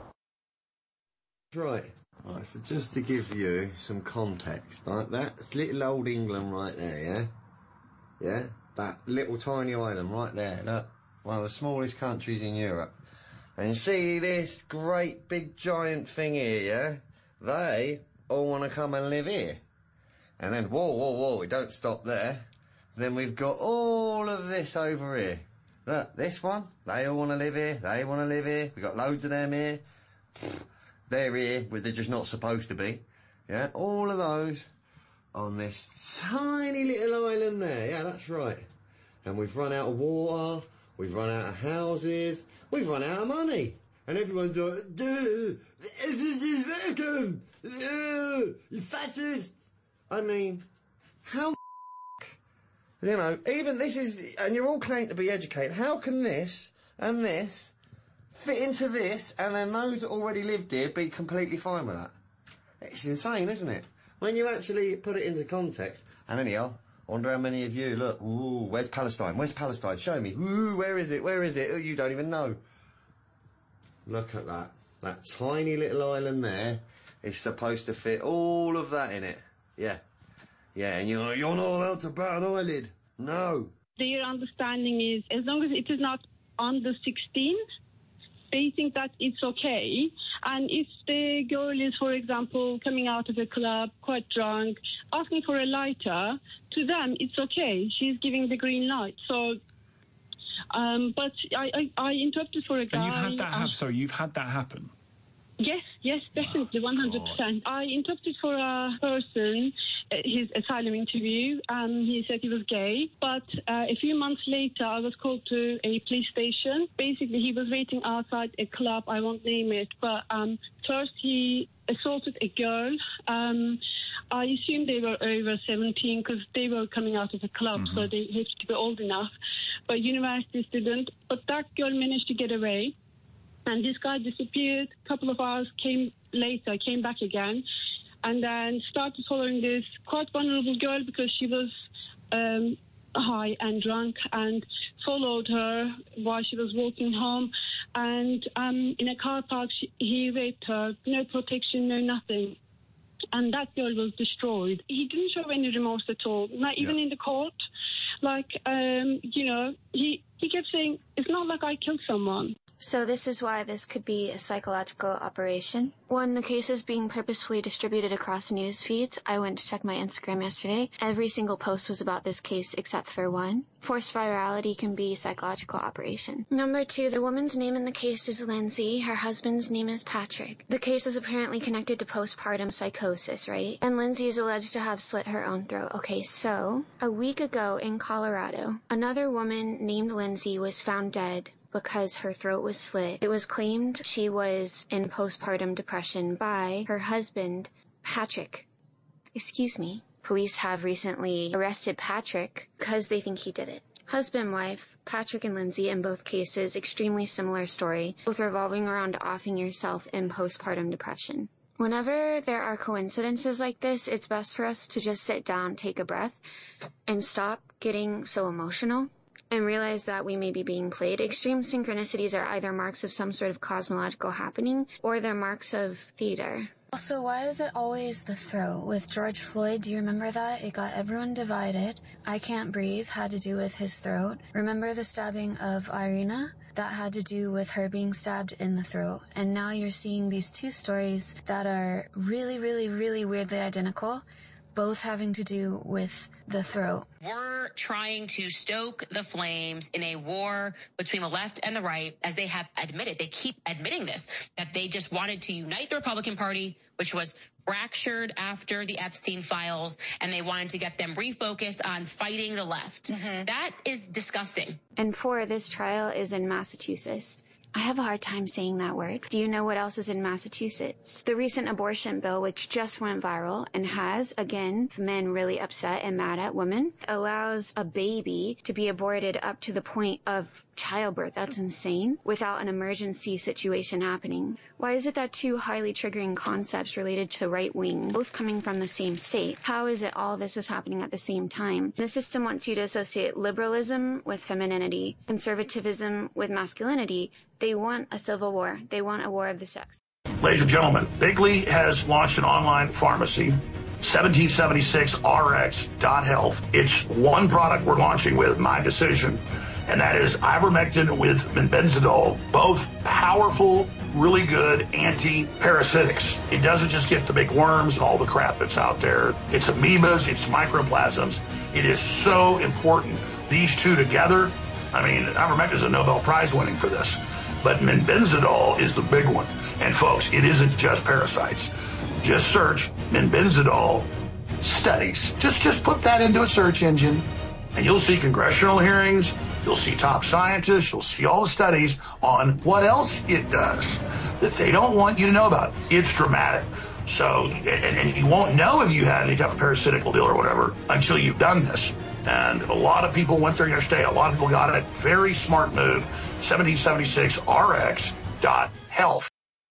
Right, so just to give you some context, right, that's little old England right there, yeah? Yeah? That little tiny island right there, look, one of the smallest countries in Europe. And you see this great big giant thing here, yeah? They all want to come and live here. And then, whoa, we don't stop there. Then we've got all of this over here. Look, this one, they all want to live here, they want to live here. We've got loads of them here. They're here, where they're just not supposed to be. Yeah, all of those on this tiny little island there. Yeah, that's right. And we've run out of water, we've run out of houses, we've run out of money. And everyone's like, dude, this is American! You fascist! I mean, how you know, even this is, and you're all claiming to be educated, how can this and this fit into this, and then those that already lived here be completely fine with that? It's insane, isn't it? When you actually put it into context. And anyhow, I wonder how many of you, look, ooh, where's Palestine? Where's Palestine? Show me. Ooh, where is it? Where is it? Oh, you don't even know. Look at that. That tiny little island there is supposed to fit all of that in it. Yeah. Yeah, and you're not allowed to bat an eyelid. No. Their understanding is, as long as it is not under 16, they think that it's okay. And if the girl is, for example, coming out of a club, quite drunk, asking for a lighter, to them it's okay. She's giving the green light. So, but I interrupted for a guy. And you've had that happen? Sorry, you've had that happen? Yes, definitely, 100%. I interrupted for a person, his asylum interview, and he said he was gay. But a few months later, I was called to a police station. Basically, he was waiting outside a club, I won't name it, but first he assaulted a girl. I assume they were over 17 because they were coming out of a club, so they had to be old enough. But university student. But that girl managed to get away. And this guy disappeared. A couple of hours came back again, and then started following this quite vulnerable girl because she was high and drunk, and followed her while she was walking home. And in a car park, he raped her. No protection, no nothing. And that girl was destroyed. He didn't show any remorse at all, not even in the court. Like, he kept saying, it's not like I killed someone. So this is why this could be a psychological operation. When the case is being purposefully distributed across news feeds, I went to check my Instagram yesterday. Every single post was about this case except for one. Forced virality can be a psychological operation. Number 2, the woman's name in the case is Lindsay. Her husband's name is Patrick. The case is apparently connected to postpartum psychosis, right? And Lindsay is alleged to have slit her own throat. Okay, so a week ago in Colorado, another woman named Lindsay was found dead because her throat was slit. It was claimed she was in postpartum depression by her husband, Patrick. Excuse me. Police have recently arrested Patrick because they think he did it. Husband, wife, Patrick and Lindsay, in both cases, extremely similar story, both revolving around offing yourself in postpartum depression. Whenever there are coincidences like this, it's best for us to just sit down, take a breath, and stop getting so emotional. and realize that we may be being played. Extreme synchronicities are either marks of some sort of cosmological happening or they're marks of theater. Also, why is it always the throat? With George Floyd, do you remember that? It got everyone divided. I Can't Breathe had to do with his throat. Remember the stabbing of Irina? That had to do with her being stabbed in the throat. And now you're seeing these two stories that are really, really, really weirdly identical, both having to do with the throat. We're trying to stoke the flames in a war between the left and the right, as they have admitted. They keep admitting this, that they just wanted to unite the Republican Party, which was fractured after the Epstein files, and they wanted to get them refocused on fighting the left. That is disgusting. And 4, this trial is in Massachusetts. I have a hard time saying that word. Do you know what else is in Massachusetts? The recent abortion bill, which just went viral and has, again, men really upset and mad at women, allows a baby to be aborted up to the point of childbirth. That's insane. Without an emergency situation happening. Why is it that two highly triggering concepts related to right wing, both coming from the same state? How is it all this is happening at the same time? The system wants you to associate liberalism with femininity, conservatism with masculinity. They want a civil war. They want a war of the sex. Ladies and gentlemen, Bigley has launched an online pharmacy, 1776rx.health. It's one product we're launching with, my decision, and that is ivermectin with benzidol, both powerful, really good anti-parasitics. It doesn't just get the big worms and all the crap that's out there. It's amoebas, it's microplasms. It is so important. These two together, I mean, ivermectin is a Nobel Prize winning for this. But benzidol is the big one. And folks, it isn't just parasites. Just search benzidol studies. Just put that into a search engine, and you'll see congressional hearings, you'll see top scientists, you'll see all the studies on what else it does that they don't want you to know about. It's dramatic. So, and you won't know if you had any type of parasitical deal or whatever until you've done this. And a lot of people went there yesterday. A lot of people got it. Very smart move. 1776rx.health.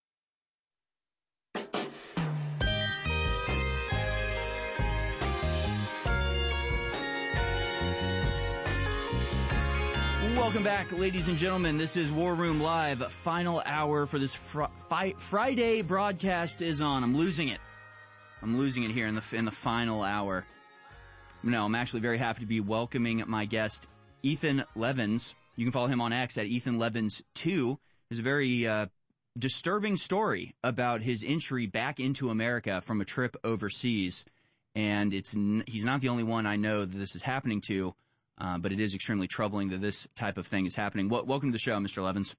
Welcome back, ladies and gentlemen. This is War Room Live. Final hour for this Friday broadcast is on. I'm losing it here in the final hour. No, I'm actually very happy to be welcoming my guest, Ethan Levins. You can follow him on X at EthanLevins2. There's a very disturbing story about his entry back into America from a trip overseas. And he's not the only one I know that this is happening to, but it is extremely troubling that this type of thing is happening. Welcome to the show, Mr. Levins.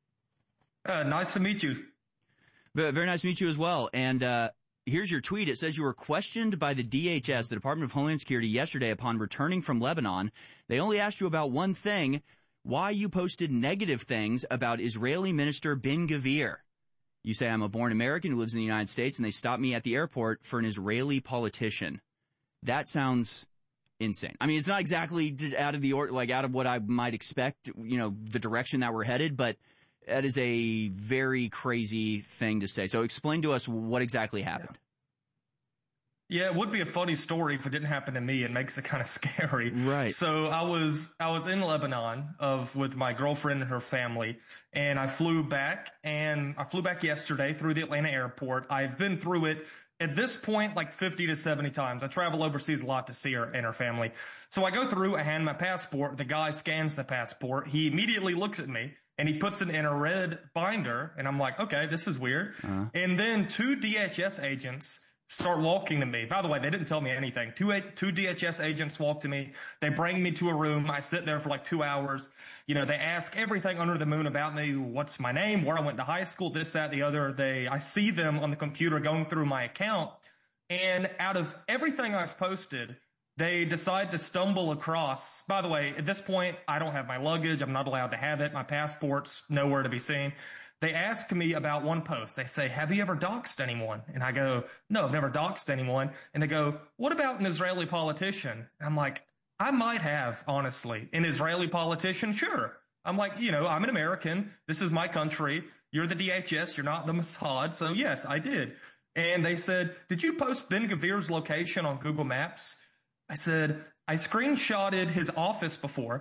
Nice to meet you. Very nice to meet you as well. And here's your tweet. It says you were questioned by the DHS, the Department of Homeland Security, yesterday upon returning from Lebanon. They only asked you about one thing, why you posted negative things about Israeli Minister Ben-Gvir. You say, I'm a born American who lives in the United States, and they stopped me at the airport for an Israeli politician. That sounds insane. I mean, it's not exactly out of what I might expect, the direction that we're headed, but that is a very crazy thing to say. So explain to us what exactly happened. Yeah, it would be a funny story if it didn't happen to me. It makes it kind of scary. Right. So I was in Lebanon with my girlfriend and her family, and I flew back yesterday through the Atlanta airport. I've been through it at this point like 50 to 70 times. I travel overseas a lot to see her and her family. So I go through, I hand my passport. The guy scans the passport. He immediately looks at me and he puts it in a red binder. And I'm like, okay, this is weird. And then two DHS agents start walking to me. By the way, they didn't tell me anything. Two DHS agents walk to me. They bring me to a room. I sit there for like 2 hours. They ask everything under the moon about me. What's my name? Where I went to high school, this, that, the other. I see them on the computer going through my account. And out of everything I've posted, they decide to stumble across. By the way, at this point, I don't have my luggage. I'm not allowed to have it. My passport's nowhere to be seen. They ask me about one post. They say, have you ever doxed anyone? And I go, no, I've never doxed anyone. And they go, what about an Israeli politician? And I'm like, I might have, honestly. An Israeli politician? Sure. I'm like, I'm an American. This is my country. You're the DHS. You're not the Mossad. So yes, I did. And they said, did you post Ben-Gvir's location on Google Maps? I said, I screenshotted his office before.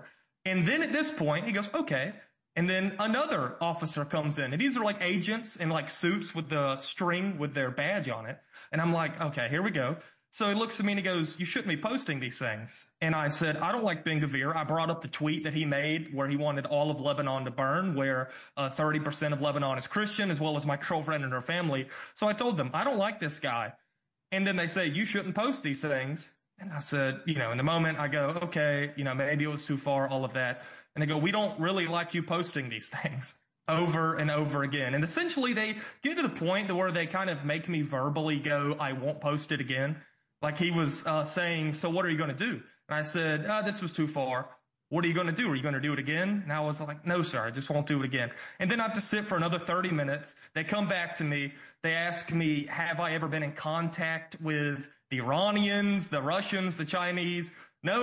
And then at this point, he goes, okay. And then another officer comes in. And these are like agents in like suits with the string with their badge on it. And I'm like, okay, here we go. So he looks at me and he goes, you shouldn't be posting these things. And I said, I don't like Ben-Gvir. I brought up the tweet that he made where he wanted all of Lebanon to burn, where 30% of Lebanon is Christian, as well as my girlfriend and her family. So I told them, I don't like this guy. And then they say, you shouldn't post these things. And I said, in the moment I go, okay, maybe it was too far, all of that. And they go, we don't really like you posting these things over and over again. And essentially they get to the point to where they kind of make me verbally go, I won't post it again. Like he was saying, so what are you going to do? And I said, this was too far. What are you going to do? Are you going to do it again? And I was like, no, sir, I just won't do it again. And then I have to sit for another 30 minutes. They come back to me. They ask me, have I ever been in contact with the Iranians, the Russians, the Chinese? No.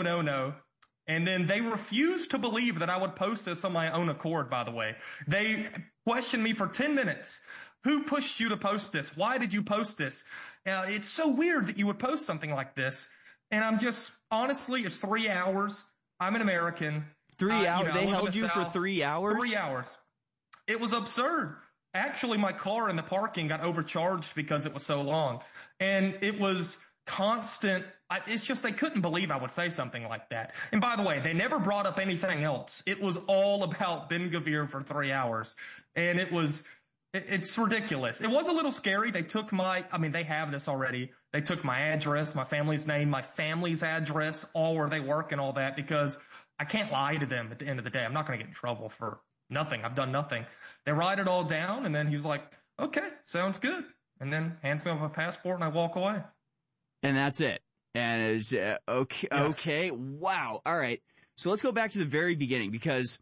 And then they refused to believe that I would post this on my own accord, by the way. They questioned me for 10 minutes. Who pushed you to post this? Why did you post this? It's so weird that you would post something like this. And I'm just, honestly, it's 3 hours. I'm an American. 3 hours? They held you for 3 hours? 3 hours. It was absurd. Actually, my car in the parking got overcharged because it was so long. And it was constant. It's just they couldn't believe I would say something like that. And by the way, they never brought up anything else. It was all about Ben-Gvir for 3 hours. And it's ridiculous. It was a little scary. They took they have this already. They took my address, my family's name, my family's address, all where they work and all that, because I can't lie to them at the end of the day. I'm not going to get in trouble for nothing. I've done nothing. They write it all down, and then he's like, okay, sounds good. And then hands me my passport, and I walk away. And that's it. And it's okay. Yes. Okay. Wow. All right. So let's go back to the very beginning, because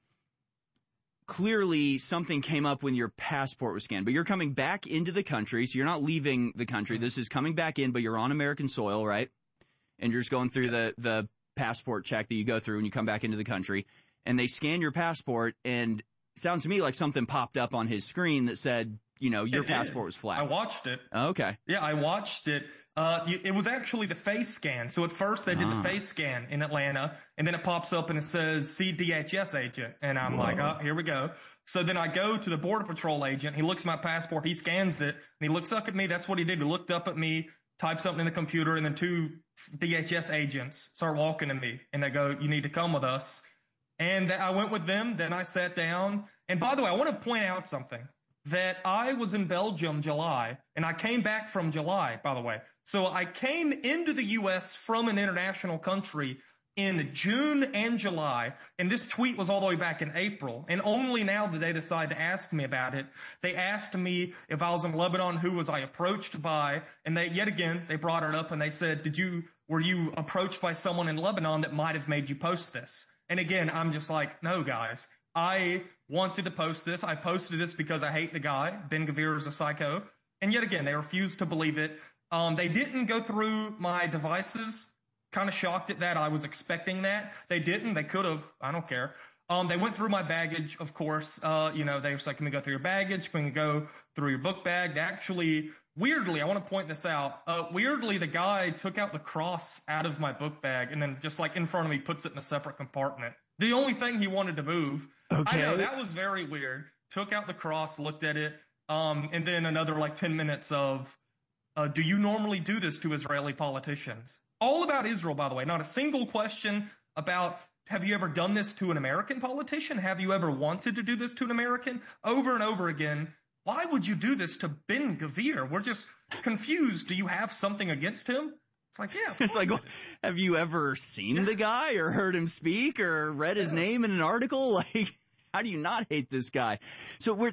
clearly something came up when your passport was scanned, but you're coming back into the country. So you're not leaving the country. This is coming back in, but you're on American soil, right? And you're just going through the passport check that you go through when you come back into the country, and they scan your passport, and it sounds to me like something popped up on his screen that said, your passport was flagged. I watched it. Okay. Yeah, I watched it. It was actually the face scan. So at first they did the face scan in Atlanta, and then it pops up and it says, see DHS agent. And I'm like, oh, here we go. So then I go to the Border Patrol agent. He looks at my passport. He scans it, and he looks up at me. That's what he did. He looked up at me, typed something in the computer, and then 2 DHS agents start walking to me, and they go, you need to come with us. And I went with them. Then I sat down. And by the way, I want to point out something. That I was in Belgium July, and I came back from July, by the way. So I came into the U.S. from an international country in June and July, and this tweet was all the way back in April. And only now did they decide to ask me about it. They asked me if I was in Lebanon, who was I approached by, and they brought it up, and they said, were you approached by someone in Lebanon that might have made you post this? And again, I'm just like, no, guys. I wanted to post this. I posted this because I hate the guy. Ben-Gvir is a psycho. And yet again, they refused to believe it. They didn't go through my devices. Kind of shocked at that. I was expecting that. They didn't. They could have. I don't care. They went through my baggage, of course. They were like, can we go through your baggage? Can we go through your book bag? Actually, weirdly, I want to point this out. Weirdly, the guy took out the cross out of my book bag and then just like in front of me puts it in a separate compartment. The only thing he wanted to move. Okay. I know, that was very weird. Took out the cross, looked at it, and then another like 10 minutes of, do you normally do this to Israeli politicians? All about Israel, by the way. Not a single question about, have you ever done this to an American politician? Have you ever wanted to do this to an American? Over and over again. Why would you do this to Ben-Gvir? We're just confused. Do you have something against him? It's like, yeah. It's like, have you ever seen the guy or heard him speak or read his name in an article? Like, how do you not hate this guy? So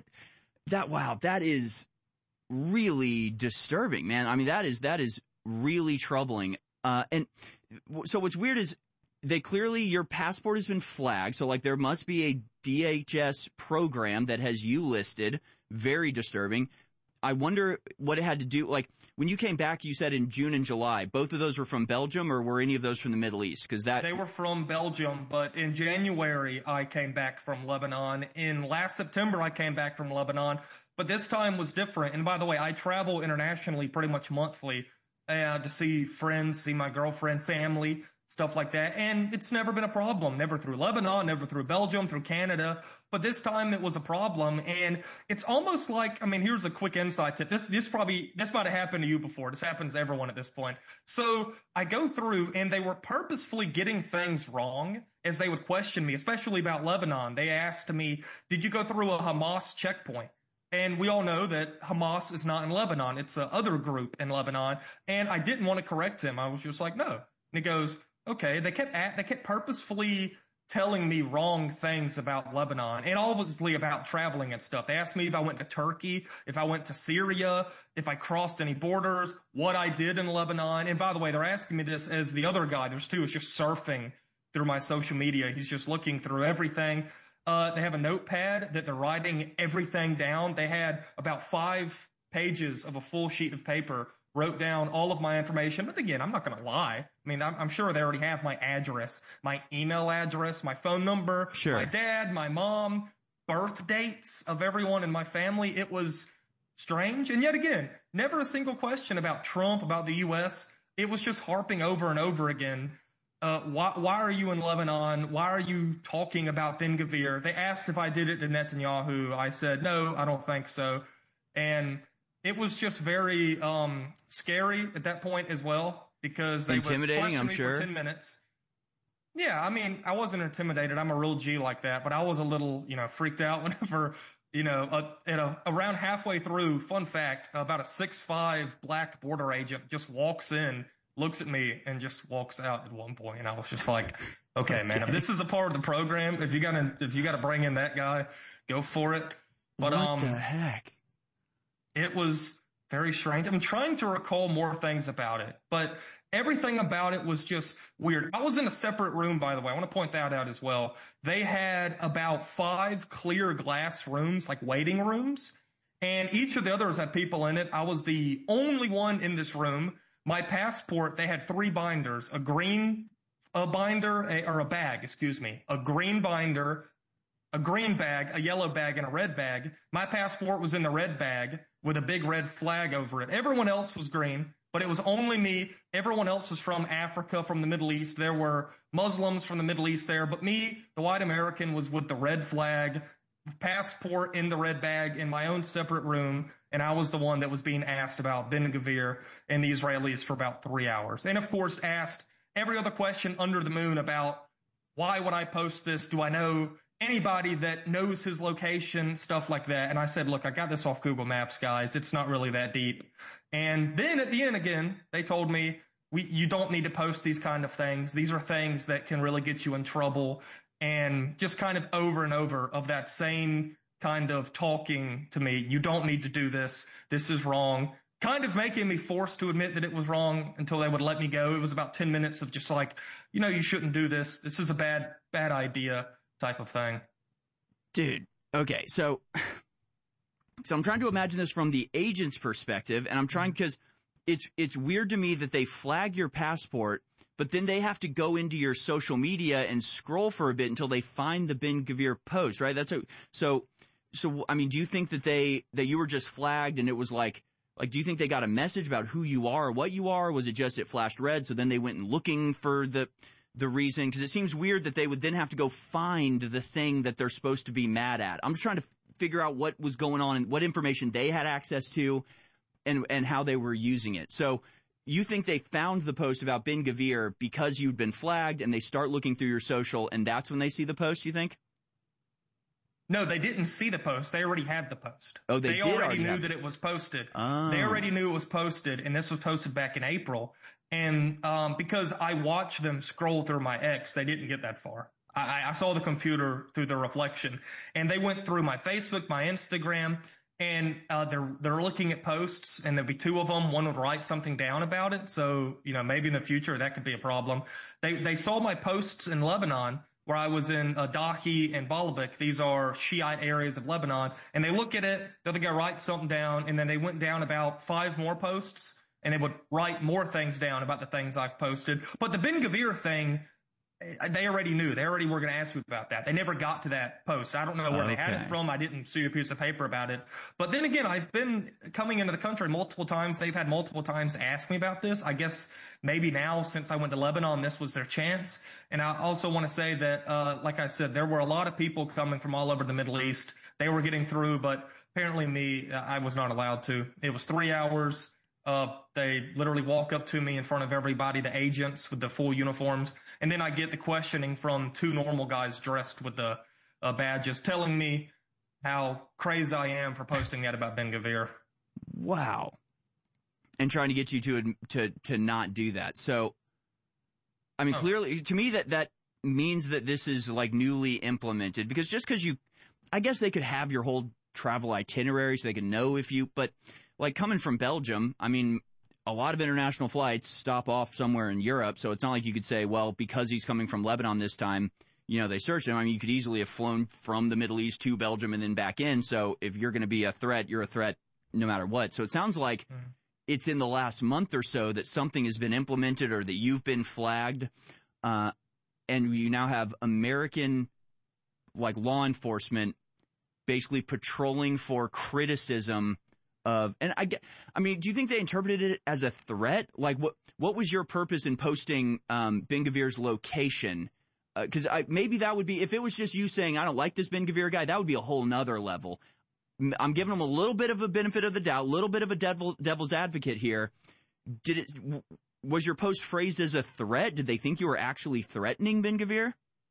that is really disturbing, man. I mean, that is really troubling. And so what's weird is your passport has been flagged. So like there must be a DHS program that has you listed. Very disturbing. I wonder what it had to do, like, when you came back, you said in June and July, both of those were from Belgium, or were any of those from the Middle East? They were from Belgium, but in January, I came back from Lebanon. In last September, I came back from Lebanon, but this time was different. And by the way, I travel internationally pretty much monthly to see friends, see my girlfriend, family. stuff like that. And it's never been a problem, never through Lebanon, never through Belgium, through Canada. But this time it was a problem. And it's almost like, I mean, here's a quick insight tip. This might have happened to you before. This happens to everyone at this point. So I go through and they were purposefully getting things wrong as they would question me, especially about Lebanon. They asked me, did you go through a Hamas checkpoint? And we all know that Hamas is not in Lebanon. It's a other group in Lebanon. And I didn't want to correct him. I was just like, no. And he goes, okay. They kept purposefully telling me wrong things about Lebanon and obviously about traveling and stuff. They asked me if I went to Turkey, if I went to Syria, if I crossed any borders, what I did in Lebanon. And by the way, they're asking me this as the other guy, there's two, is just surfing through my social media. He's just looking through everything. They have a notepad that they're writing everything down. They had about 5 pages of a full sheet of paper, wrote down all of my information. But again, I'm not going to lie. I mean, I'm sure they already have my address, my email address, my phone number, my dad, my mom, birth dates of everyone in my family. It was strange. And yet again, never a single question about Trump, about the U.S. It was just harping over and over again. Why are you in Lebanon? Why are you talking about Ben Gvir? They asked if I did it to Netanyahu. I said, no, I don't think so. And it was just very scary at that point as well, because they intimidating, would question I'm me sure. for 10 minutes. Yeah, I mean, I wasn't intimidated. I'm a real G like that, but I was a little, freaked out whenever, around halfway through, fun fact, about a 6'5" black border agent just walks in, looks at me, and just walks out at one point. And I was just like, okay, man, if this is a part of the program, if you gotta bring in that guy, go for it. But what the heck? It was very strange. I'm trying to recall more things about it, but everything about it was just weird. I was in a separate room, by the way. I want to point that out as well. They had about 5 clear glass rooms, like waiting rooms, and each of the others had people in it. I was the only one in this room. My passport, they had 3 binders, a green binder, a green binder, a green bag, a yellow bag, and a red bag. My passport was in the red bag with a big red flag over it. Everyone else was green, but it was only me. Everyone else was from Africa, from the Middle East. There were Muslims from the Middle East there, but me, the white American, was with the red flag, passport in the red bag in my own separate room, and I was the one that was being asked about Ben Gvir and the Israelis for about 3 hours. And of course asked every other question under the moon about why would I post this? Do I know anybody that knows his location, stuff like that. And I said, look, I got this off Google Maps, guys. It's not really that deep. And then at the end again, they told me, you don't need to post these kind of things. These are things that can really get you in trouble. And just kind of over and over of that same kind of talking to me. You don't need to do this. This is wrong. Kind of making me forced to admit that it was wrong until they would let me go. It was about 10 minutes of just like, you shouldn't do this. This is a bad idea type of thing. Dude, okay, so I'm trying to imagine this from the agent's perspective, and I'm trying because it's weird to me that they flag your passport, but then they have to go into your social media and scroll for a bit until they find the Ben Gvir post, right? So I mean, do you think that you were just flagged and it was like do you think they got a message about who you are or what you are? Or was it just it flashed red, so then they went and looking for the reason? Because it seems weird that they would then have to go find the thing that they're supposed to be mad at. I'm just trying to figure out what was going on and what information they had access to and how they were using it. So you think they found the post about Ben Gvir because you'd been flagged and they start looking through your social and that's when they see the post, you think? No, they didn't see the post. They already had the post. Oh, they already knew that it was posted. Oh. They already knew it was posted, and this was posted back in April. And because I watched them scroll through my X, they didn't get that far. I saw the computer through the reflection, and they went through my Facebook, my Instagram, and they're looking at posts, and there'd be 2 of them. One would write something down about it, so maybe in the future that could be a problem. They saw my posts in Lebanon, where I was in Dahi and Baalbek. These are Shiite areas of Lebanon, and they look at it. The other guy writes something down, and then they went down about 5 more posts, and they would write more things down about the things I've posted. But the Ben Gvir thing, they already knew. They already were going to ask me about that. They never got to that post. I don't know where they had it from. I didn't see a piece of paper about it. But then again, I've been coming into the country multiple times. They've had multiple times to ask me about this. I guess maybe now, since I went to Lebanon, this was their chance. And I also want to say that, like I said, there were a lot of people coming from all over the Middle East. They were getting through, but apparently I was not allowed to. It was 3 hours. They literally walk up to me in front of everybody, the agents with the full uniforms. And then I get the questioning from 2 normal guys dressed with the badges telling me how crazy I am for posting that about Ben-Gvir. Wow. And trying to get you to not do that. So, I mean, clearly, to me, that means that this is like newly implemented, because just because I guess they could have your whole travel itinerary so they can know if you, but like coming from Belgium, I mean, a lot of international flights stop off somewhere in Europe, so it's not like you could say, well, because he's coming from Lebanon this time, they searched him. I mean, you could easily have flown from the Middle East to Belgium and then back in, so if you're going to be a threat, you're a threat no matter what. So it sounds like it's in the last month or so that something has been implemented or that you've been flagged, and you now have American, like, law enforcement basically patrolling for criticism of, and I mean, do you think they interpreted it as a threat? Like, what was your purpose in posting Ben-Gvir's location? Because maybe that would be, if it was just you saying, I don't like this Ben-Gvir guy, that would be a whole nother level. I'm giving them a little bit of a benefit of the doubt, a little bit of a devil's advocate here. Was your post phrased as a threat? Did they think you were actually threatening Ben-Gvir?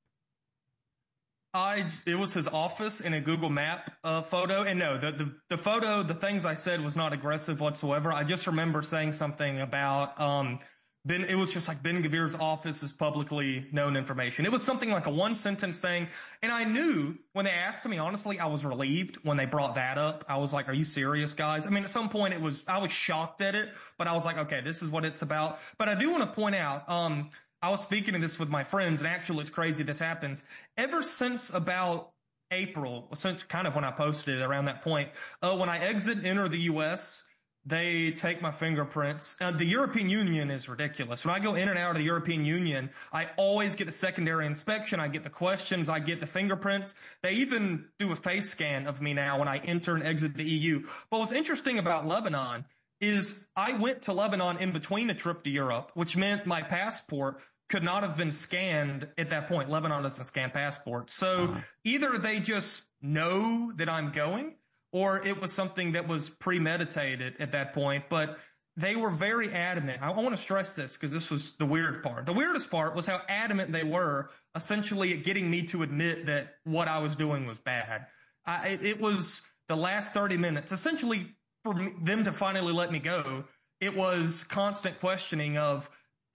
It was his office in a Google Map photo, and no, the photo, the things I said was not aggressive whatsoever. I just remember saying something about it was just like Ben-Gvir's office is publicly known information. It was something like a 1-sentence thing, and I knew when they asked me, honestly, I was relieved when they brought that up. I was like, are you serious, guys? I mean, at some point I was shocked at it, but I was like, okay, this is what it's about. But I do want to point out, I was speaking to this with my friends, and actually it's crazy this happens. Ever since about April, since kind of when I posted it around that point, when I enter the U.S., they take my fingerprints. The European Union is ridiculous. When I go in and out of the European Union, I always get the secondary inspection. I get the questions. I get the fingerprints. They even do a face scan of me now when I enter and exit the EU. But what's interesting about Lebanon is I went to Lebanon in between a trip to Europe, which meant my passport could not have been scanned at that point. Lebanon doesn't scan passports. So either they just know that I'm going, or it was something that was premeditated at that point. But they were very adamant. I want to stress this because this was the weird part. The weirdest part was how adamant they were essentially at getting me to admit that what I was doing was bad. It was the last 30 minutes, essentially for them to finally let me go. It was constant questioning of,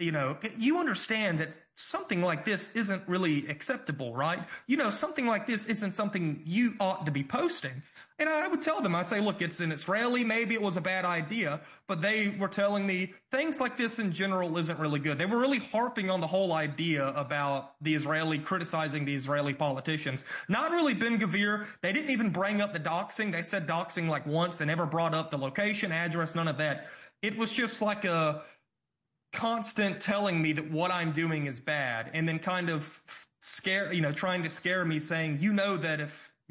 you understand that something like this isn't really acceptable, right? Something like this isn't something you ought to be posting. And I would tell them, I'd say, look, it's an Israeli, maybe it was a bad idea, but they were telling me things like this in general isn't really good. They were really harping on the whole idea about the Israeli criticizing the Israeli politicians. Not really Ben-Gvir. They didn't even bring up the doxing. They said doxing like once. They never brought up the location, address, none of that. It was just like a constant telling me that what I'm doing is bad, and then kind of trying to scare me, saying, that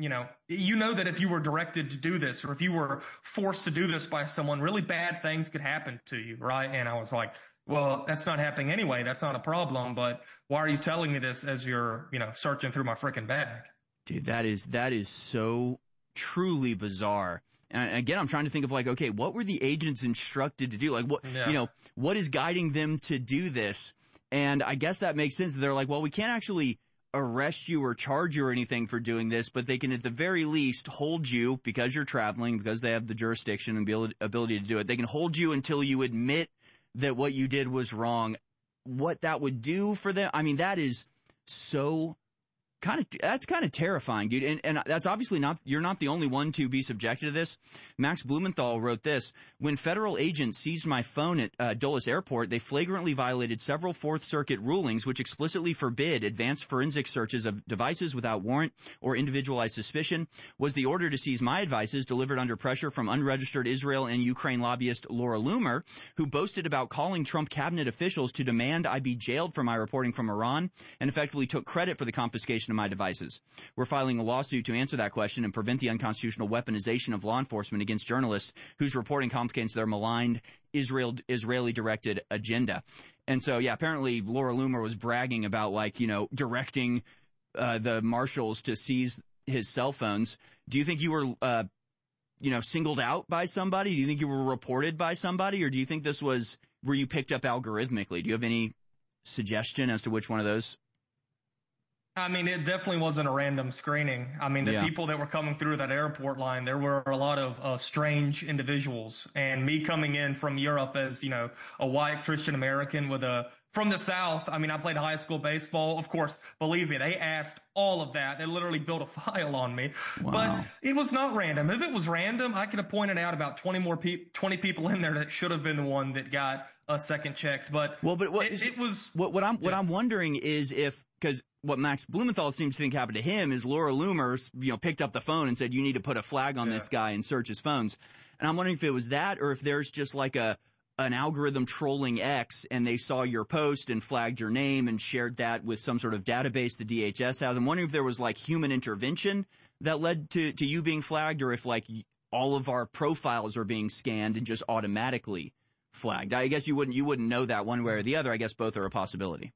if you were directed to do this, or if you were forced to do this by someone, really bad things could happen to you, right? And I was like, well, that's not happening anyway. That's not a problem. But why are you telling me this as you're, searching through my freaking bag? Dude, that is so truly bizarre. And again, I'm trying to think of like, okay, what were the agents instructed to do? Like, what is guiding them to do this? And I guess that makes sense. They're like, well, we can't actually arrest you or charge you or anything for doing this, but they can at the very least hold you because you're traveling, because they have the jurisdiction and the ability to do it. They can hold you until you admit that what you did was wrong. What that would do for them, I mean, that is so that's kind of terrifying, dude. And that's obviously you're not the only one to be subjected to this. Max Blumenthal wrote this: when federal agents seized my phone at Dulles Airport, they flagrantly violated several Fourth Circuit rulings which explicitly forbid advanced forensic searches of devices without warrant or individualized suspicion. Was the order to seize my devices delivered under pressure from unregistered Israel and Ukraine lobbyist Laura Loomer, who boasted about calling Trump cabinet officials to demand I be jailed for my reporting from Iran, and effectively took credit for the confiscation of my devices. We're filing a lawsuit to answer that question and prevent the unconstitutional weaponization of law enforcement against journalists whose reporting complicates their maligned Israeli-directed agenda. And so, yeah, apparently Laura Loomer was bragging about, directing the marshals to seize his cell phones. Do you think you were, singled out by somebody? Do you think you were reported by somebody? Or do you think were you picked up algorithmically? Do you have any suggestion as to which one of those? I mean, it definitely wasn't a random screening. I mean, the people that were coming through that airport line, there were a lot of strange individuals. And me coming in from Europe as, a white Christian American from the South. I mean, I played high school baseball. Of course, believe me, they asked all of that. They literally built a file on me. Wow. But it was not random. If it was random, I could have pointed out about 20 people in there that should have been the one that got a second checked. But what I'm wondering is because what Max Blumenthal seems to think happened to him is Laura Loomer, picked up the phone and said, you need to put a flag on this guy and search his phones. And I'm wondering if it was that, or if there's just like an algorithm trolling X and they saw your post and flagged your name and shared that with some sort of database the DHS has. I'm wondering if there was human intervention that led to you being flagged, or if all of our profiles are being scanned and just automatically flagged. I guess you wouldn't know that one way or the other. I guess both are a possibility.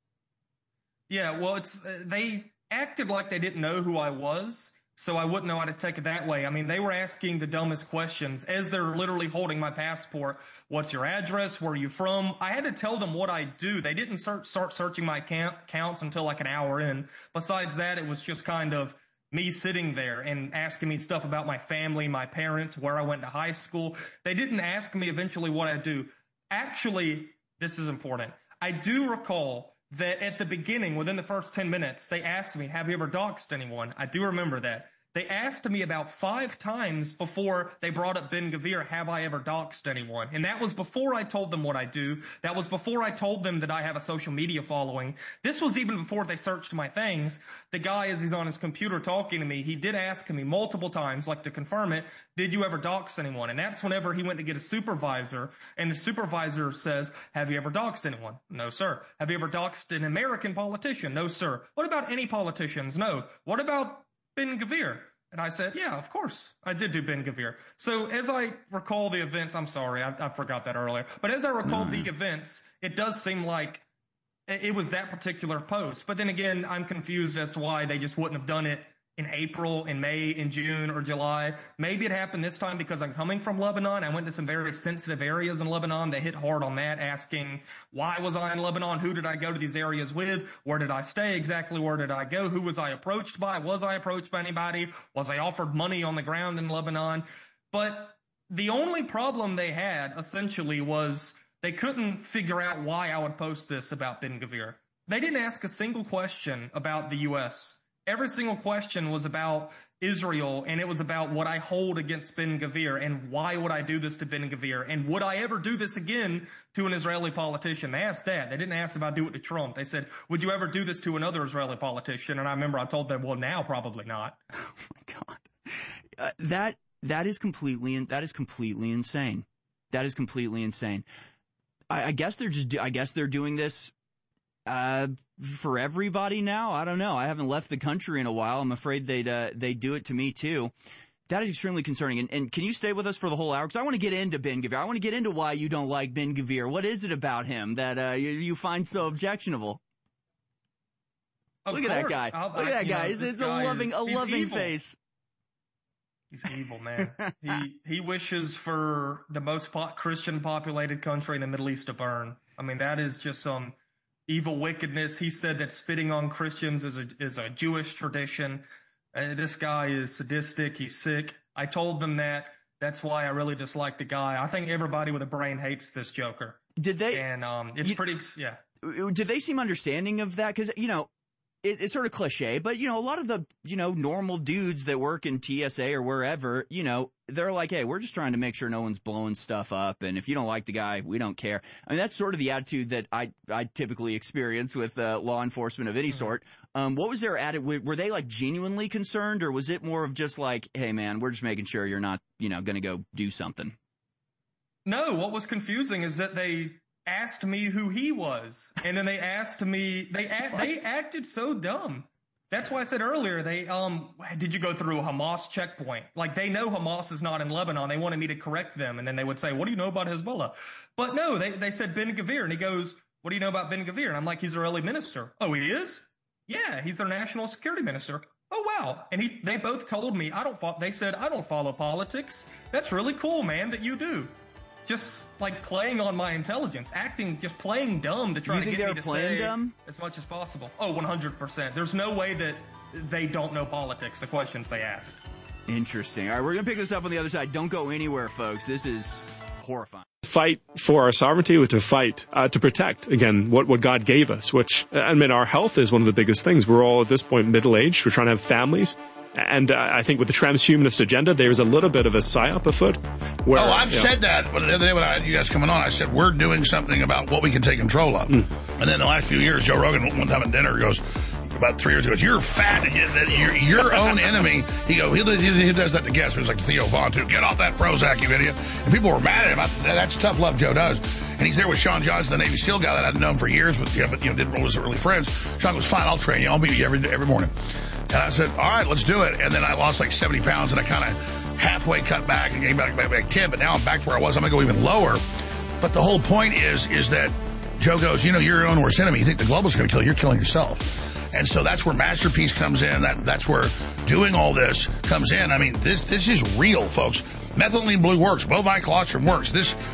Yeah, well, they acted like they didn't know who I was, so I wouldn't know how to take it that way. I mean, they were asking the dumbest questions as they're literally holding my passport. What's your address? Where are you from? I had to tell them what I do. They didn't start searching my accounts until an hour in. Besides that, it was just kind of me sitting there and asking me stuff about my family, my parents, where I went to high school. They didn't ask me eventually what I do. Actually, this is important. I do recall that at the beginning, within the first 10 minutes, they asked me, have you ever doxed anyone? I do remember that. They asked me about 5 times before they brought up Ben Gvir, have I ever doxed anyone? And that was before I told them what I do. That was before I told them that I have a social media following. This was even before they searched my things. The guy, as he's on his computer talking to me, he did ask me multiple times, to confirm it, did you ever dox anyone? And that's whenever he went to get a supervisor, and the supervisor says, have you ever doxed anyone? No, sir. Have you ever doxed an American politician? No, sir. What about any politicians? No. What about Ben Gvir? And I said, yeah, of course, I did do Ben Gvir. So as I recall the events, I'm sorry, I forgot that earlier, but as I recall the events, it does seem like it was that particular post. But then again, I'm confused as to why they just wouldn't have done it in April, in May, in June, or July. Maybe it happened this time because I'm coming from Lebanon. I went to some very sensitive areas in Lebanon. They hit hard on that, asking, why was I in Lebanon? Who did I go to these areas with? Where did I stay? Exactly where did I go? Who was I approached by? Was I approached by anybody? Was I offered money on the ground in Lebanon? But the only problem they had, essentially, was they couldn't figure out why I would post this about Ben Gvir. They didn't ask a single question about the U.S., Every single question was about Israel, and it was about what I hold against Ben Gvir, and why would I do this to Ben Gvir, and would I ever do this again to an Israeli politician? They asked that. They didn't ask if I'd do it to Trump. They said, would you ever do this to another Israeli politician? And I remember I told them, well, now probably not. Oh my God. That is completely insane. That is completely insane. I guess they're doing this for everybody now. I don't know. I haven't left the country in a while. I'm afraid they'd do it to me too. That is extremely concerning. And can you stay with us for the whole hour? Because I want to get into Ben Gvir. I want to get into why you don't like Ben Gvir. What is it about him that you find so objectionable? Look at that guy. Look at that guy. It's a loving face. He's evil, man. He wishes for the most Christian populated country in the Middle East to burn. I mean, that is just some evil wickedness. He said that spitting on Christians is a Jewish tradition. This guy is sadistic. He's sick. I told them that. That's why I really dislike the guy. I think everybody with a brain hates this joker. Did they? And it's pretty, yeah. Did they seem understanding of that? Because, it's sort of cliche, but, a lot of the, normal dudes that work in TSA or wherever, they're like, hey, we're just trying to make sure no one's blowing stuff up. And if you don't like the guy, we don't care. I mean, that's sort of the attitude that I typically experience with law enforcement of any sort. What was their attitude? Were they like genuinely concerned, or was it more of just like, hey, man, we're just making sure you're not, going to go do something? No, what was confusing is that they asked me who he was, and then they asked me, they acted so dumb. That's why I said earlier, did you go through a Hamas checkpoint? Like, they know Hamas is not in Lebanon. They wanted me to correct them, and then they would say, what do you know about Hezbollah? But no, they said Ben-Gvir, and he goes, what do you know about Ben-Gvir? And I'm like, he's an Israeli minister. Oh, he is? Yeah, he's their national security minister. Oh, wow. And they both told me, they said, I don't follow politics. That's really cool, man, that you do. Just like playing on my intelligence, just playing dumb to try to get me to say dumb? As much as possible. Oh, 100%. There's no way that they don't know politics, the questions they asked. Interesting. All right, we're going to pick this up on the other side. Don't go anywhere, folks. This is horrifying. Fight for our sovereignty, to fight, to protect, again, what God gave us, which, our health is one of the biggest things. We're all at this point middle-aged. We're trying to have families. And I think with the transhumanist agenda, there's a little bit of a psyop afoot. Where, I've said that. The other day when I had you guys coming on, I said, we're doing something about what we can take control of. And then the last few years, Joe Rogan, one time at dinner, goes, about 3 years ago, you're fat, you're your own enemy. He does that to guests. It was like Theo Vaughn, too. Get off that Prozac, you idiot. And people were mad at him. That's tough love Joe does. And he's there with Sean Johnson, the Navy SEAL guy that I'd known for years, but wasn't really friends. Sean goes, fine, I'll train you. I'll beat you every morning. And I said, all right, let's do it. And then I lost like 70 pounds, and I kind of halfway cut back and came back 10, but now I'm back to where I was. I'm going to go even lower. But the whole point is that Joe goes, you're your own worst enemy. You think the globalists are going to kill you. You're killing yourself. And so that's where Masterpiece comes in. That's where doing all this comes in. I mean, this is real, folks. Methylene blue works. Bovine colostrum works.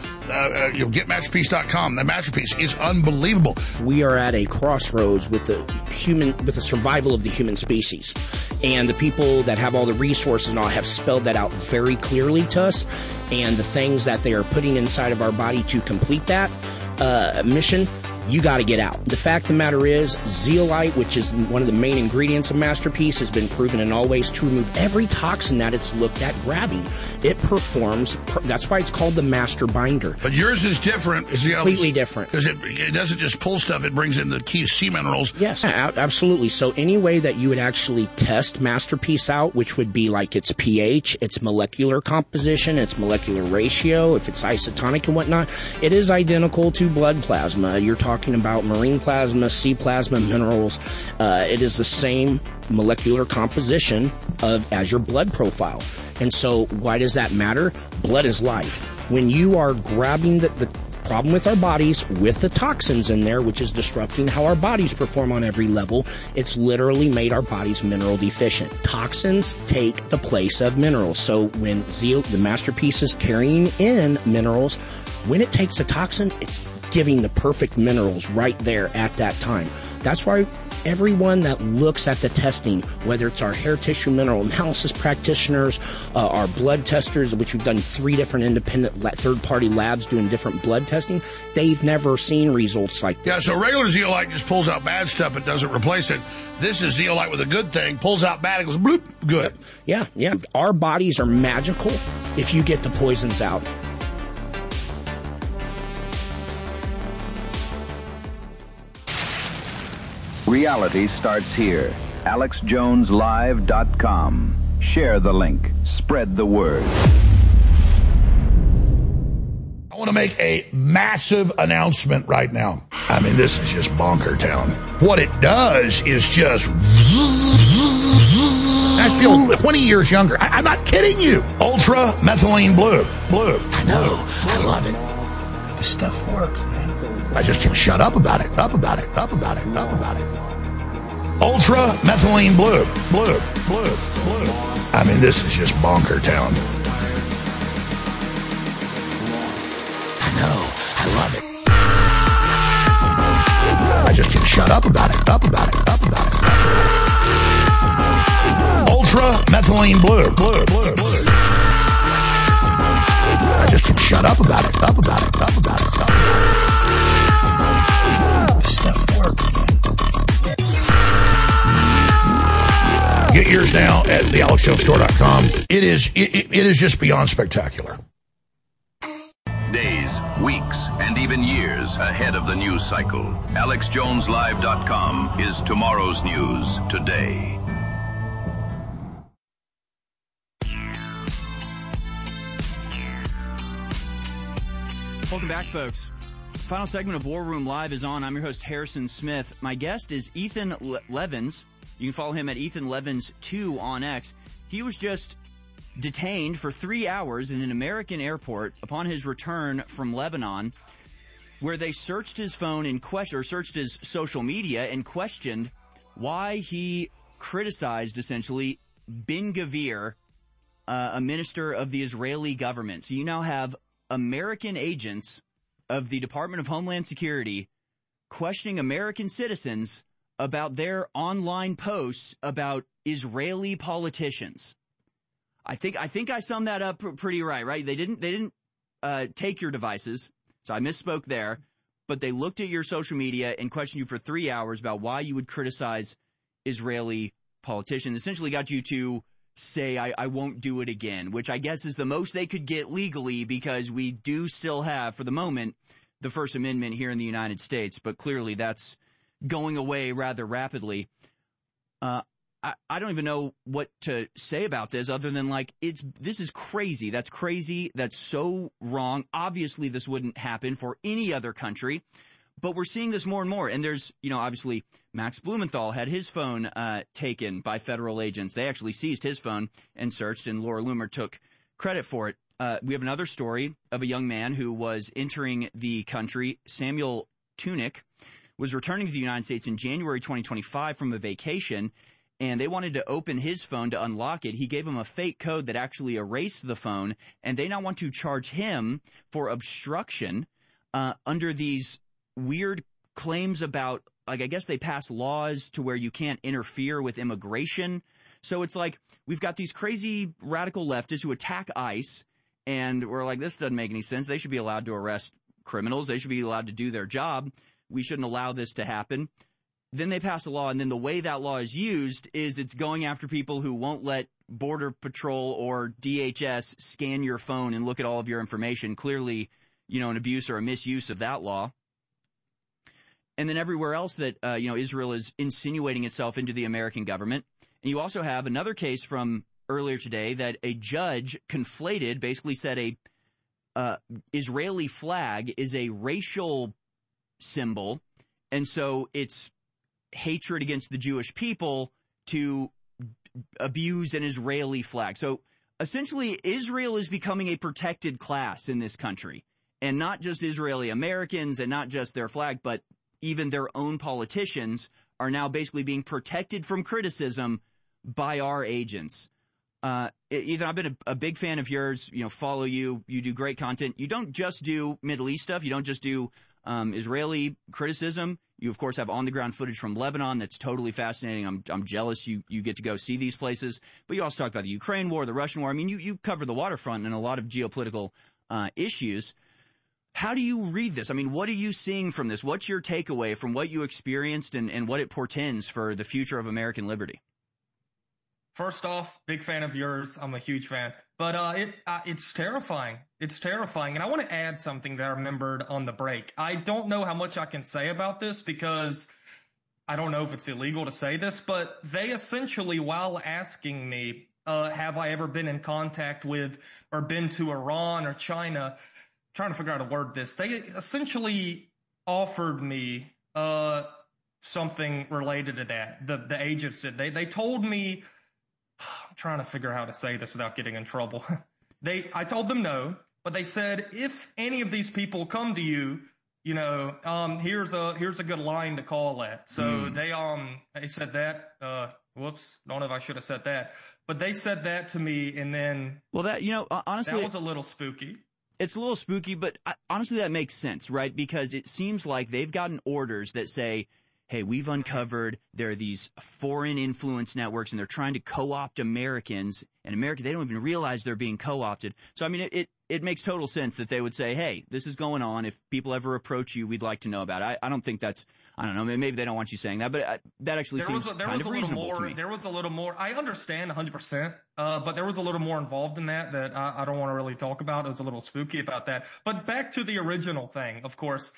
Get Masterpiece.com. The Masterpiece is unbelievable. We are at a crossroads with the survival of the human species. And the people that have all the resources and all have spelled that out very clearly to us. And the things that they are putting inside of our body to complete that mission, you got to get out. The fact of the matter is, zeolite, which is one of the main ingredients of Masterpiece, has been proven in all ways to remove every toxin that it's looked at grabbing. It performs, that's why it's called the master binder. But yours is different. It's completely different. Because it doesn't just pull stuff, it brings in the key sea minerals. Yes, absolutely. So any way that you would actually test Masterpiece out, which would be like its pH, its molecular composition, its molecular ratio, if it's isotonic and whatnot, it is identical to blood plasma. You're talking about marine plasma, sea plasma, minerals. It is the same molecular composition as your blood profile. And so why does that matter? Blood is life. When you are grabbing the problem with our bodies, with the toxins in there, which is disrupting how our bodies perform on every level, it's literally made our bodies mineral deficient. Toxins take the place of minerals. So when the Masterpiece is carrying in minerals, when it takes a toxin, it's giving the perfect minerals right there at that time. That's why everyone that looks at the testing, whether it's our hair tissue mineral analysis practitioners, our blood testers, which we've done 3 different independent third-party labs doing different blood testing, they've never seen results like this. Yeah, so regular zeolite just pulls out bad stuff. It doesn't replace it. This is zeolite with a good thing. Pulls out bad. It goes bloop. Good. Yeah. Our bodies are magical if you get the poisons out. Reality starts here. AlexJonesLive.com. Share the link. Spread the word. I want to make a massive announcement right now. I mean, this is just bonker town. What it does is just... I feel 20 years younger. I'm not kidding you. Ultra methylene blue. I know. I love it. This stuff works, man. I just can't shut up about it. Ultra methylene blue. I mean, this is just bonker town. I know. I love it. I just can't shut up about it. Ultra methylene blue. I just can't shut up about it. This stuff works, man. Get yours now at thealexjonesstore.com. It is just beyond spectacular. Days, weeks, and even years ahead of the news cycle. AlexJonesLive.com is tomorrow's news today. Welcome back, folks. Final segment of War Room Live is on. I'm your host, Harrison Smith. My guest is Ethan Levins. You can follow him at Ethan Levins2 on X. He was just detained for 3 hours in an American airport upon his return from Lebanon, where they searched his phone and searched his social media and questioned why he criticized, essentially, Ben-Gvir, a minister of the Israeli government. So you now have American agents of the Department of Homeland Security questioning American citizens about their online posts about Israeli politicians. I think I summed that up pretty right? They didn't take your devices, so I misspoke there, but they looked at your social media and questioned you for 3 hours about why you would criticize Israeli politicians. Essentially got you to say, I won't do it again, which I guess is the most they could get legally, because we do still have, for the moment, the First Amendment here in the United States, but clearly that's going away rather rapidly. I don't even know what to say about this other than, like, this is crazy. That's crazy. That's so wrong. Obviously, this wouldn't happen for any other country, but we're seeing this more and more. And there's, obviously Max Blumenthal had his phone taken by federal agents. They actually seized his phone and searched, and Laura Loomer took credit for it. We have another story of a young man who was entering the country. Samuel Tunick was returning to the United States in January 2025 from a vacation, and they wanted to open his phone to unlock it. He gave them a fake code that actually erased the phone, and they now want to charge him for obstruction under these weird claims about, like, I guess they passed laws to where you can't interfere with immigration. So it's like we've got these crazy radical leftists who attack ICE, and we're like, this doesn't make any sense. They should be allowed to arrest criminals. They should be allowed to do their job. We shouldn't allow this to happen. Then they pass a law, and then the way that law is used is it's going after people who won't let Border Patrol or DHS scan your phone and look at all of your information. Clearly, an abuse or a misuse of that law. And then everywhere else that, Israel is insinuating itself into the American government. And you also have another case from earlier today that a judge conflated, basically said a Israeli flag is a racial symbol, and so it's hatred against the Jewish people to abuse an Israeli flag. So essentially, Israel is becoming a protected class in this country, and not just Israeli Americans and not just their flag, but even their own politicians are now basically being protected from criticism by our agents. Ethan, I've been a big fan of yours, follow you. You do great content. You don't just do Middle East stuff. You don't just do Israeli criticism. You, of course, have on-the-ground footage from Lebanon that's totally fascinating. I'm jealous you get to go see these places. But you also talk about the Ukraine war, the Russian war. I mean, you cover the waterfront and a lot of geopolitical issues. How do you read this? I mean, what are you seeing from this? What's your takeaway from what you experienced and what it portends for the future of American liberty? First off, big fan of yours. I'm a huge fan. But it's terrifying. It's terrifying. And I want to add something that I remembered on the break. I don't know how much I can say about this because I don't know if it's illegal to say this, but they essentially, while asking me, have I ever been in contact with or been to Iran or China, trying to figure out how to word this, they essentially offered me something related to that. The agents did. They told me, I'm trying to figure out how to say this without getting in trouble. I told them no, but they said, if any of these people come to you, here's a good line to call at. So they said that, whoops, don't know if I should have said that, but they said that to me. And then, well, that, honestly, that was a little spooky. It's a little spooky, but honestly, that makes sense, right? Because it seems like they've gotten orders that say, hey, we've uncovered there are these foreign influence networks and they're trying to co-opt Americans And America, they don't even realize they're being co-opted. So, I mean, it makes total sense that they would say, hey, this is going on. If people ever approach you, we'd like to know about it. I don't think that's, I don't know, maybe they don't want you saying that, but that actually seems kind of reasonable to me. There was a little more. I understand 100%, but there was a little more involved in that I don't want to really talk about. It was a little spooky about that. But back to the original thing, of course.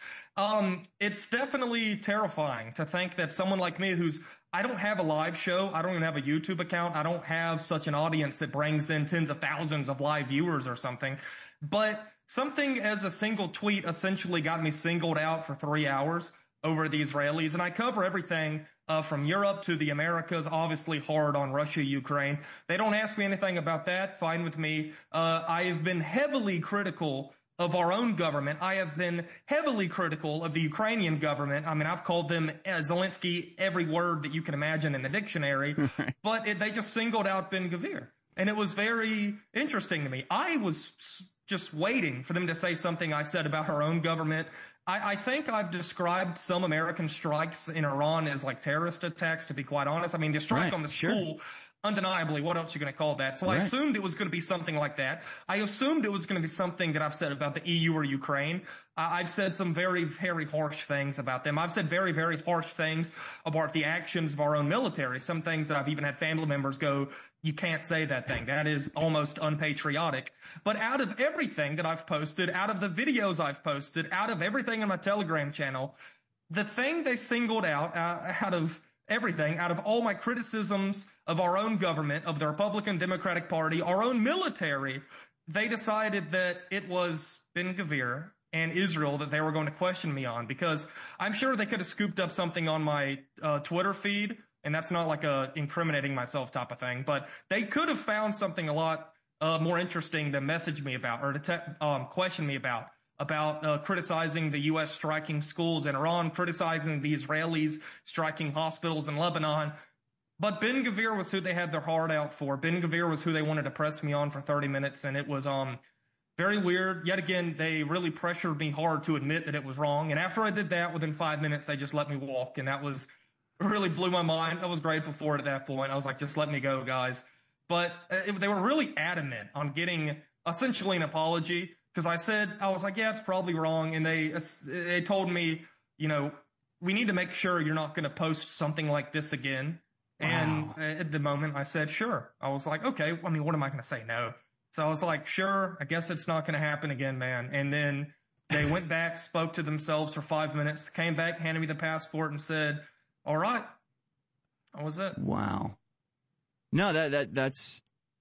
It's definitely terrifying to think that someone like me I don't have a live show. I don't even have a YouTube account. I don't have such an audience that brings in tens of thousands of live viewers or something. But something as a single tweet essentially got me singled out for 3 hours over the Israelis. And I cover everything from Europe to the Americas, obviously hard on Russia, Ukraine. They don't ask me anything about that. Fine with me. I have been heavily critical of our own government. I have been heavily critical of the Ukrainian government. I mean, I've called them Zelensky every word that you can imagine in the dictionary, but they just singled out Ben-Gvir. And it was very interesting to me. I was just waiting for them to say something I said about our own government. I think I've described some American strikes in Iran as like terrorist attacks, to be quite honest. I mean, the strike on the school, undeniably, what else are you going to call that? So I assumed it was going to be something like that. I assumed it was going to be something that I've said about the EU or Ukraine. I've said some very, very harsh things about them. I've said very, very harsh things about the actions of our own military. Some things that I've even had family members go, you can't say that thing. That is almost unpatriotic. But out of everything that I've posted, out of the videos I've posted, out of everything on my Telegram channel, the thing they singled out, out of everything, out of all my criticisms of our own government, of the Republican Democratic Party, our own military, they decided that it was Ben-Gvir and Israel that they were going to question me on, because I'm sure they could have scooped up something on my Twitter feed, and that's not like a incriminating myself type of thing, but they could have found something a lot more interesting to message me about or to question me about criticizing the U.S. striking schools in Iran, criticizing the Israelis striking hospitals in Lebanon. But Ben-Gvir was who they had their heart out for. Ben-Gvir was who they wanted to press me on for 30 minutes, and it was very weird. Yet again, they really pressured me hard to admit that it was wrong. And after I did that, within 5 minutes, they just let me walk, and that was really blew my mind. I was grateful for it at that point. I was like, just let me go, guys. But they were really adamant on getting essentially an apology. Because I was like, yeah, it's probably wrong. And they told me, you know, we need to make sure you're not going to post something like this again. Wow. And at the moment I said, sure. I was like, okay, I mean, what am I going to say? No. So I was like, sure, I guess it's not going to happen again, man. And then they went back, spoke to themselves for 5 minutes, came back, handed me the passport and said, all right. That was it. Wow. No, that's,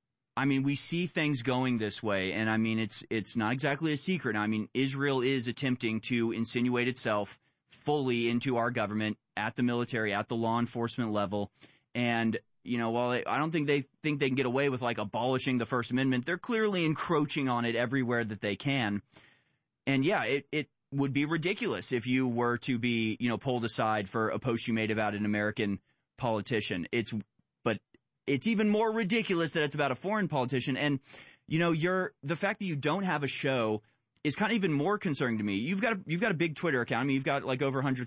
I mean, we see things going this way, and I mean, it's not exactly a secret. I mean, Israel is attempting to insinuate itself fully into our government at the military, at the law enforcement level. And, you know, while I don't think they think they can get away with like abolishing the First Amendment, they're clearly encroaching on it everywhere that they can. And yeah, it would be ridiculous if you were to be, you know, pulled aside for a post you made about an American politician. But it's even more ridiculous that it's about a foreign politician. And, you know, the fact that you don't have a show is kind of even more concerning to me. You've got a big Twitter account. I mean, you've got like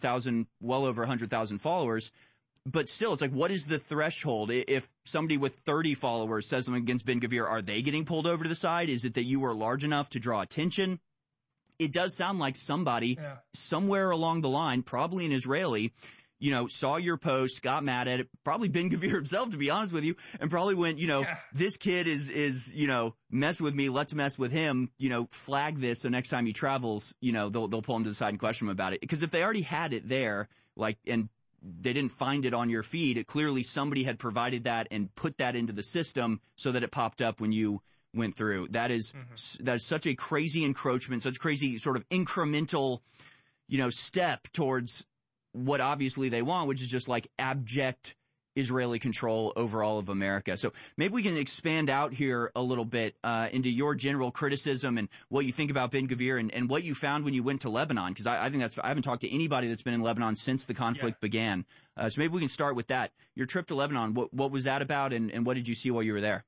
well over 100,000 followers. But still, it's like, what is the threshold? If somebody with 30 followers says something against Ben-Gvir, are they getting pulled over to the side? Is it that you are large enough to draw attention? It does sound like somebody somewhere along the line, probably an Israeli, you know, saw your post, got mad at it, probably Ben-Gvir himself, to be honest with you, and probably went, you know, this kid is, you know, mess with me, let's mess with him, you know, flag this so next time he travels, you know, they'll pull him to the side and question him about it. Because if they already had it there, like, and they didn't find it on your feed, clearly somebody had provided that and put that into the system so that it popped up when you went through. That is such a crazy encroachment, such a crazy sort of incremental, you know, step towards what obviously they want, which is just like abject Israeli control over all of America. So maybe we can expand out here a little bit into your general criticism and what you think about Ben-Gvir and what you found when you went to Lebanon, because I think I haven't talked to anybody that's been in Lebanon since the conflict began. So maybe we can start with that. Your trip to Lebanon, what was that about, and what did you see while you were there?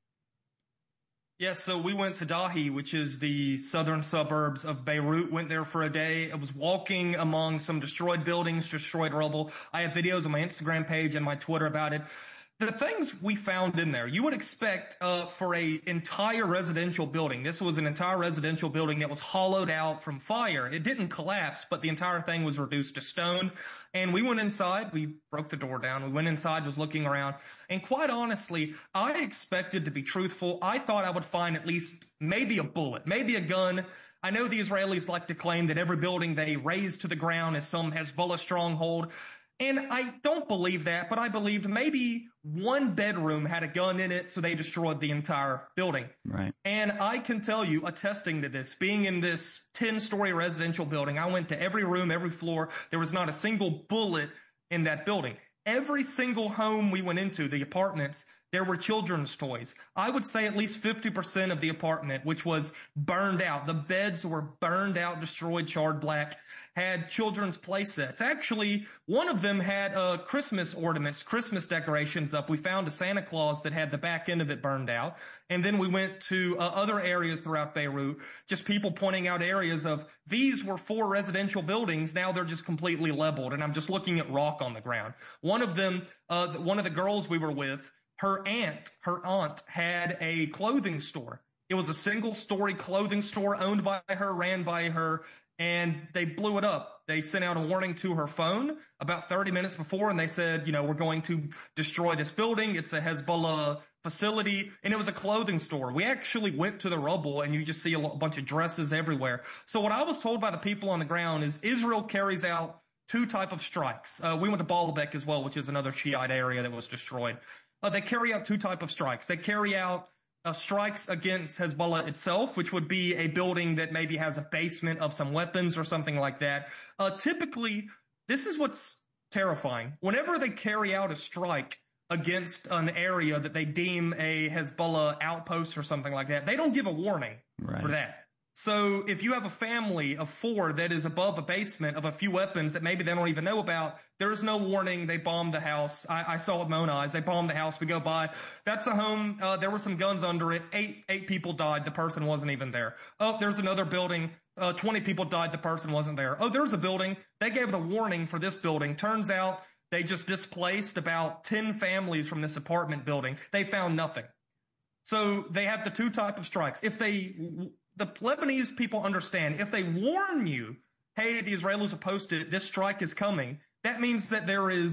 Yeah, so we went to Dahi, which is the southern suburbs of Beirut, went there for a day. I was walking among some destroyed buildings, destroyed rubble. I have videos on my Instagram page and my Twitter about it. the things we found in there, you would expect for a entire residential building. This was an entire residential building that was hollowed out from fire. It didn't collapse, but the entire thing was reduced to stone. And we went inside. We broke the door down. We went inside, was looking around. And quite honestly, I expected to be truthful. I thought I would find at least maybe a bullet, maybe a gun. I know the Israelis like to claim that every building they raze to the ground is some Hezbollah stronghold. And I don't believe that, but I believed maybe one bedroom had a gun in it, so they destroyed the entire building. Right. And I can tell you, attesting to this, being in this 10-story residential building, I went to every room, every floor. There was not a single bullet in that building. Every single home we went into, the apartments, there were children's toys. I would say at least 50% of the apartment, which was burned out. The beds were burned out, destroyed, charred black, had children's play sets. Actually, one of them had Christmas ornaments, Christmas decorations up. We found a Santa Claus that had the back end of it burned out. And then we went to other areas throughout Beirut, just people pointing out areas of these were 4 residential buildings. Now they're just completely leveled. And I'm just looking at rock on the ground. One of them, one of the girls we were with, her aunt had a clothing store. It was a single-story clothing store owned by her, ran by her, and they blew it up. They sent out a warning to her phone about 30 minutes before, and they said, we're going to destroy this building. It's a Hezbollah facility, and it was a clothing store. We actually went to the rubble, and you just see a bunch of dresses everywhere. So what I was told by the people on the ground is Israel carries out 2 types of strikes. We went to Baalbek as well, which is another Shiite area that was destroyed. They carry out 2 types of strikes. They carry out strikes against Hezbollah itself, which would be a building that maybe has a basement of some weapons or something like that. Typically, this is what's terrifying. Whenever they carry out a strike against an area that they deem a Hezbollah outpost or something like that, they don't give a warning for that. So if you have a family of 4 that is above a basement of a few weapons that maybe they don't even know about, there's no warning. They bombed the house. I saw it with my own eyes. They bombed the house. We go by. That's a home. There were some guns under it. 8 people died. The person wasn't even there. Oh, there's another building. 20 people died. The person wasn't there. Oh, there's a building. They gave the warning for this building. Turns out they just displaced about 10 families from this apartment building. They found nothing. So they have the 2 types of strikes. The Lebanese people understand, if they warn you, hey, the Israelis have posted, this strike is coming, that means that there is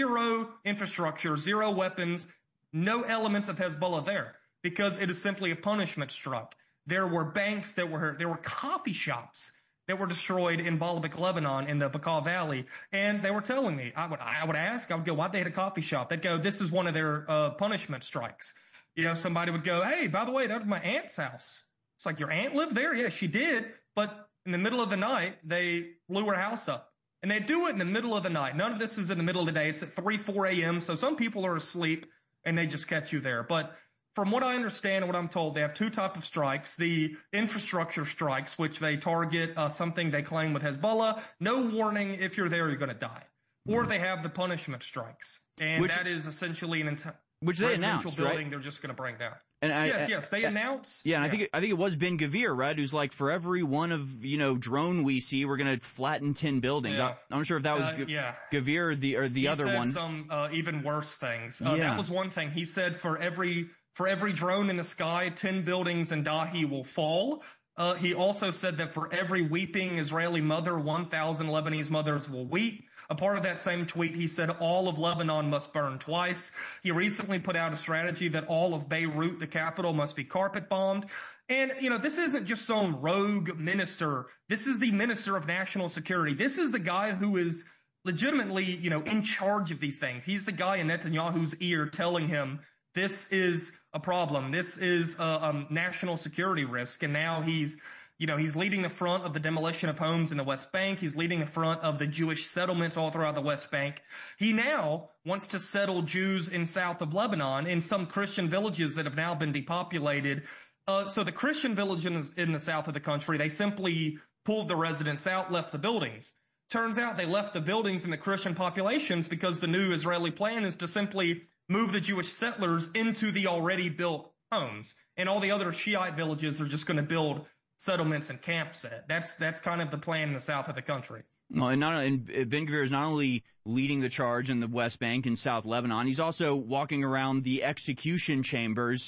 0 infrastructure, 0 weapons, no elements of Hezbollah there, because it is simply a punishment strike. There were banks there were coffee shops that were destroyed in Baalbek, Lebanon, in the Bekaa Valley, and they were telling me, I would go, why'd they hit a coffee shop? They'd go, this is one of their punishment strikes. Somebody would go, hey, by the way, that was my aunt's house. It's like, your aunt lived there? Yeah, she did. But in the middle of the night, they blew her house up. And they do it in the middle of the night. None of this is in the middle of the day. It's at 3, 4 a.m. So some people are asleep and they just catch you there. But from what I understand and what I'm told, they have 2 types of strikes. The infrastructure strikes, which they target something they claim with Hezbollah. No warning. If you're there, you're going to die. Or they have the punishment strikes. And that is essentially an entire residential building they're just going to bring down. And yes, they announce. Yeah, and I think it was Ben Gvir, right? Who's like, for every one of drone we see, we're going to flatten 10 buildings. Yeah. I'm not sure if that was Gvir or the other one. He said some even worse things. That was one thing. He said for every drone in the sky, 10 buildings in Dahi will fall. He also said that for every weeping Israeli mother, 1,000 Lebanese mothers will weep. A part of that same tweet, he said all of Lebanon must burn twice. He recently put out a strategy that all of Beirut, the capital, must be carpet bombed. And, this isn't just some rogue minister. This is the minister of national security. This is the guy who is legitimately, in charge of these things. He's the guy in Netanyahu's ear telling him this is a problem. This is a national security risk. And now he's leading the front of the demolition of homes in the West Bank. He's leading the front of the Jewish settlements all throughout the West Bank. He now wants to settle Jews in south of Lebanon in some Christian villages that have now been depopulated. So the Christian villages in the south of the country, they simply pulled the residents out, left the buildings. Turns out they left the buildings and the Christian populations because the new Israeli plan is to simply move the Jewish settlers into the already built homes. And all the other Shiite villages are just going to build settlements and camps at. That's kind of the plan in the south of the country. Well, and Ben-Gvir is not only leading the charge in the West Bank and South Lebanon, he's also walking around the execution chambers,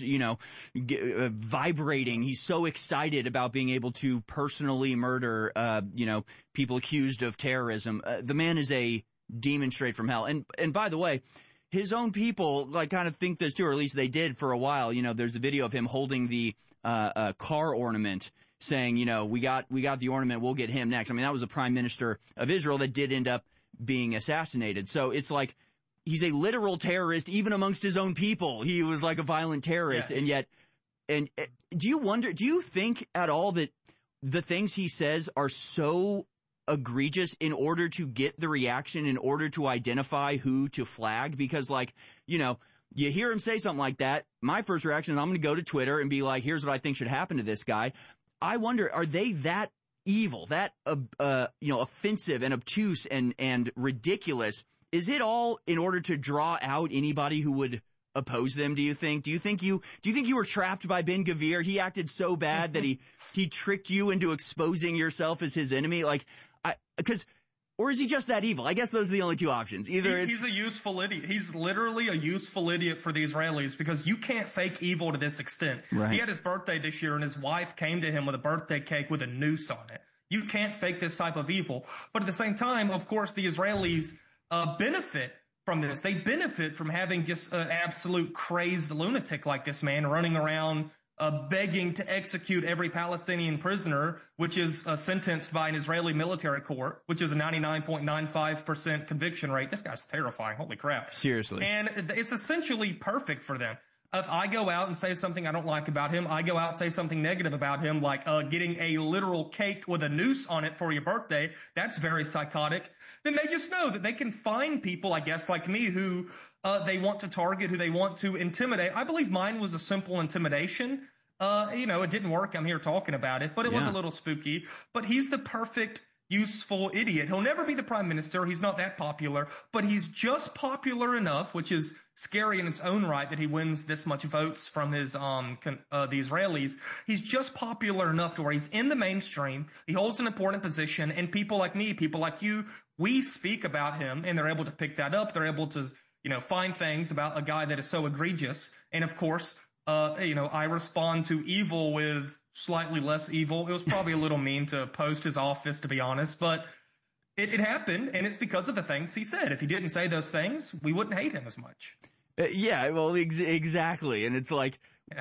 vibrating. He's so excited about being able to personally murder, people accused of terrorism. The man is a demon straight from hell. And by the way, his own people kind of think this too, or at least they did for a while. There's a video of him holding the car ornament, saying, we got the ornament, we'll get him next. I mean, that was the prime minister of Israel that did end up being assassinated. So it's like he's a literal terrorist even amongst his own people. He was like a violent terrorist. Yeah. And do you think at all that the things he says are so egregious in order to get the reaction, in order to identify who to flag? Because you hear him say something like that, my first reaction is I'm going to go to Twitter and be like, here's what I think should happen to this guy. I wonder, are they that evil, that offensive and obtuse and ridiculous? Is it all in order to draw out anybody who would oppose them? Do you think you were trapped by Ben-Gvir? He acted so bad that he tricked you into exposing yourself as his enemy? Or is he just that evil? I guess those are the only two options. Either he's a useful idiot. He's literally a useful idiot for the Israelis, because you can't fake evil to this extent. Right. He had his birthday this year, and his wife came to him with a birthday cake with a noose on it. You can't fake this type of evil. But at the same time, of course, the Israelis benefit from this. They benefit from having just an absolute crazed lunatic like this man running around begging to execute every Palestinian prisoner, which is sentenced by an Israeli military court, which is a 99.95% conviction rate. This guy's terrifying. Holy crap. Seriously. And it's essentially perfect for them. If I go out and say something I don't like about him, I go out and say something negative about him, like getting a literal cake with a noose on it for your birthday, that's very psychotic. Then they just know that they can find people, I guess, like me, who they want to target, who they want to intimidate. I believe mine was a simple intimidation. It didn't work. I'm here talking about it, but it was a little spooky. But he's the perfect, useful idiot. He'll never be the prime minister. He's not that popular, but he's just popular enough, which is scary in its own right that he wins this much votes from his the Israelis. He's just popular enough to where he's in the mainstream. He holds an important position, and people like me, people like you, we speak about him, and they're able to pick that up. They're able to find things about a guy that is so egregious. And of course, I respond to evil with slightly less evil. It was probably a little mean to post his office, to be honest, but it happened, and it's because of the things he said. If he didn't say those things, we wouldn't hate him as much. Exactly. And it's like,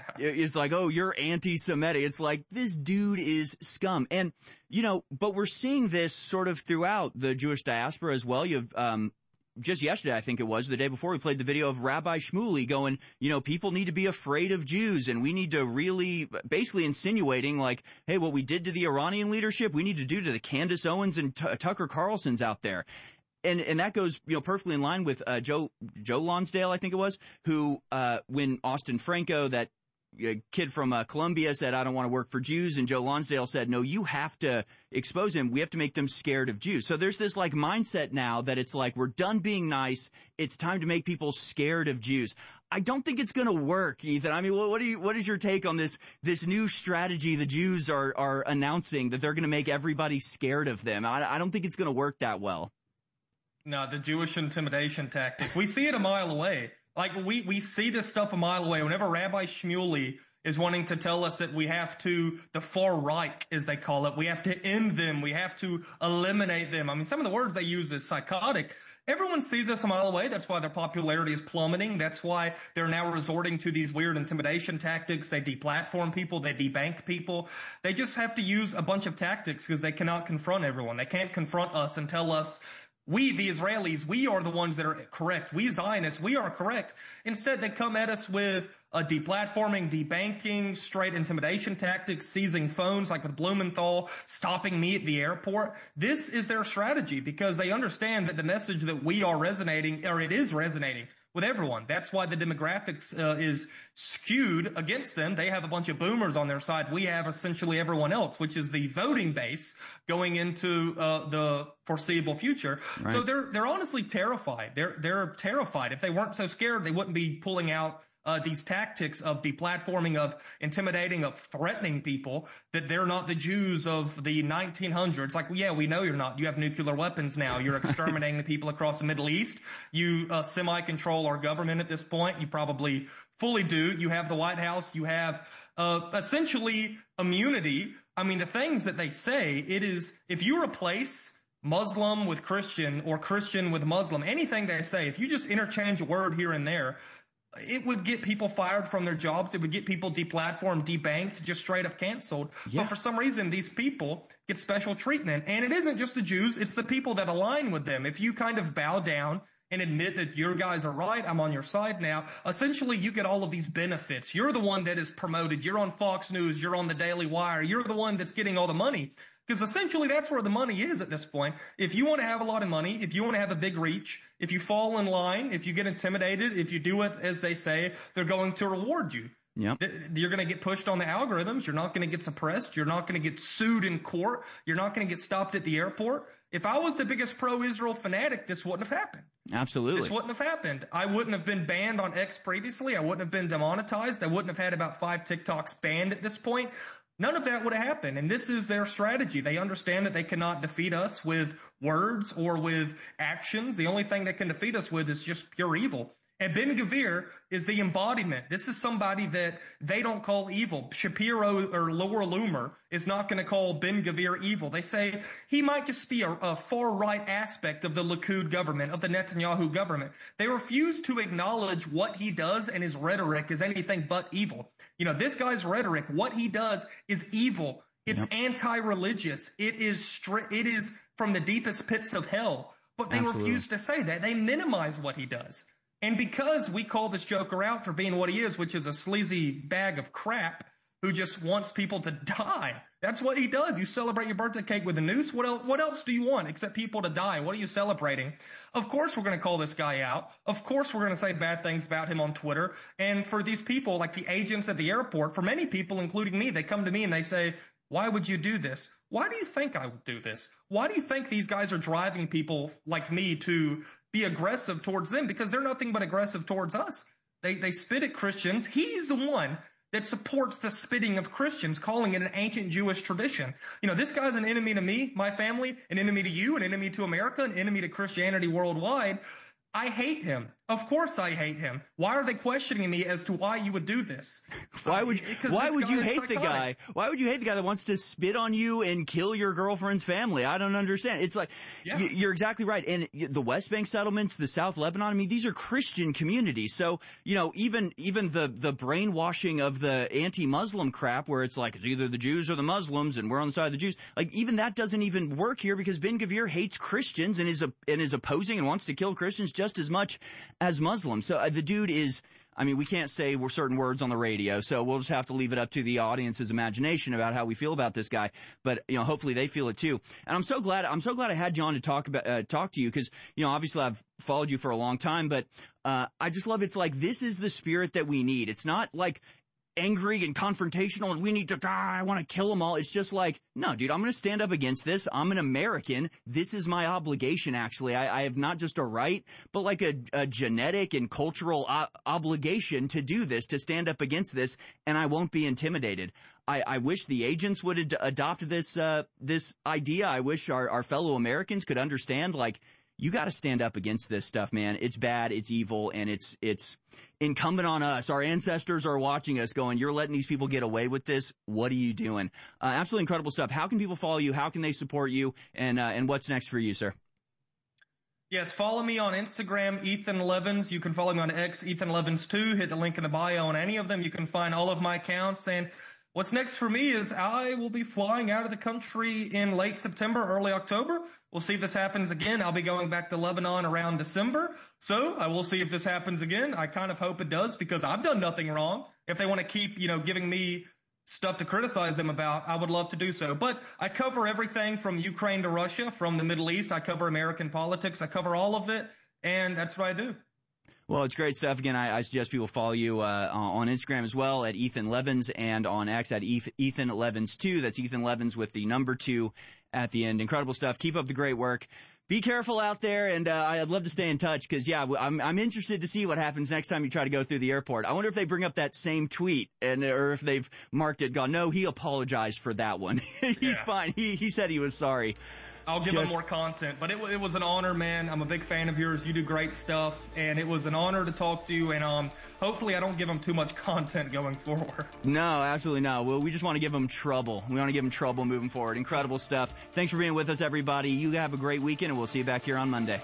oh, you're anti-Semitic. It's like, this dude is scum. And, but we're seeing this sort of throughout the Jewish diaspora as well. You've, just yesterday, I think it was, the day before, we played the video of Rabbi Shmuley going, people need to be afraid of Jews, and we need to really, basically insinuating like, hey, what we did to the Iranian leadership, we need to do to the Candace Owens and Tucker Carlsons out there. And that goes, perfectly in line with Joe Lonsdale, I think it was, who, when Austin Franco, that kid from Columbia, said, I don't want to work for Jews, and Joe Lonsdale said, no, you have to expose him. We have to make them scared of Jews. So there's this mindset now that it's like, we're done being nice. It's time to make people scared of Jews. I don't think it's going to work, Ethan. I mean, what is your take on this new strategy the Jews are announcing, that they're going to make everybody scared of them? I don't think it's going to work that well. No, the Jewish intimidation tactic. We see it a mile away. Like, we see this stuff a mile away. Whenever Rabbi Shmuley is wanting to tell us that we have to, the far right, as they call it, we have to end them, we have to eliminate them. I mean, some of the words they use is psychotic. Everyone sees this a mile away. That's why their popularity is plummeting. That's why they're now resorting to these weird intimidation tactics. They deplatform people. They debank people. They just have to use a bunch of tactics because they cannot confront everyone. They can't confront us and tell us, we, the Israelis, we are the ones that are correct. We Zionists, we are correct. Instead, they come at us with deplatforming, debanking, straight intimidation tactics, seizing phones like with Blumenthal, stopping me at the airport. This is their strategy because they understand that the message that we are resonating, or it is resonating with everyone. That's why the demographics is skewed against them. They have a bunch of boomers on their side. We have essentially everyone else, which is the voting base going into the foreseeable future. Right. So they're honestly terrified. They're terrified. If they weren't so scared, they wouldn't be pulling out these tactics of deplatforming, of intimidating, of threatening people, that they're not the Jews of the 1900s. Like, yeah, we know you're not. You have nuclear weapons now. You're exterminating the people across the Middle East. You semi-control our government at this point. You probably fully do. You have the White House. You have essentially immunity. I mean, the things that they say, it is, if you replace Muslim with Christian or Christian with Muslim, anything they say, if you just interchange a word here and there, it would get people fired from their jobs. It would get people deplatformed, debanked, just straight up canceled. Yeah. But for some reason, these people get special treatment. And it isn't just the Jews, it's the people that align with them. If you kind of bow down and admit that your guys are right, I'm on your side now, essentially you get all of these benefits. You're the one that is promoted. You're on Fox News. You're on the Daily Wire. You're the one that's getting all the money. Because essentially that's where the money is at this point. If you want to have a lot of money, if you want to have a big reach, if you fall in line, if you get intimidated, if you do it as they say, they're going to reward you. Yep. You're going to get pushed on the algorithms. You're not going to get suppressed. You're not going to get sued in court. You're not going to get stopped at the airport. If I was the biggest pro-Israel fanatic, this wouldn't have happened. Absolutely. This wouldn't have happened. I wouldn't have been banned on X previously. I wouldn't have been demonetized. I wouldn't have had about 5 TikToks banned at this point. None of that would have happened. And this is their strategy. They understand that they cannot defeat us with words or with actions. The only thing they can defeat us with is just pure evil. And Ben-Gvir is the embodiment. This is somebody that they don't call evil. Shapiro or Laura Loomer is not going to call Ben-Gvir evil. They say he might just be a far-right aspect of the Likud government, of the Netanyahu government. They refuse to acknowledge what he does and his rhetoric is anything but evil. You know, this guy's rhetoric, what he does is evil. It's anti-religious. It is from the deepest pits of hell. But they refuse to say that. They minimize what he does. And because we call this joker out for being what he is, which is a sleazy bag of crap who just wants people to die. That's what he does. You celebrate your birthday cake with a noose. What else do you want except people to die? What are you celebrating? Of course we're going to call this guy out. Of course we're going to say bad things about him on Twitter. And for these people, like the agents at the airport, for many people, including me, they come to me and they say, why would you do this? Why do you think I would do this? Why do you think these guys are driving people like me to be aggressive towards them? Because they're nothing but aggressive towards us. They spit at Christians. He's the one that supports the spitting of Christians, calling it an ancient Jewish tradition. You know, this guy's an enemy to me, my family, an enemy to you, an enemy to America, an enemy to Christianity worldwide. I hate him. Of course I hate him. Why are they questioning me as to why you would do this? Why would you hate the guy? Why would you hate the guy that wants to spit on you and kill your girlfriend's family? I don't understand. It's like, you're exactly right. And the West Bank settlements, the South Lebanon, I mean, these are Christian communities. So, you know, even the brainwashing of the anti-Muslim crap where it's like, it's either the Jews or the Muslims and we're on the side of the Jews. Like, even that doesn't even work here because Ben-Gvir hates Christians and is opposing and wants to kill Christians just as much as Muslims. So the dude is, I mean, we can't say certain words on the radio, so we'll just have to leave it up to the audience's imagination about how we feel about this guy. But, you know, hopefully they feel it too. And I'm so glad I had you on to talk to you because, you know, obviously I've followed you for a long time, but I just love it's like this is the spirit that we need. It's not like angry and confrontational and we need to die, I want to kill them all. It's just like, no, dude, I'm going to stand up against this. I'm an American. This is my obligation, actually. I have not just a right, but like a genetic and cultural obligation to do this, to stand up against this, and I won't be intimidated. I wish the agents would adopt this idea. I wish our fellow Americans could understand, like, you got to stand up against this stuff, man. It's bad, it's evil, and it's incumbent on us. Our ancestors are watching us going, you're letting these people get away with this? What are you doing? Absolutely incredible stuff. How can people follow you? How can they support you? And what's next for you, sir? Yes, follow me on Instagram, Ethan Levens. You can follow me on X, Ethan Levens 2. Hit the link in the bio on any of them. You can find all of my accounts. And what's next for me is I will be flying out of the country in late September, early October. We'll see if this happens again. I'll be going back to Lebanon around December. So I will see if this happens again. I kind of hope it does because I've done nothing wrong. If they want to keep, giving me stuff to criticize them about, I would love to do so. But I cover everything from Ukraine to Russia, from the Middle East. I cover American politics. I cover all of it. And that's what I do. Well, it's great stuff. Again, I suggest people follow you on Instagram as well at Ethan Levens and on X at Ethan Levens 2. That's Ethan Levens with the number 2 at the end. Incredible stuff. Keep up the great work. be careful out there, and I'd love to stay in touch because, yeah, I'm interested to see what happens next time you try to go through the airport. I wonder if they bring up that same tweet, or if they've marked it, gone, no, he apologized for that one. He's fine. He said he was sorry. I'll give him more content, but it was an honor, man. I'm a big fan of yours. You do great stuff, and it was an honor to talk to you, and hopefully I don't give him too much content going forward. No, absolutely not. Well, we just want to give him trouble. We want to give him trouble moving forward. Incredible stuff. Thanks for being with us, everybody. You have a great weekend, and we'll see you back here on Monday.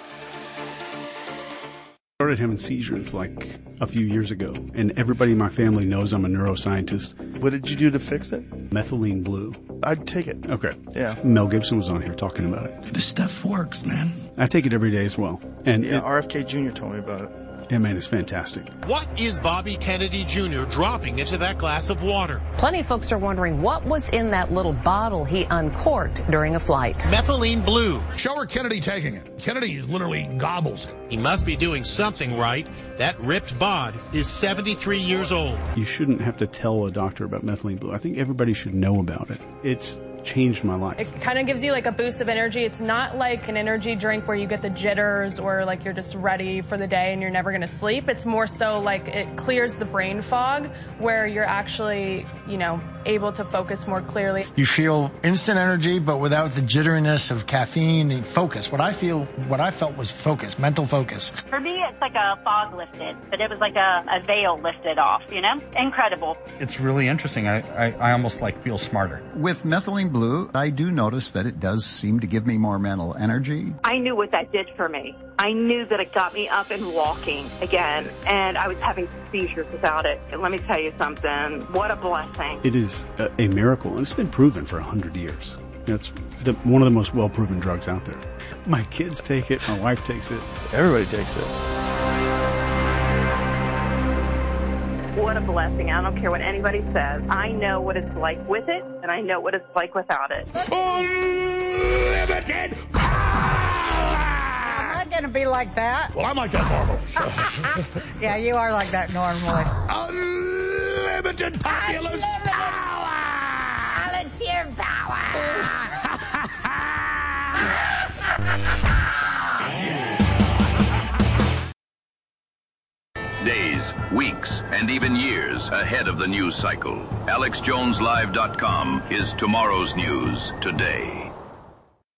Started having seizures like a few years ago, and everybody in my family knows I'm a neuroscientist. What did you do to fix it? Methylene Blue. I'd take it. Okay. Yeah. Mel Gibson was on here talking about it. This stuff works, man. I take it every day as well. And yeah, RFK Jr. told me about it. Yeah, man, it's fantastic. What is Bobby Kennedy Jr. dropping into that glass of water? Plenty of folks are wondering what was in that little bottle he uncorked during a flight. Methylene Blue. Show her Kennedy taking it. Kennedy literally gobbles it. He must be doing something right. That ripped bod is 73 years old. You shouldn't have to tell a doctor about Methylene Blue. I think everybody should know about it. It's changed my life. It kind of gives you like a boost of energy. It's not like an energy drink where you get the jitters or like you're just ready for the day and you're never going to sleep. It's more so like it clears the brain fog where you're actually, able to focus more clearly. You feel instant energy, but without the jitteriness of caffeine and focus. What I felt was focus, mental focus. For me, it's like a fog lifted, but it was like a veil lifted off, Incredible. It's really interesting. I almost feel smarter. With Methylene Blue, I do notice that it does seem to give me more mental energy. I knew what that did for me. I knew that it got me up and walking again, and I was having seizures without it. And let me tell you something, what a blessing. It is a miracle, and it's been proven for 100 years. It's one of the most well-proven drugs out there. My kids take it, my wife takes it. Everybody takes it. What a blessing. I don't care what anybody says. I know what it's like with it, and I know what it's like without it. Unlimited power! I'm not going to be like that. Well, I'm like that normally. So. Yeah, you are like that normally. Unlimited populous power! Volunteer power! Days, weeks, and even years ahead of the news cycle. AlexJonesLive.com is tomorrow's news today.